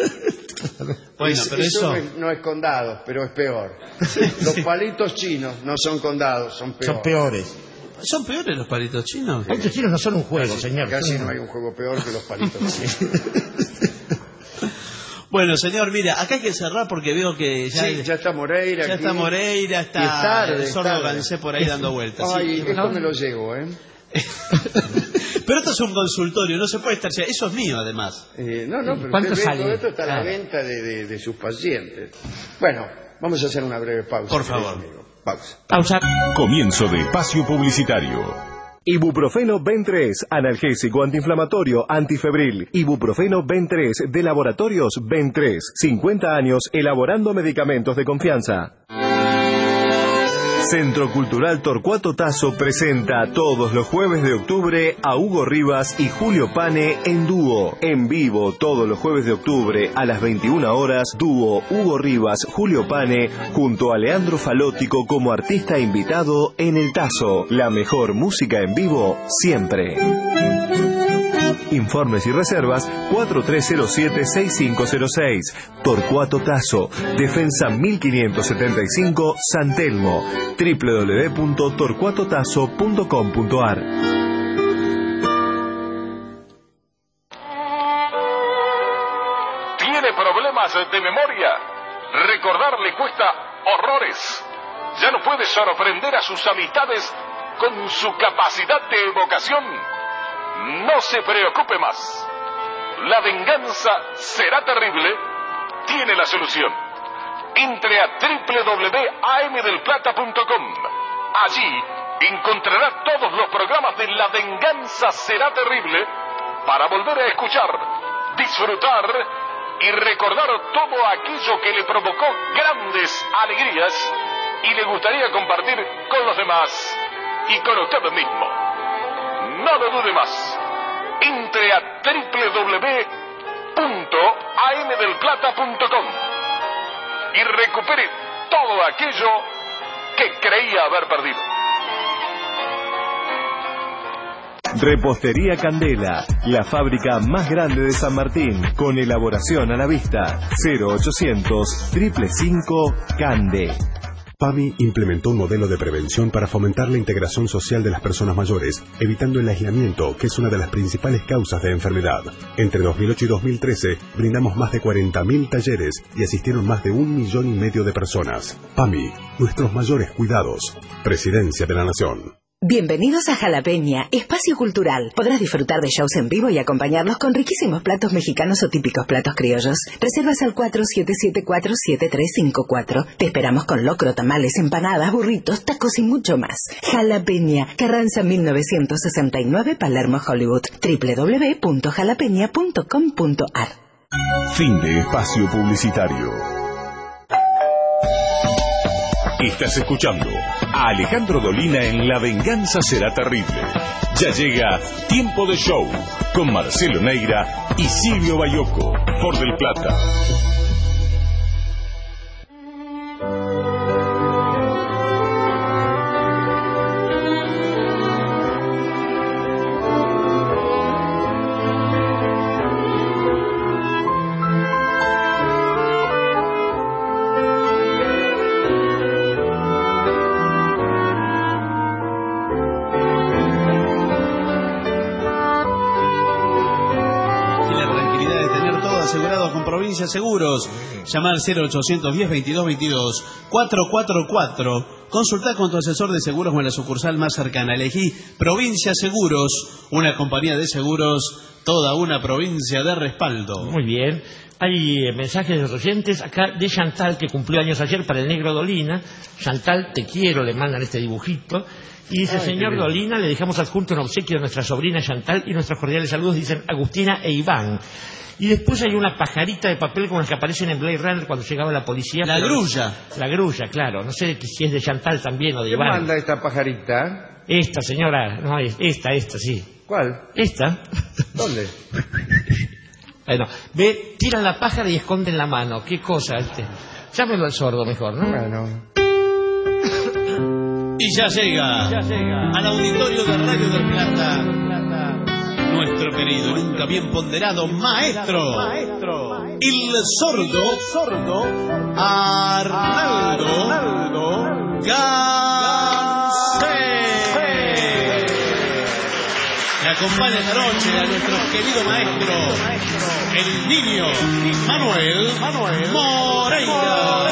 Bueno, pero eso no es con dados, pero es peor. Los palitos chinos no son con dados, son peores. Son peores. ¿Son peores los palitos chinos? Los palitos chinos no son un juego, señor. Casi no hay un juego peor que los palitos chinos. Bueno, señor, mira, acá hay que cerrar porque veo que ya está Moreira. Ya aquí. Está Moreira, está el sordo Gansé por ahí dando vueltas. Ay, esto me lo llevo, Pero esto es un consultorio, no se puede estar... Eso es mío, además. No, pero usted ve, todo esto está a la venta de sus pacientes. Bueno, vamos a hacer una breve pausa. Por favor. Pausa. Comienzo de espacio publicitario. Ibuprofeno Ben3, analgésico antiinflamatorio, antifebril. Ibuprofeno Ben3 de Laboratorios Ben3. 50 años elaborando medicamentos de confianza. Centro Cultural Torcuato Tasso presenta todos los jueves de octubre a Hugo Rivas y Julio Pane en dúo. En vivo todos los jueves de octubre a las 21 horas, dúo Hugo Rivas, Julio Pane, junto a Leandro Falótico como artista invitado en el Tasso. La mejor música en vivo siempre. Informes y reservas 4307-6506. Torcuato Tasso, Defensa 1575, San Telmo. www.torcuatotasso.com.ar. ¿Tiene problemas de memoria? Recordar le cuesta horrores. Ya no puede sorprender a sus amistades con su capacidad de evocación. No se preocupe más. La venganza será terrible. Tiene la solución. Entre a www.amdelplata.com. Allí encontrará todos los programas de La venganza será terrible para volver a escuchar, disfrutar y recordar todo aquello que le provocó grandes alegrías y le gustaría compartir con los demás y con usted mismo. No lo dude más. Entre a www.amdelplata.com y recupere todo aquello que creía haber perdido. Repostería Candela, la fábrica más grande de San Martín, con elaboración a la vista. 0800 555 Cande. PAMI implementó un modelo de prevención para fomentar la integración social de las personas mayores, evitando el aislamiento, que es una de las principales causas de enfermedad. Entre 2008 y 2013, brindamos más de 40.000 talleres y asistieron más de 1,5 millones de personas. PAMI, nuestros mayores cuidados. Presidencia de la Nación. Bienvenidos a Jalapeña, espacio cultural. Podrás disfrutar de shows en vivo y acompañarlos con riquísimos platos mexicanos o típicos platos criollos. Reservas al 4774-7354. Te esperamos con locro, tamales, empanadas, burritos, tacos y mucho más. Jalapeña, Carranza 1969, Palermo, Hollywood. www.jalapeña.com.ar. Fin de espacio publicitario. Estás escuchando a Alejandro Dolina en La Venganza Será Terrible. Ya llega Tiempo de Show con Marcelo Neira y Silvio Bayoco por Del Plata. Seguros, llamar 0810-2222 444, consultar con tu asesor de seguros o en la sucursal más cercana. Elegí Provincia Seguros, una compañía de seguros, toda una provincia de respaldo. Muy bien. Hay mensajes de los oyentes acá de Chantal, que cumplió años ayer, para el negro Dolina. Chantal, te quiero, le mandan este dibujito. Y dice, señor Dolina, le dejamos adjunto un obsequio de nuestra sobrina Chantal y nuestros cordiales saludos, dicen Agustina e Iván. Y después hay una pajarita de papel como las que aparecen en Blade Runner cuando llegaba la policía. La grulla. La grulla, claro. No sé si es de Chantal también o de Iván. ¿Qué manda esta pajarita? Esta, señora. No, esta, sí. ¿Cuál? Esta. ¿Dónde? Bueno, ve, tiran la pájara y esconden la mano. Qué cosa, Llámelo al sordo mejor, ¿no? Bueno. Y ya llega al auditorio de Radio del Plata nuestro querido, nunca bien ponderado maestro, el sordo Arnaldo Gansé. Le acompaña esta noche a nuestro querido maestro, el niño Manuel Moreira.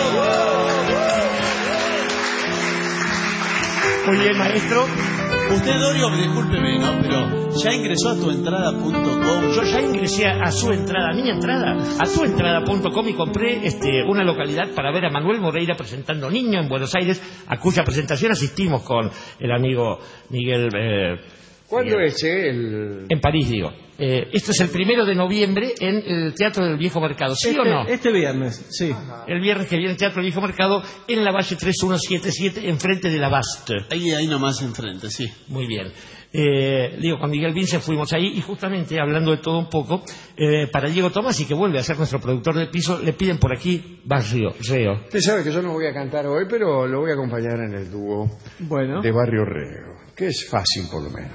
Muy bien, maestro. Usted, Dorio, discúlpeme, ¿no? Pero ya ingresó a tuentrada.com. Yo ya ingresé a su entrada, a mi entrada, a tuentrada.com y compré una localidad para ver a Manuel Moreira presentando Niño en Buenos Aires, a cuya presentación asistimos con el amigo Miguel. ¿Cuándo es el...? En París, digo. Esto es el 1 de noviembre en el Teatro del Viejo Mercado, ¿sí o no? Este viernes, sí. El viernes que viene el Teatro del Viejo Mercado en la Valle 3177, enfrente de la Baste. Ahí nomás enfrente, sí. Muy bien. Con Miguel Vince fuimos ahí y justamente, hablando de todo un poco, para Diego Tomás, y que vuelve a ser nuestro productor de piso, le piden por aquí Barrio Reo. Usted sabe que yo no voy a cantar hoy, pero lo voy a acompañar en el dúo de Barrio Reo, que es fácil por lo menos.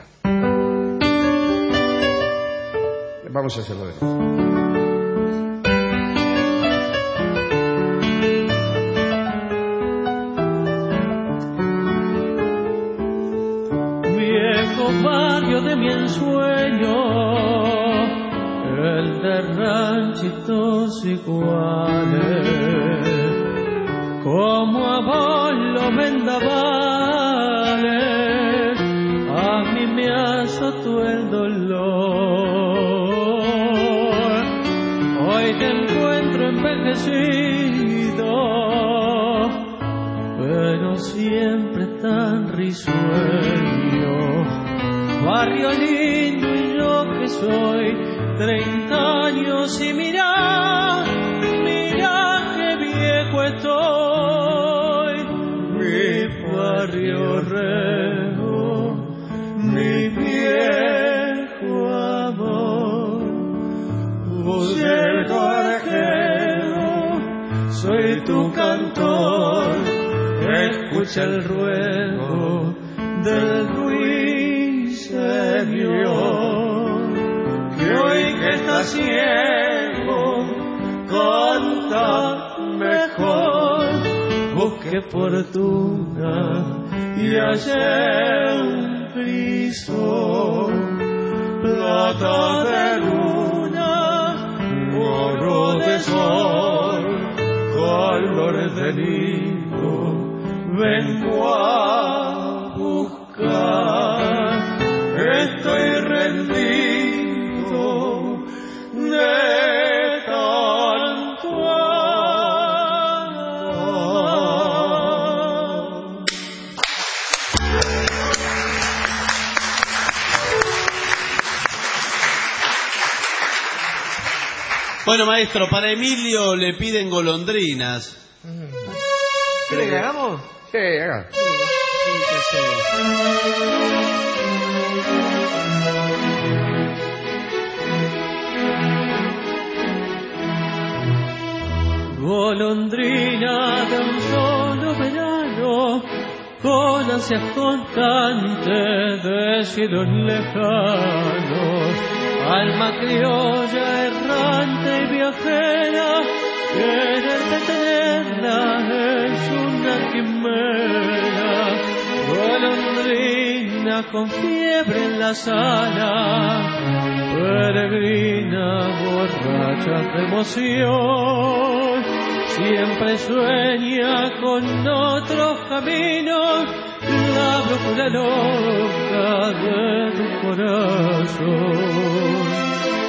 Vamos a hacerlo de nuevo. Viejo barrio de mi ensueño, el de ranchitos iguales, como a vos los vendavales, a mí me azotó el dolor. Hoy te encuentro envejecido, pero siempre tan risueño. Barrio lindo y yo que soy 30 años y mira que viejo estoy. Mi barrio Reo, mi viejo amor, voz del gorjero, soy tu cantor, escucha el ruego del ruiseñor, que hoy que está ciego canta mejor. Busque fortuna y hallé un friso, plata de luna, oro de sol, color de niño, vengo a buscar. Bueno, maestro, para Emilio le piden golondrinas. ¿Quiere que hagamos? Sí, haga. Golondrina de un solo verano, con ansias constantes de cielos lejanos, alma criolla errante y viajera, quererte tenerla es una quimera. Golondrina con fiebre en las alas, peregrina borracha de emoción, siempre sueña con otros caminos, la brújula loca de tu corazón.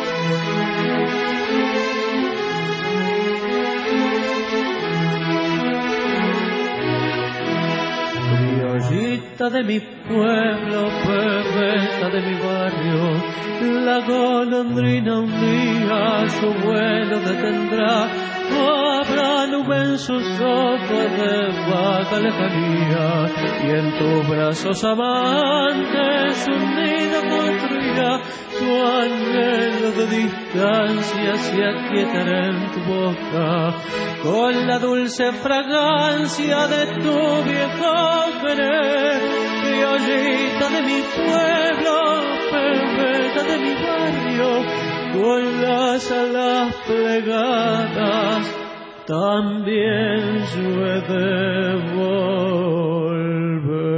Criollita de mi pueblo, perreta de mi barrio, la golondrina un día su vuelo detendrá. Habrá nube en sus ojos de vaga lejanía, y en tus brazos amantes un nido construirá. Tu anhelo de distancia se aquietará en tu boca, con la dulce fragancia de tu viejo querer. Criollita de mi pueblo, perreta de mi barrio, con las alas plegadas, también yo he de volver.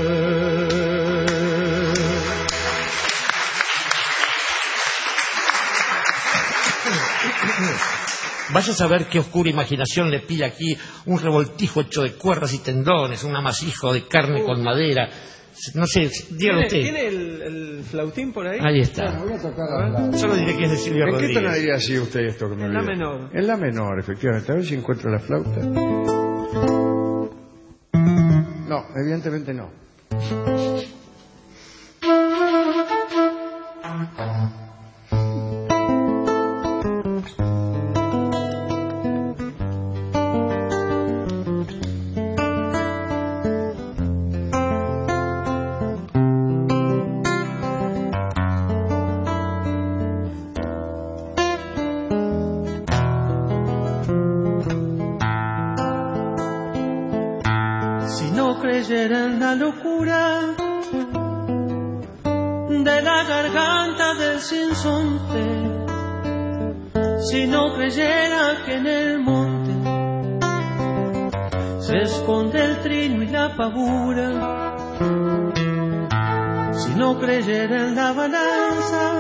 Vaya a saber qué oscura imaginación le pide aquí un revoltijo hecho de cuerdas y tendones, un amasijo de carne con madera. No sé, dígalo usted. ¿Tiene el flautín por ahí? Ahí está. Bueno, voy a tocar la flauta. Solo diré que es de Silvia Rodríguez. ¿En qué tonalidad sigue usted esto que me En la olvidé? menor. En la menor, efectivamente. A ver si encuentro la flauta. No, evidentemente no. En la locura de la garganta del sinsonte, si no creyera que en el monte se esconde el trino y la pavura, si no creyera en la balanza,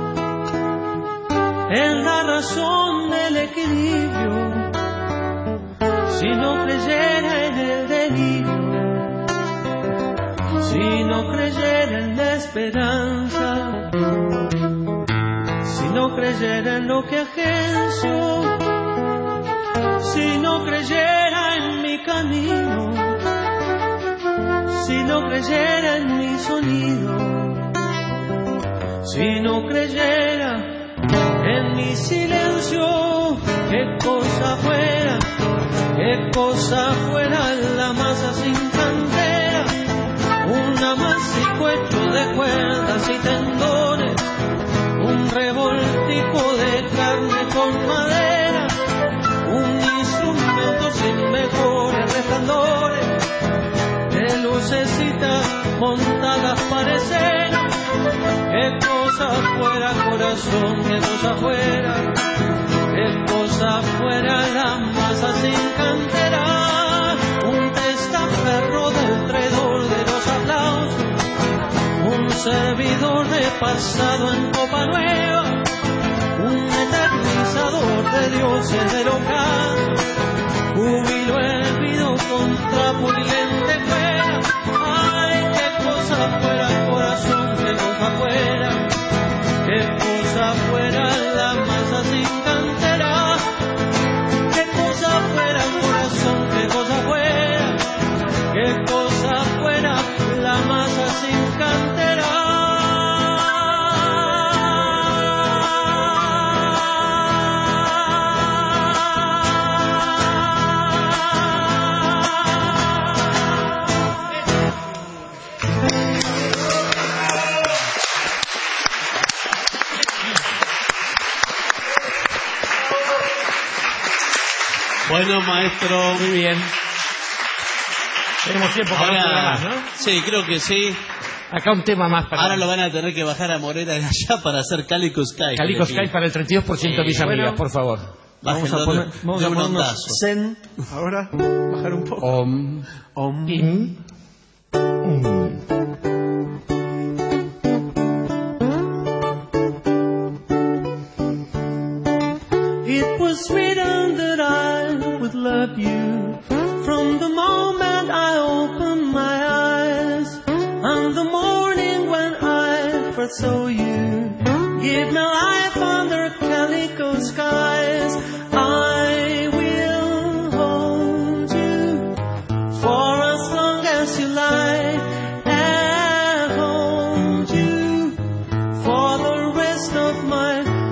en la razón del equilibrio, si no creyera en el delirio, si no creyera en la esperanza, si no creyera en lo que agencio, si no creyera en mi camino, si no creyera en mi sonido, si no creyera en mi silencio, qué cosa fuera la masa sin cantera, un amasijo hecho de cuerdas y tendones, un revoltijo de carne con madera, un instrumento sin mejores resplandores, de lucecitas montadas para escena. Qué cosa fuera corazón, qué cosa fuera la masa sin cantera, un testaferro del traidor de los aplausos, un servidor de pasado en copa nueva, un eternizador de dioses del ocaso, júbilo hervido contra purilente fuera. Ay, qué cosa fuera corazón, qué cosa fuera la masa sin cantera, qué cosa fuera corazón, qué cosa fuera la masa sin cantera. Bueno, maestro. Muy bien. Tenemos tiempo para más, ¿no? Sí, creo que sí. Acá un tema más para... Ahora lo van a tener que bajar a Morera de allá para hacer Calico Sky. Calico Sky para el 32% mis amigas, por favor. Vamos a ponernos zen. Ahora, bajar un poco. Om. It was written that I would love you from the moment I opened my eyes. On the morning when I first saw you, give my life under calico skies. I will hold you for as long as you like, and hold you for the rest of my life.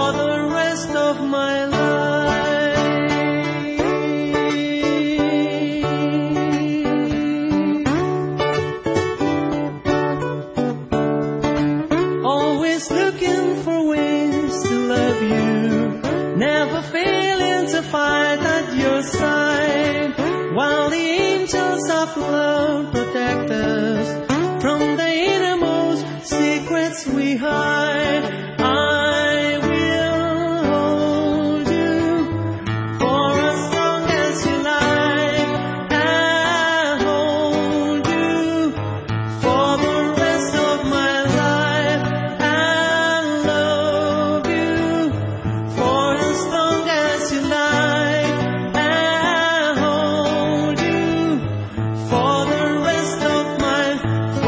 Always looking for ways to love you, never failing to fight at your side, while the angels of love protect us from the innermost secrets we hide. I will hold you for as long as you like, and hold you for the rest of my life, and love you for as long as you like, and hold you for the rest of my life.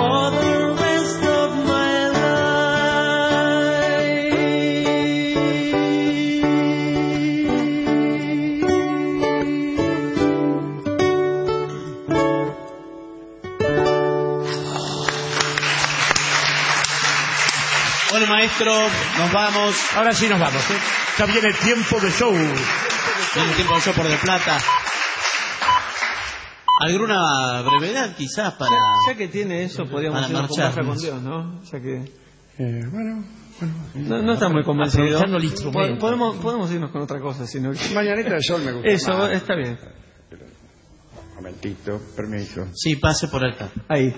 Bueno, maestro, nos vamos. Ahora sí nos vamos. Ya viene el tiempo de show. Viene el tiempo de show por De Plata. ¿Alguna brevedad quizás para...? Ya que tiene eso, podríamos hacer una conversa con Dios, ¿no? Ya que... Bueno. No está muy convencido. Aprovechando el instrumento. Podemos irnos con otra cosa, sino que... Mañanita de Sol me gusta. Eso, más. está bien. Un momentito, permiso. Sí, pase por acá. Ahí.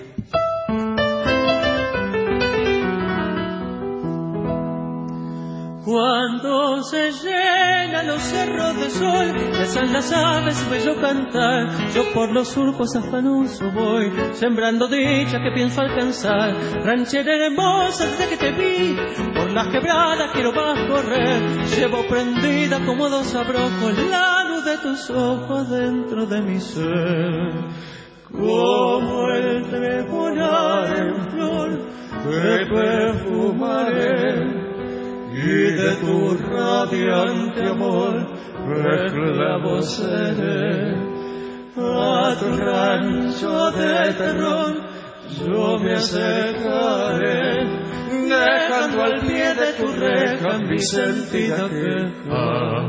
Cuando se llenan los cerros de sol, besan las aves su bello cantar. Yo por los surcos afanoso voy, sembrando dicha que pienso alcanzar. Ranchera hermosa desde que te vi, por las quebradas quiero más correr. Llevo prendida como dos abrojos la luz de tus ojos dentro de mi ser. Como el trebonar en flor, te perfumaré, y de tu radiante amor reclamo seré. A tu rancho de terror yo me acercaré, dejando al pie de tu reja mi sentida queja,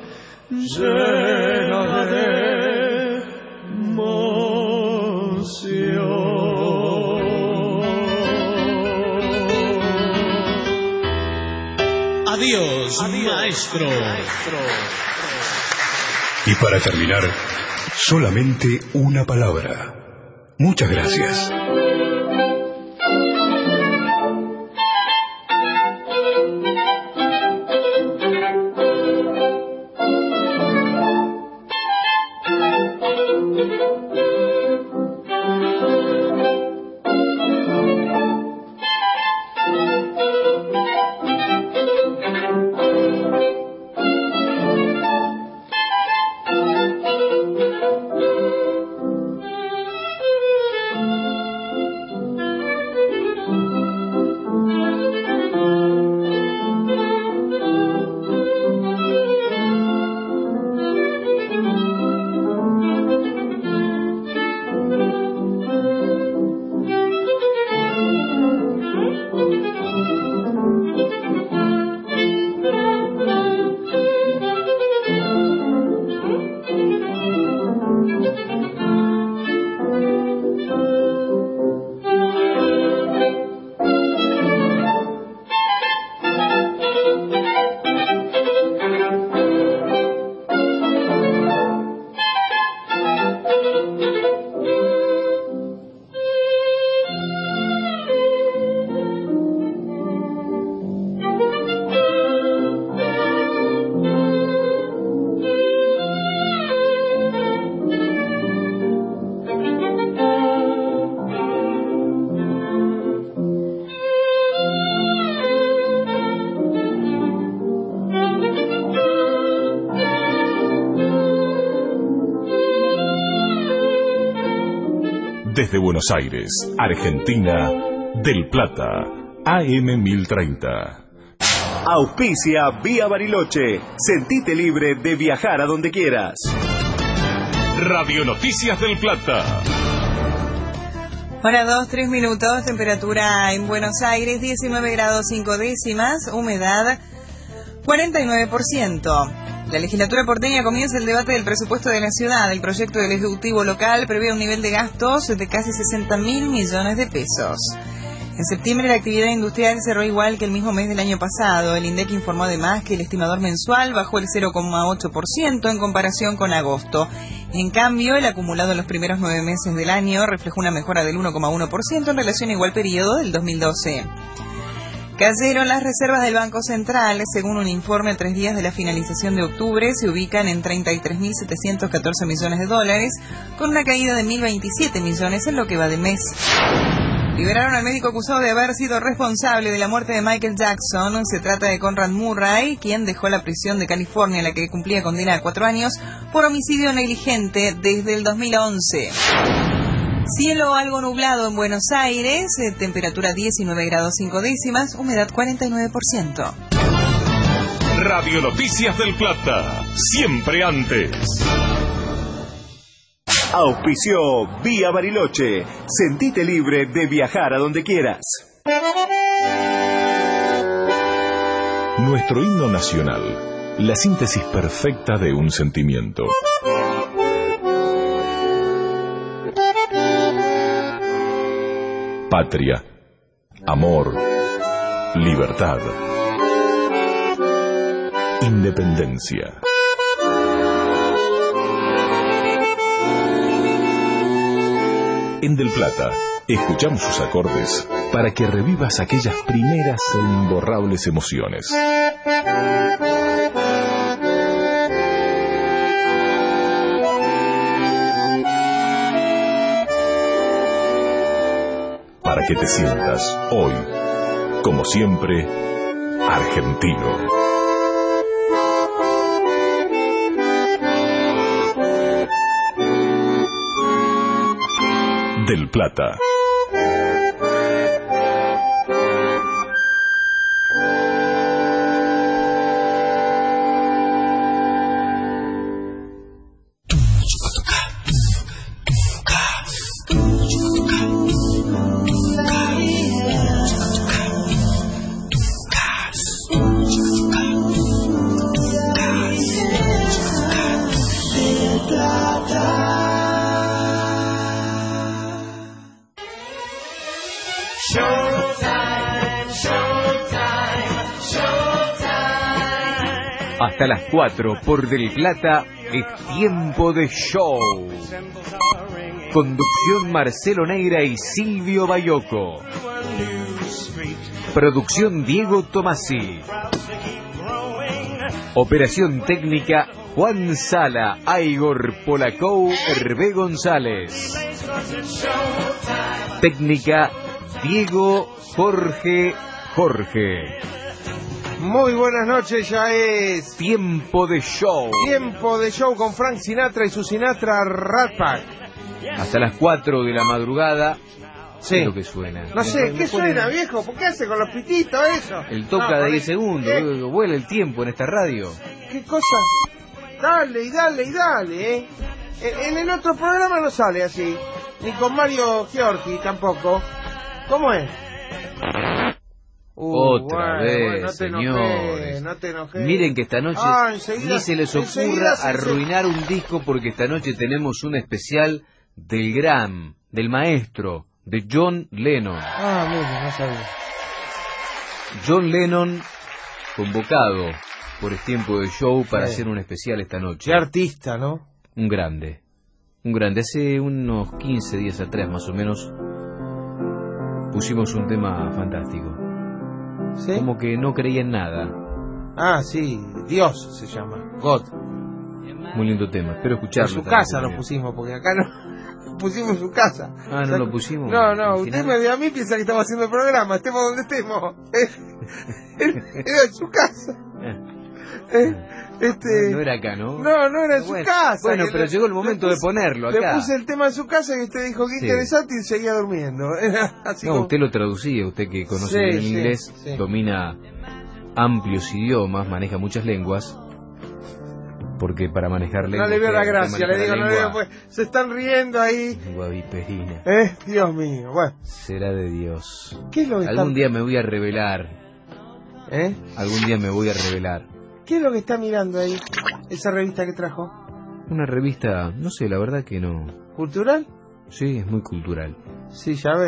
llena de emoción. Adiós, maestro. Y para terminar, solamente una palabra. Muchas gracias. Desde Buenos Aires, Argentina, Del Plata, AM 1030. Auspicia Vía Bariloche. Sentite libre de viajar a donde quieras. Radio Noticias del Plata. Hora 2, 3 minutos, temperatura en Buenos Aires, 19 grados 5 décimas, humedad 49%. La legislatura porteña comienza el debate del presupuesto de la ciudad. El proyecto del Ejecutivo local prevé un nivel de gastos de casi 60.000 millones de pesos. En septiembre la actividad industrial cerró igual que el mismo mes del año pasado. El INDEC informó además que el estimador mensual bajó el 0,8% en comparación con agosto. En cambio, el acumulado en los primeros 9 meses del año reflejó una mejora del 1,1% en relación a igual periodo del 2012. Cayeron las reservas del Banco Central. Según un informe a 3 días de la finalización de octubre, se ubican en 33.714 millones de dólares, con una caída de 1.027 millones en lo que va de mes. Liberaron al médico acusado de haber sido responsable de la muerte de Michael Jackson. Se trata de Conrad Murray, quien dejó la prisión de California, en la que cumplía condena a 4 años, por homicidio negligente desde el 2011. Cielo algo nublado en Buenos Aires, temperatura 19 grados 5 décimas, humedad 49%. Radio Noticias del Plata, siempre antes. Auspició Vía Bariloche. Sentite libre de viajar a donde quieras. Nuestro himno nacional, la síntesis perfecta de un sentimiento. Patria, amor, libertad, independencia. En Del Plata, escuchamos sus acordes para que revivas aquellas primeras e imborrables emociones. Para que te sientas hoy, como siempre, argentino. Del Plata. Hasta las 4 por Del Plata es tiempo de show. Conducción Marcelo Neira y Silvio Bayoco. Producción Diego Tomasi. Operación técnica Juan Sala, Aigor Polacou, Hervé González. Técnica Diego Jorge. Muy buenas noches, ya es tiempo de show. Tiempo de show con Frank Sinatra y su Sinatra Rat Pack. Hasta las 4 de la madrugada. Sí. ¿Qué es lo que suena? No sé, ¿qué suena, viejo? ¿Por qué hace con los pititos eso? El toca de 10 segundos, vuela el tiempo en esta radio. ¿Qué cosa? Dale, ¿eh? En el otro programa no sale así. Ni con Mario Giorgi tampoco. ¿Cómo es? Otra vez, no te señores. No te enojes. Miren que esta noche ni se les ocurra arruinar un disco, porque esta noche tenemos un especial del maestro, de John Lennon. Mira, no sabía. John Lennon convocado por el tiempo de show para hacer un especial esta noche. Qué artista, ¿no? Un grande. Hace unos 15 días atrás, más o menos, pusimos un tema fantástico. ¿Sí? Como que no creía en nada. Sí, Dios se llama, God. Muy lindo tema, espero escucharlo. En su casa lo pusimos, porque acá no pusimos en su casa. No lo pusimos. No, usted me ve a mí, piensa que estamos haciendo el programa, estemos donde estemos. Era en su casa. No era acá, ¿no? No era en su casa. Bueno, pero llegó el momento de ponerlo acá. Le puse el tema en su casa y usted dijo que interesante y seguía durmiendo. Usted lo traducía, usted que conoce bien el inglés, domina amplios idiomas, maneja muchas lenguas. Porque para manejar lenguas... No le veo la gracia, le digo, no le veo, pues se están riendo ahí. Guaviperina. Dios mío, bueno. Será de Dios. ¿Qué es lo que Algún día me voy a revelar. Algún día me voy a revelar. ¿Qué es lo que está mirando ahí? Esa revista que trajo. Una revista, no sé, la verdad que no. ¿Cultural? Sí, es muy cultural. Sí, ya veo.